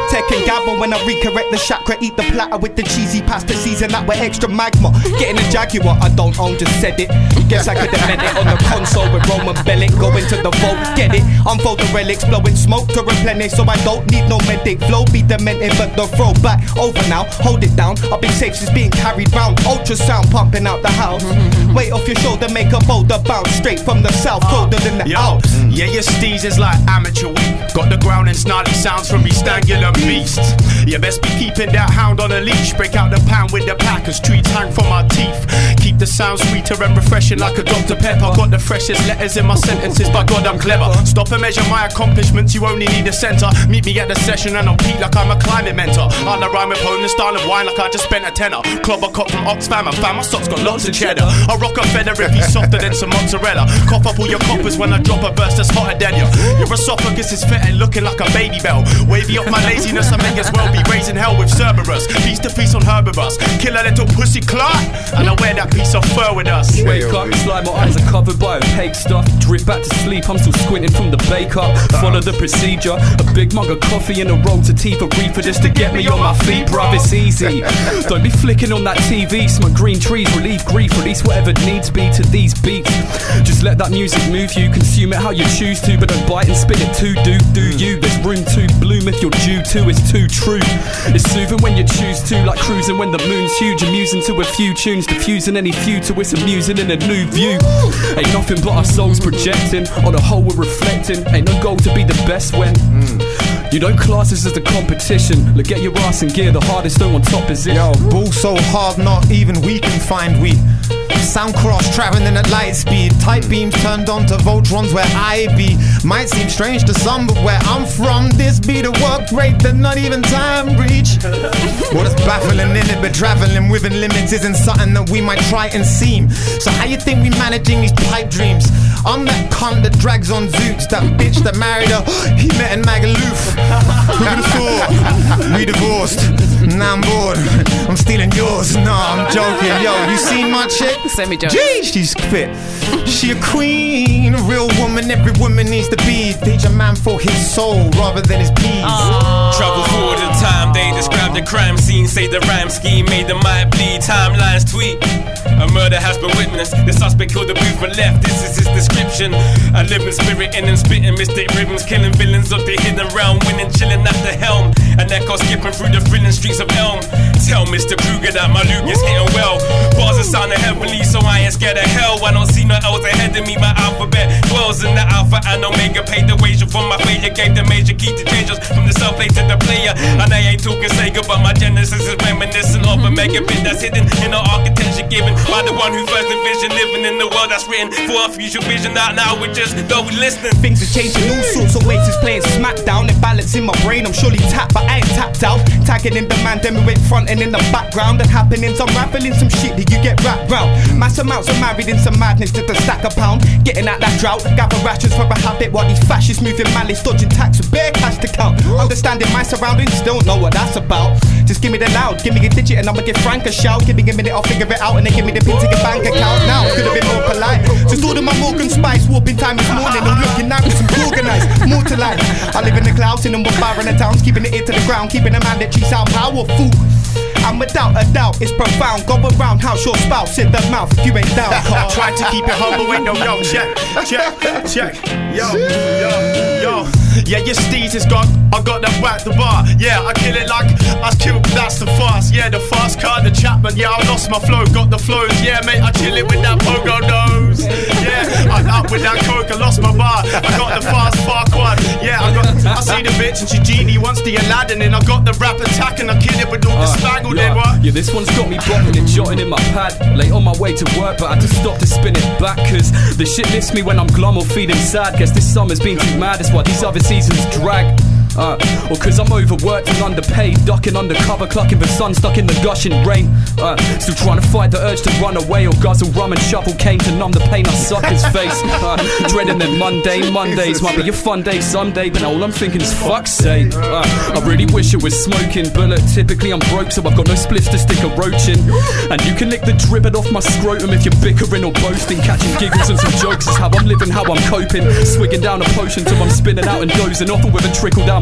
tech and gamble when I recorrect the chakra. Eat the platter with the cheesy pasta season that with extra magma. Getting a Jaguar I don't own, just said it. Guess I could have meant it on the console with Roman Bellic. Go into the vault, get it. Unfold the relics, blowing smoke to replenish. So I don't need no medic. Flow be demented, but the throwback over now. Hold it down, I've been safe since being carried round. Ultrasound pumping out the house. Weight off your shoulder, make a boulder bounce straight from the south, colder than the Yo, Alps. yeah, your steez is like amateur week. Got the ground and snarly sounds from these stangular beasts. You best be keeping that hound on a leash. Break out the pound with the packers, treats hang from our teeth. Keep the sound sweeter and refreshing like a Doctor Pepper. Got the freshest letters in my sentences, by God I'm clever. Stop and measure my accomplishments, you only need a centre. Meet me at the session and I'll peak like I'm a climbing mentor. On the rhyme with home and style of wine like I just spent a tenner. Club a cop from Oxfam, I found my socks got lots of cheddar. I rock a feather if he's softer than some mozzarella. Cough up all your coppers when I drop a verse that's hotter than you. Your esophagus is fetid looking like a baby bell. Wavy off my laziness, I may as well be raising hell with Cerberus. Piece to piece on Herbivus. Kill a little pussy clot and I wear that piece of fur with us. Wake up, it's like my eyes are covered by opaque stuff. Drift back to sleep, I'm still squinting from the bake up. Follow the procedure, a big mug of coffee and a roll to tea for reefer just to get me on my feet, bruv, it's easy. Don't be flicking on that T V, smoke green trees, relieve grief, release whatever needs be to these beats. Just let that music move you, consume it how you choose to, but don't bite and spit it too, do, do you. There's room to bloom if you're due to, it's too true. It's soothing when you choose to, like cruising when the moon's huge, amusing to a few tunes, diffusing any few to it's amusing in a new view. Ain't nothing but our souls projecting, on the whole we're reflecting, ain't no goal to be the best when mm. you don't class this as a competition. Look, get your ass in gear, the hardest though on top position. Yo, ball so hard not even we can find we. Sound cross traveling at light speed. Tight beams turned on to Voltrons where I be. Might seem strange to some, but where I'm from, this be the work rate that not even time reach. What is baffling in it, but traveling within limits isn't something that we might try and seem. So how you think we managing these pipe dreams? I'm that cunt that drags on Zoots, that bitch that married her, he met in Magaluf. Who would've thought? We divorced, now I'm bored, I'm stealing yours. Nah, I'm joking, yo, you seen my chick? Send me jokes. Gee, she's fit. She a queen, a real woman, every woman needs to be. Teach a man for his soul rather than his peas. Travel forward in time, they describe the crime scene, say the rhyme scheme made the mind bleed. Timelines tweet. A murder has been witnessed. The suspect killed the booth but left. This is his description. A living spirit in and spitting mistake rhythms, killing villains of the hidden realm, winning, chilling at the helm. An echo skipping through the thrilling streets of Elm. Tell Mister Kruger that my Luke is hitting well. Bars are sounding heavenly, so I ain't scared of hell. I don't see no L's ahead of me. My alphabet dwells in the alpha and omega. Paid the wager for my failure, gave the major key to change us from the self-play to the player. And I ain't talking Sega, but my genesis is reminiscent of a megabit that's hidden in our architecture given by the one who first envisioned living in the world that's written for our future vision. Out now we're just though we listening. Things are changing all sorts of ways. It's playing smackdown. It balance in my brain. I'm surely tapped, but I ain't tapped out. Tagging in the man, then we went front and in the background. And happenings, unraveling some shit that you get wrapped round. Mass amounts are married in some madness to the stack a pound. Getting out that drought, gather rations for a habit while these fascists moving malice, dodging tax with bare cash to count. Understanding my surroundings, don't know what that's about. Just give me the loud, give me a digit and I'ma give Frank a shout. Give me a minute, I'll figure it out and then give me the pin to your bank account. Now could've been more polite. Just ordered my Morgan Spice, warping time this morning. I'm looking out with some organised, more to life. I live in the clouds in and one bar in the towns, keeping it ear to the ground, keeping a man that cheats out powerful. I'm without a doubt, it's profound. Go around, house your spouse, sit the mouth if you ain't down. Try to keep it humble, ain't no yo, check, check, check. Yo, yo, yo. Yeah, your steez is gone, I got that back the bar. Yeah, I kill it like I killed, that's the fast. Yeah, the fast car, the Chapman. Yeah, I lost my flow, got the flows. Yeah, mate, I chill it with that pogo nose. Yeah, I'm up with that coke, I lost my bar. I got the fast Farquad. Yeah, I got, I see the bitch and she genie wants the Aladdin. And I got the rap attack and I kill it with all the Uh, spangled yeah, in, what? yeah, this one's got me bopping and jotting in my pad. Late on my way to work, but I had to stop to spin it back. Cause the shit lifts me when I'm glum or feeling sad. Guess this summer's been too mad, that's why these other seasons drag. Uh, or cause I'm overworked and underpaid, ducking undercover, clucking the sun, stuck in the gushing rain. Uh, still trying to fight the urge to run away or guzzle rum and shovel cane to numb the pain I sucker's face. Uh, dreading them mundane Mondays, might be a fun day someday, but all I'm thinking is fuck's sake. Uh, I really wish it was smoking, but look, typically I'm broke, so I've got no spliffs to stick a roach in. And you can lick the drippet off my scrotum if you're bickering or boasting, catching giggles and some jokes is how I'm living, how I'm coping. Swigging down a potion till I'm spinning out and dozing off, and with a trickle down my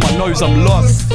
my nose, I'm lost.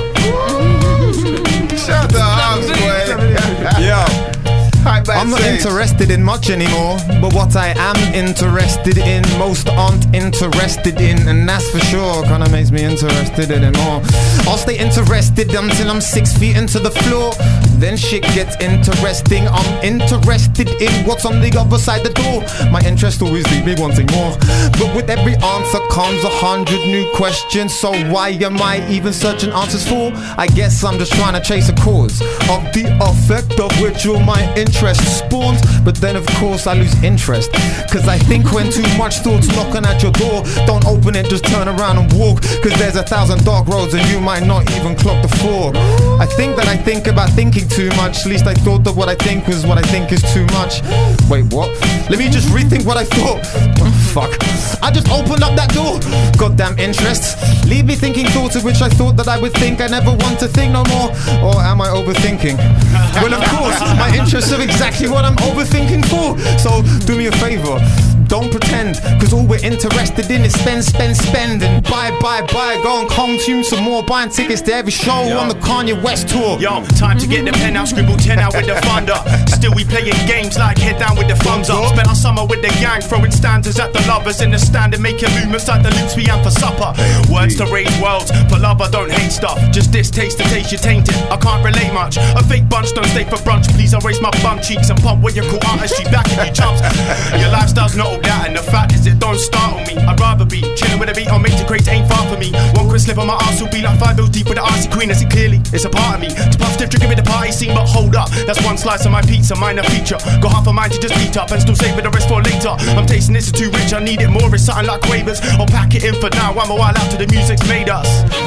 Shut the arms, boy. Yo. I'm not interested in much anymore, but what I am interested in, most aren't interested in, and that's for sure. Kinda makes me interested in it more. I'll stay interested until I'm six feet into the floor. Then shit gets interesting. I'm interested in what's on the other side the door. My interest always leave me wanting more, but with every answer comes a hundred new questions. So why am I even searching answers for? I guess I'm just trying to chase a cause of the effect of which all my interest spawns. But then of course I lose interest, cause I think when too much thoughts knocking at your door, don't open it, just turn around and walk, cause there's a thousand dark roads and you might not even clock the fork. I think that I think about thinking too much. At least I thought that what I think was what I think is too much. Wait, what? Let me just rethink what I thought. Oh, fuck. I just opened up that door. Goddamn interest. Leave me thinking thoughts of which I thought that I would think. I never want to think no more. Or am I overthinking? Well, of course, my interests are exactly what I'm overthinking for. So do me a favor, don't pretend, cause all we're interested in is spend, spend, spend, and buy, buy, buy. Go and consume some more, buying tickets to every show Yo. on the Kanye West tour. Yo, time to get the pen out, scribble ten out with the thunder. Still we playing games like head down with the thumbs up. Spent our summer with the gang, throwing standards at the lovers in the stand and making movements like the loops we had for supper. Words to raise worlds, for love I don't hate stuff. Just distaste the taste you tainted, I can't relate much. A fake bunch don't stay for brunch, please. I raise my bum cheeks and pump when you call artistry back at you chumps. Your lifestyle's not all that, and the fact is it don't startle me. I'd rather be chilling with a beat on major crates, ain't far for me. One quick slip on my arse will be like five bills deep with the icy queen. I see clearly, it's a part of me to puff stiff drinking with the party scene, but hold up, that's one slice of my pizza, minor feature. Got half a mind to just beat up and still save the rest for later. I'm tasting this, is too rich, I need it more. It's something like quavers. I'll pack it in for now. I'm a while out to the music's made us.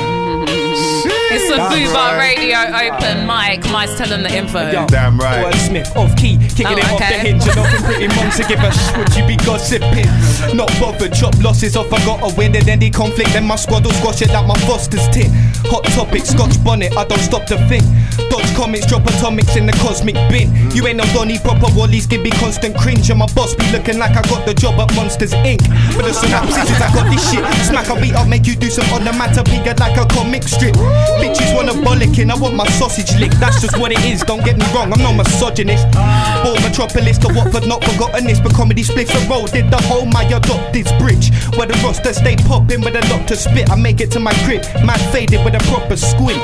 It's a Fubar Radio open mic. Mike's telling the info. Yo, Damn right. Wordsmith off key, kicking Oh, it off the okay. hinge and often pretty months to give a sh- would you be gossiping? Not bothered, chop losses off, I gotta win it. Any conflict, then my squad will squash it like my Foster's tit. Hot topic, Scotch bonnet, I don't stop to think. Dodge comics, drop atomics in the cosmic bin. You ain't no Donny, proper Wally's give me constant cringe. And my boss be looking like I got the job at Monsters Incorporated. But the synopsis is I got this shit. Smack a beat up, make you do some onomatopoeia like a comic strip. Bitches wanna bollocking, I want my sausage licked. That's just what it is, don't get me wrong, I'm no misogynist. Born metropolis to Watford, not forgotten this. But comedy splits a road, did the whole my adopt this bridge. Where the roster stay popping with a lot to spit. I make it to my crib, man faded with a proper squint.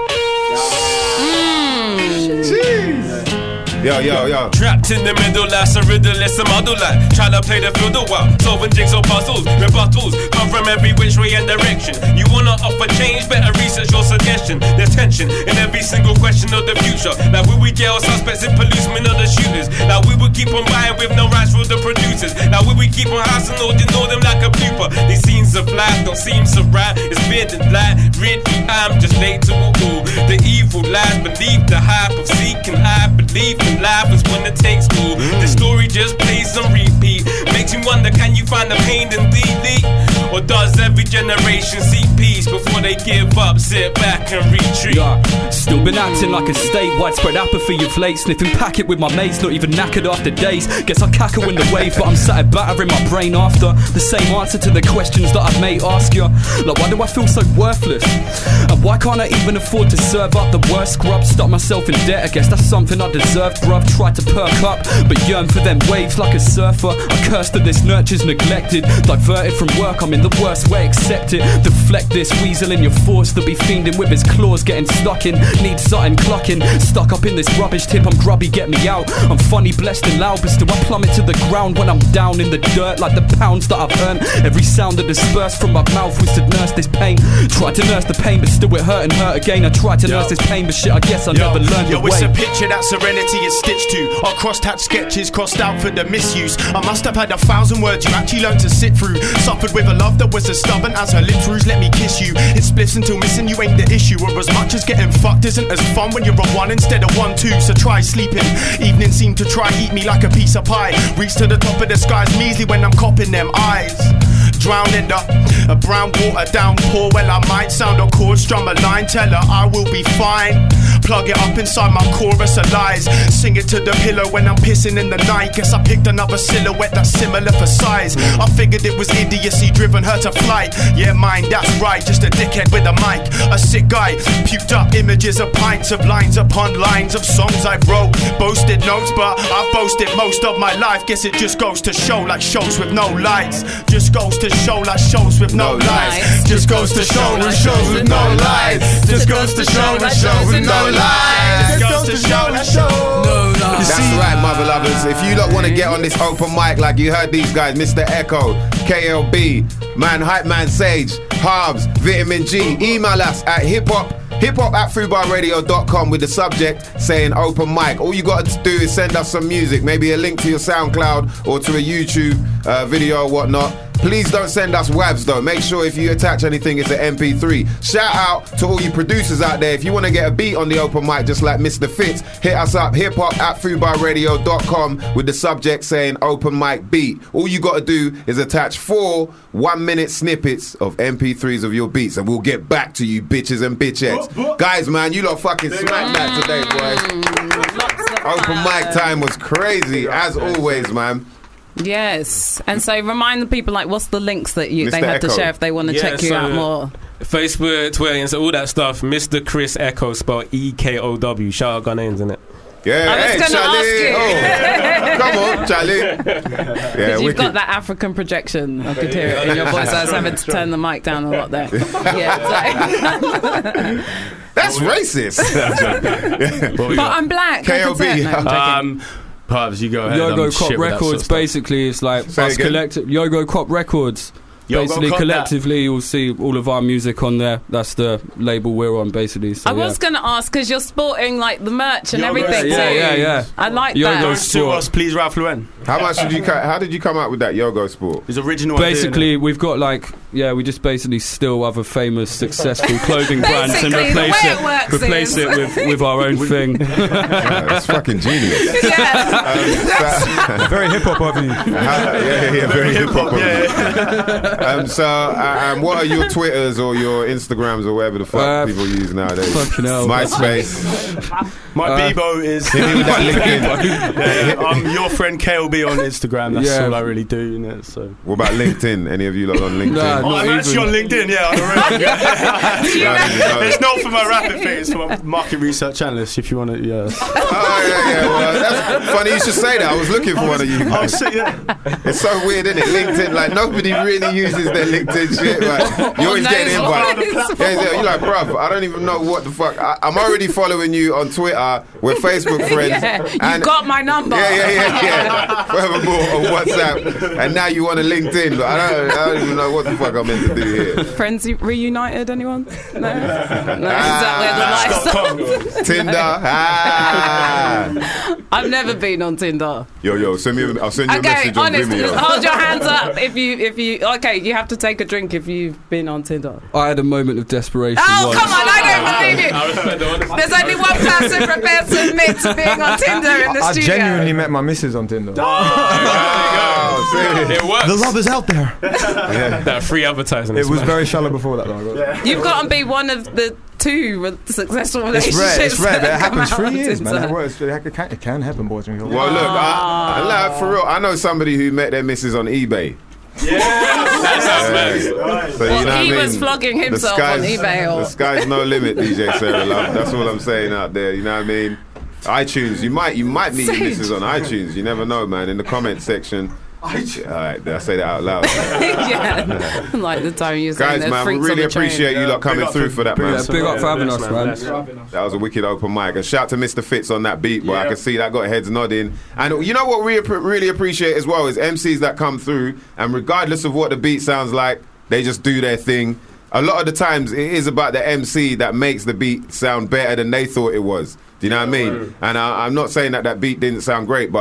Yo, yo, yo. Trapped in the middle, that's a riddle, it's a muddle like trying to play the field a while, solving jigsaw puzzles, rebuttals come from every which way and direction. You wanna offer change, better research your suggestion. There's tension in every single question of the future. Like will we jail suspects in policemen or the shooters? Like we would keep on buying with no rights for the producers. Like we would keep on housing or ignore them like a blooper. These scenes of life don't seem so right. It's weird and light, really I'm just late to it all. The evil lies beneath the hype of seeking. I believe in life is when it takes all. The story just plays on repeat. Makes me wonder, can you find the pain in D D? Or does every generation seek peace before they give up, sit back and retreat? Yeah, still been acting like a state. Widespread apathy of late. Sniffing packet with my mates, not even knackered after days. Guess I cackle in the wave, but I'm sat at battering my brain after the same answer to the questions that I may ask you. Like why do I feel so worthless? And why can't I even afford to serve up the worst scrub? Stuck myself in debt, I guess that's something I deserve, bruv. Tried to perk up, but yearn for them waves like a surfer. I curse that this nurture's neglected. Diverted from work, I'm in the worst way, accept it. Deflect this weasel in your thoughts that be fiending with his claws, getting stuck in. Need something clucking, stuck up in this rubbish tip. I'm grubby, get me out. I'm funny, blessed and loud, but still I plummet to the ground when I'm down in the dirt. Like the pounds that I've earned, every sound that dispersed from my mouth was to nurse this pain. Tried to nurse the pain, but still it hurt and hurt again. I tried to Yo. nurse this pain, but shit, I guess I Yo. never learned Yo, the it's way. a picture that serenity is stitched to. Our crossed-hatched sketches crossed out for the misuse. I must have had a thousand words you actually learned to sit through. Suffered with a love that was as stubborn as her lips rouge. Let me kiss you. It splits until missing you ain't the issue. Or as much as getting fucked isn't as fun when you're a one instead of one two. So try sleeping. Evening seem to try eat me like a piece of pie. Reach to the top of the skies measly when I'm copping them eyes. drown in the a brown water downpour. Well, I might sound a chord, strum a line, tell her I will be fine. Plug it up inside my chorus of lies. Sing it to the pillow when I'm pissing in the night. Guess I picked another silhouette that's similar for size. I figured it was idiocy driven her to flight. Yeah, mine, that's right, just a dickhead with a mic. A sick guy, puked up images of pints of lines upon lines of songs I wrote. Boasted notes, but I've boasted most of my life. Guess it just goes to show like shows with no lights. Just goes to show like shows with no lights. Just goes to show like shows with no lights. Just goes to show like shows with no lights. Just goes to show like shows. No lights. That's right, mother lovers. If you lot want to get on this open mic like you heard these guys, Mister Echo, K L B, Man, Hype Man Sage, Harbs, Vitamin G, email us at hip hop hip hop at fubar radio dot com with the subject saying open mic. All you got to do is send us some music, maybe a link to your SoundCloud or to a YouTube uh, video or whatnot. Please don't send us W A Vs though. Make sure if you attach anything, it's an M P three. Shout out to all you producers out there. If you want to get a beat on the open mic, just like Mister Fitz, hit us up, hip hop at fubar radio dot com with the subject saying open mic beat. All you got to do is attach four one minute snippets of M P threes of your beats and we'll get back to you bitches and bitchettes. Guys, man, you lot fucking smacked that today, boys. Open mic time was crazy, as always, man. Yes, and so remind the people, like, what's the links that you Mister they have to Echo. share if they want to Yeah, check you so out more? Facebook, Twitter, and so all that stuff. Mister Chris Echo, spelled E K O W. Shout out Ghanaians, innit? Yeah, I was hey, gonna Charlie. ask you. Oh, come on, Charlie. Because Yeah, you've wicked. got that African projection. I could hear it in your voice. I was having to turn the mic down a lot there. Yeah, so. That's racist. But I'm black. K O B. I can say it. No, I'm joking. Um, Pubs, you go ahead. Yogo I'm Cop shit with that Records, sort of stuff. basically, it's like Say us again. collective. Yogo Cop Records. Yogo Basically, Cop collectively, you'll see all of our music on there. That's the label we're on, basically. So, I was yeah. going to ask because you're sporting like the merch and Yogo everything. Yeah, too. yeah, yeah. I like Yogo that. Don't sue us, please, Ralph Lauren. How much did you? co- How did you come up with that Yogo Sport? His original Basically, we've got like, yeah, we just basically steal other famous, successful clothing brands and Basically, the replace way it, it works replace is- it with, with our own thing. Yeah, that's fucking genius. Yeah. Very hip hop of you. How- yeah, yeah, yeah, very hip hop. Um, so, uh, um, what are your Twitters or your Instagrams or whatever the fuck Uh, people use nowadays? Fucking hell. MySpace. My Uh, Bebo is. Hit me with that LinkedIn. Yeah, I'm your friend K L B on Instagram. That's Yeah. all I really do. You know, so. What about LinkedIn? Any of you lot on LinkedIn? Nah, Oh, not I'm even. actually on LinkedIn, yeah. On the radio. It's not for my rapping thing, it's for my market research analyst, if you want to, yeah. Oh, yeah, yeah. Well, that's funny you should say that. I was looking for one of you Oh, guys. so, yeah. It's so weird, isn't it? LinkedIn, like, nobody really uses their LinkedIn shit. Like, you always get knows invited. what? Yeah, yeah, you're like, bruv, I don't even know what the fuck. I, I'm already following you on Twitter. We're Facebook friends. Yeah, you and- got my number. Yeah, yeah, yeah, yeah. Furthermore, on WhatsApp. And now you want a LinkedIn. But I don't, I don't even know what the fuck I'm meant to do here. Friends reunited, anyone? No? No, is that where the life stops? Tinder. Ah. I've never been on Tinder. Yo, yo, send me. I'll send you a Okay, message on honest, Vimeo. hold your hands up if you, if you, okay, you have to take a drink if you've been on Tinder. I had a moment of desperation Oh, once. come on, I don't believe you. There's only one person prepared to admit to being on Tinder in the I studio. genuinely met my missus on Tinder. Oh, see? It works. The love is out there. Yeah. That free advertising. It is was mad. very shallow before that, though. I got- You've got to be one of the two re- successful It's relationships. rare, it's rare, but it that come happens out three on years, man. Tinder. It, works. It, can, it can happen, boys and girls. Well, look, I, I, like, for real, I know somebody who met their missus on eBay. Yeah, that sounds mad. So, Well, you know he what I was mean? flogging The himself sky's- on eBay. Or The sky's no limit, D J Sarah Love. That's all I'm saying out there. You know what I mean? iTunes. You might, you might meet your Sage. missus on iTunes. You never know, man. In the comment section. All right, did I say that out loud? yeah, like the time you saying Guys, there's man, we freaks on really the train. appreciate you lot coming through for that, man. Yeah, big up for having us, Bless, man. bless. That was a wicked open mic. And shout to Mister Fitz on that beat, boy. I can see that got heads nodding. And you know what we appre- really appreciate as well is M Cs that come through, and regardless of what the beat sounds like, they just do their thing. A lot of the times, it is about the M C that makes the beat sound better than they thought it was. Do you know what I mean? And I, I'm not saying that that beat didn't sound great, but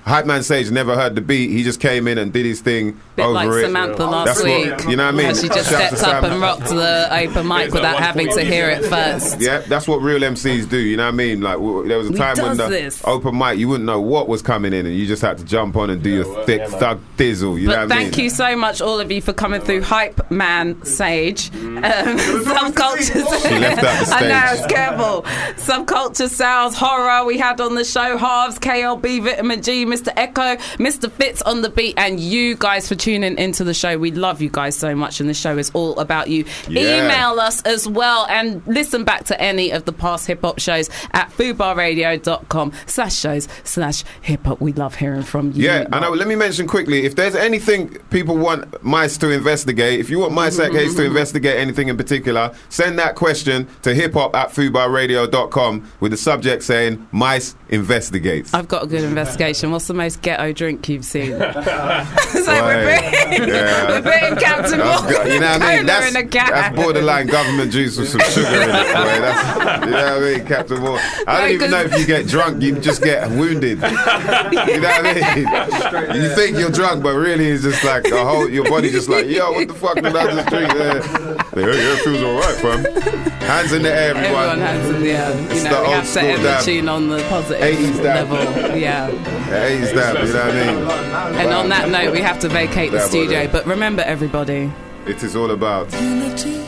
Hype Man Sage never heard the beat. He just came in and did his thing Bit over like it. Samantha last That's week. What, you know what I mean? How she just Shout out to stepped up Sam. and rocked the open mic without having to hear it first. Yeah, that's what real M Cs do. You know what I mean? Like w- there was a We time when does the this. open mic, you wouldn't know what was coming in, and you just had to jump on and do your thick thug dizzle. You know But what I mean? thank you so much, all of you, for coming through. Hype Man Sage. Um, subculture. She left out the I know, stage. it's careful. Subculture Sounds, Horror. We had on the show Halves, K L B, Vitamin G, Mister Echo, Mister Fitz on the beat, and you guys for tuning into the show. We love you guys so much, and the show is all about you. Yeah. Email us as well and listen back to any of the past hip hop shows at fubarradio.com slash shows slash hip hop. We love hearing from you. Yeah, I know. Let me mention quickly, if there's anything people want Mice to investigate, if you want Mice at Gates to investigate anything in particular, send that question to hiphop at fubarradio dot com with the subject saying Mice investigates. I've got a good investigation. What's the most ghetto drink you've seen? so Right. we're putting, Yeah. we're putting Captain That's Morgan good. You know what I mean? Cola That's, in a can. that's borderline government juice with some sugar in it, boy. That's, you know what I mean? Captain Morgan. I don't No, even know 'cause- if you get drunk, you just get wounded. You know what I mean? You think you're drunk, but really it's just like a whole, your body just like, yo, what the fuck did I just drink there? Like, yeah, yeah, it feels alright, fam. Hands in the air, everyone. Everyone hands in the air. You It's know, the we old have to school end the dab. tune on the positive eighties dab. level. Yeah. Yeah, eighties dab, you know what I mean? And on that note, we have to vacate the Dab on studio. it. But remember, everybody. It is all about Unity.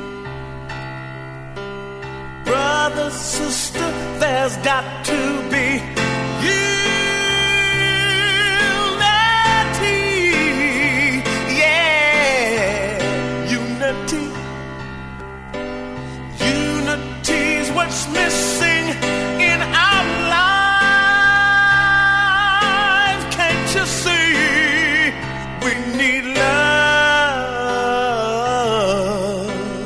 Brother, sister, there's got to be unity. Yeah, unity. Unity's what's missing in our life. Can't you see? We need love.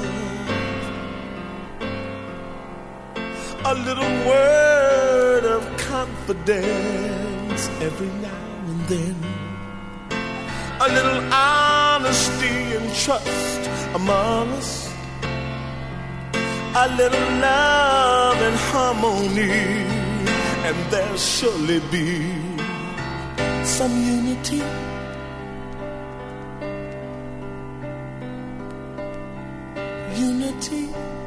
A little word of confidence every now and then. A little honesty and trust among us. A little love and harmony, and there'll surely be some unity. Unity.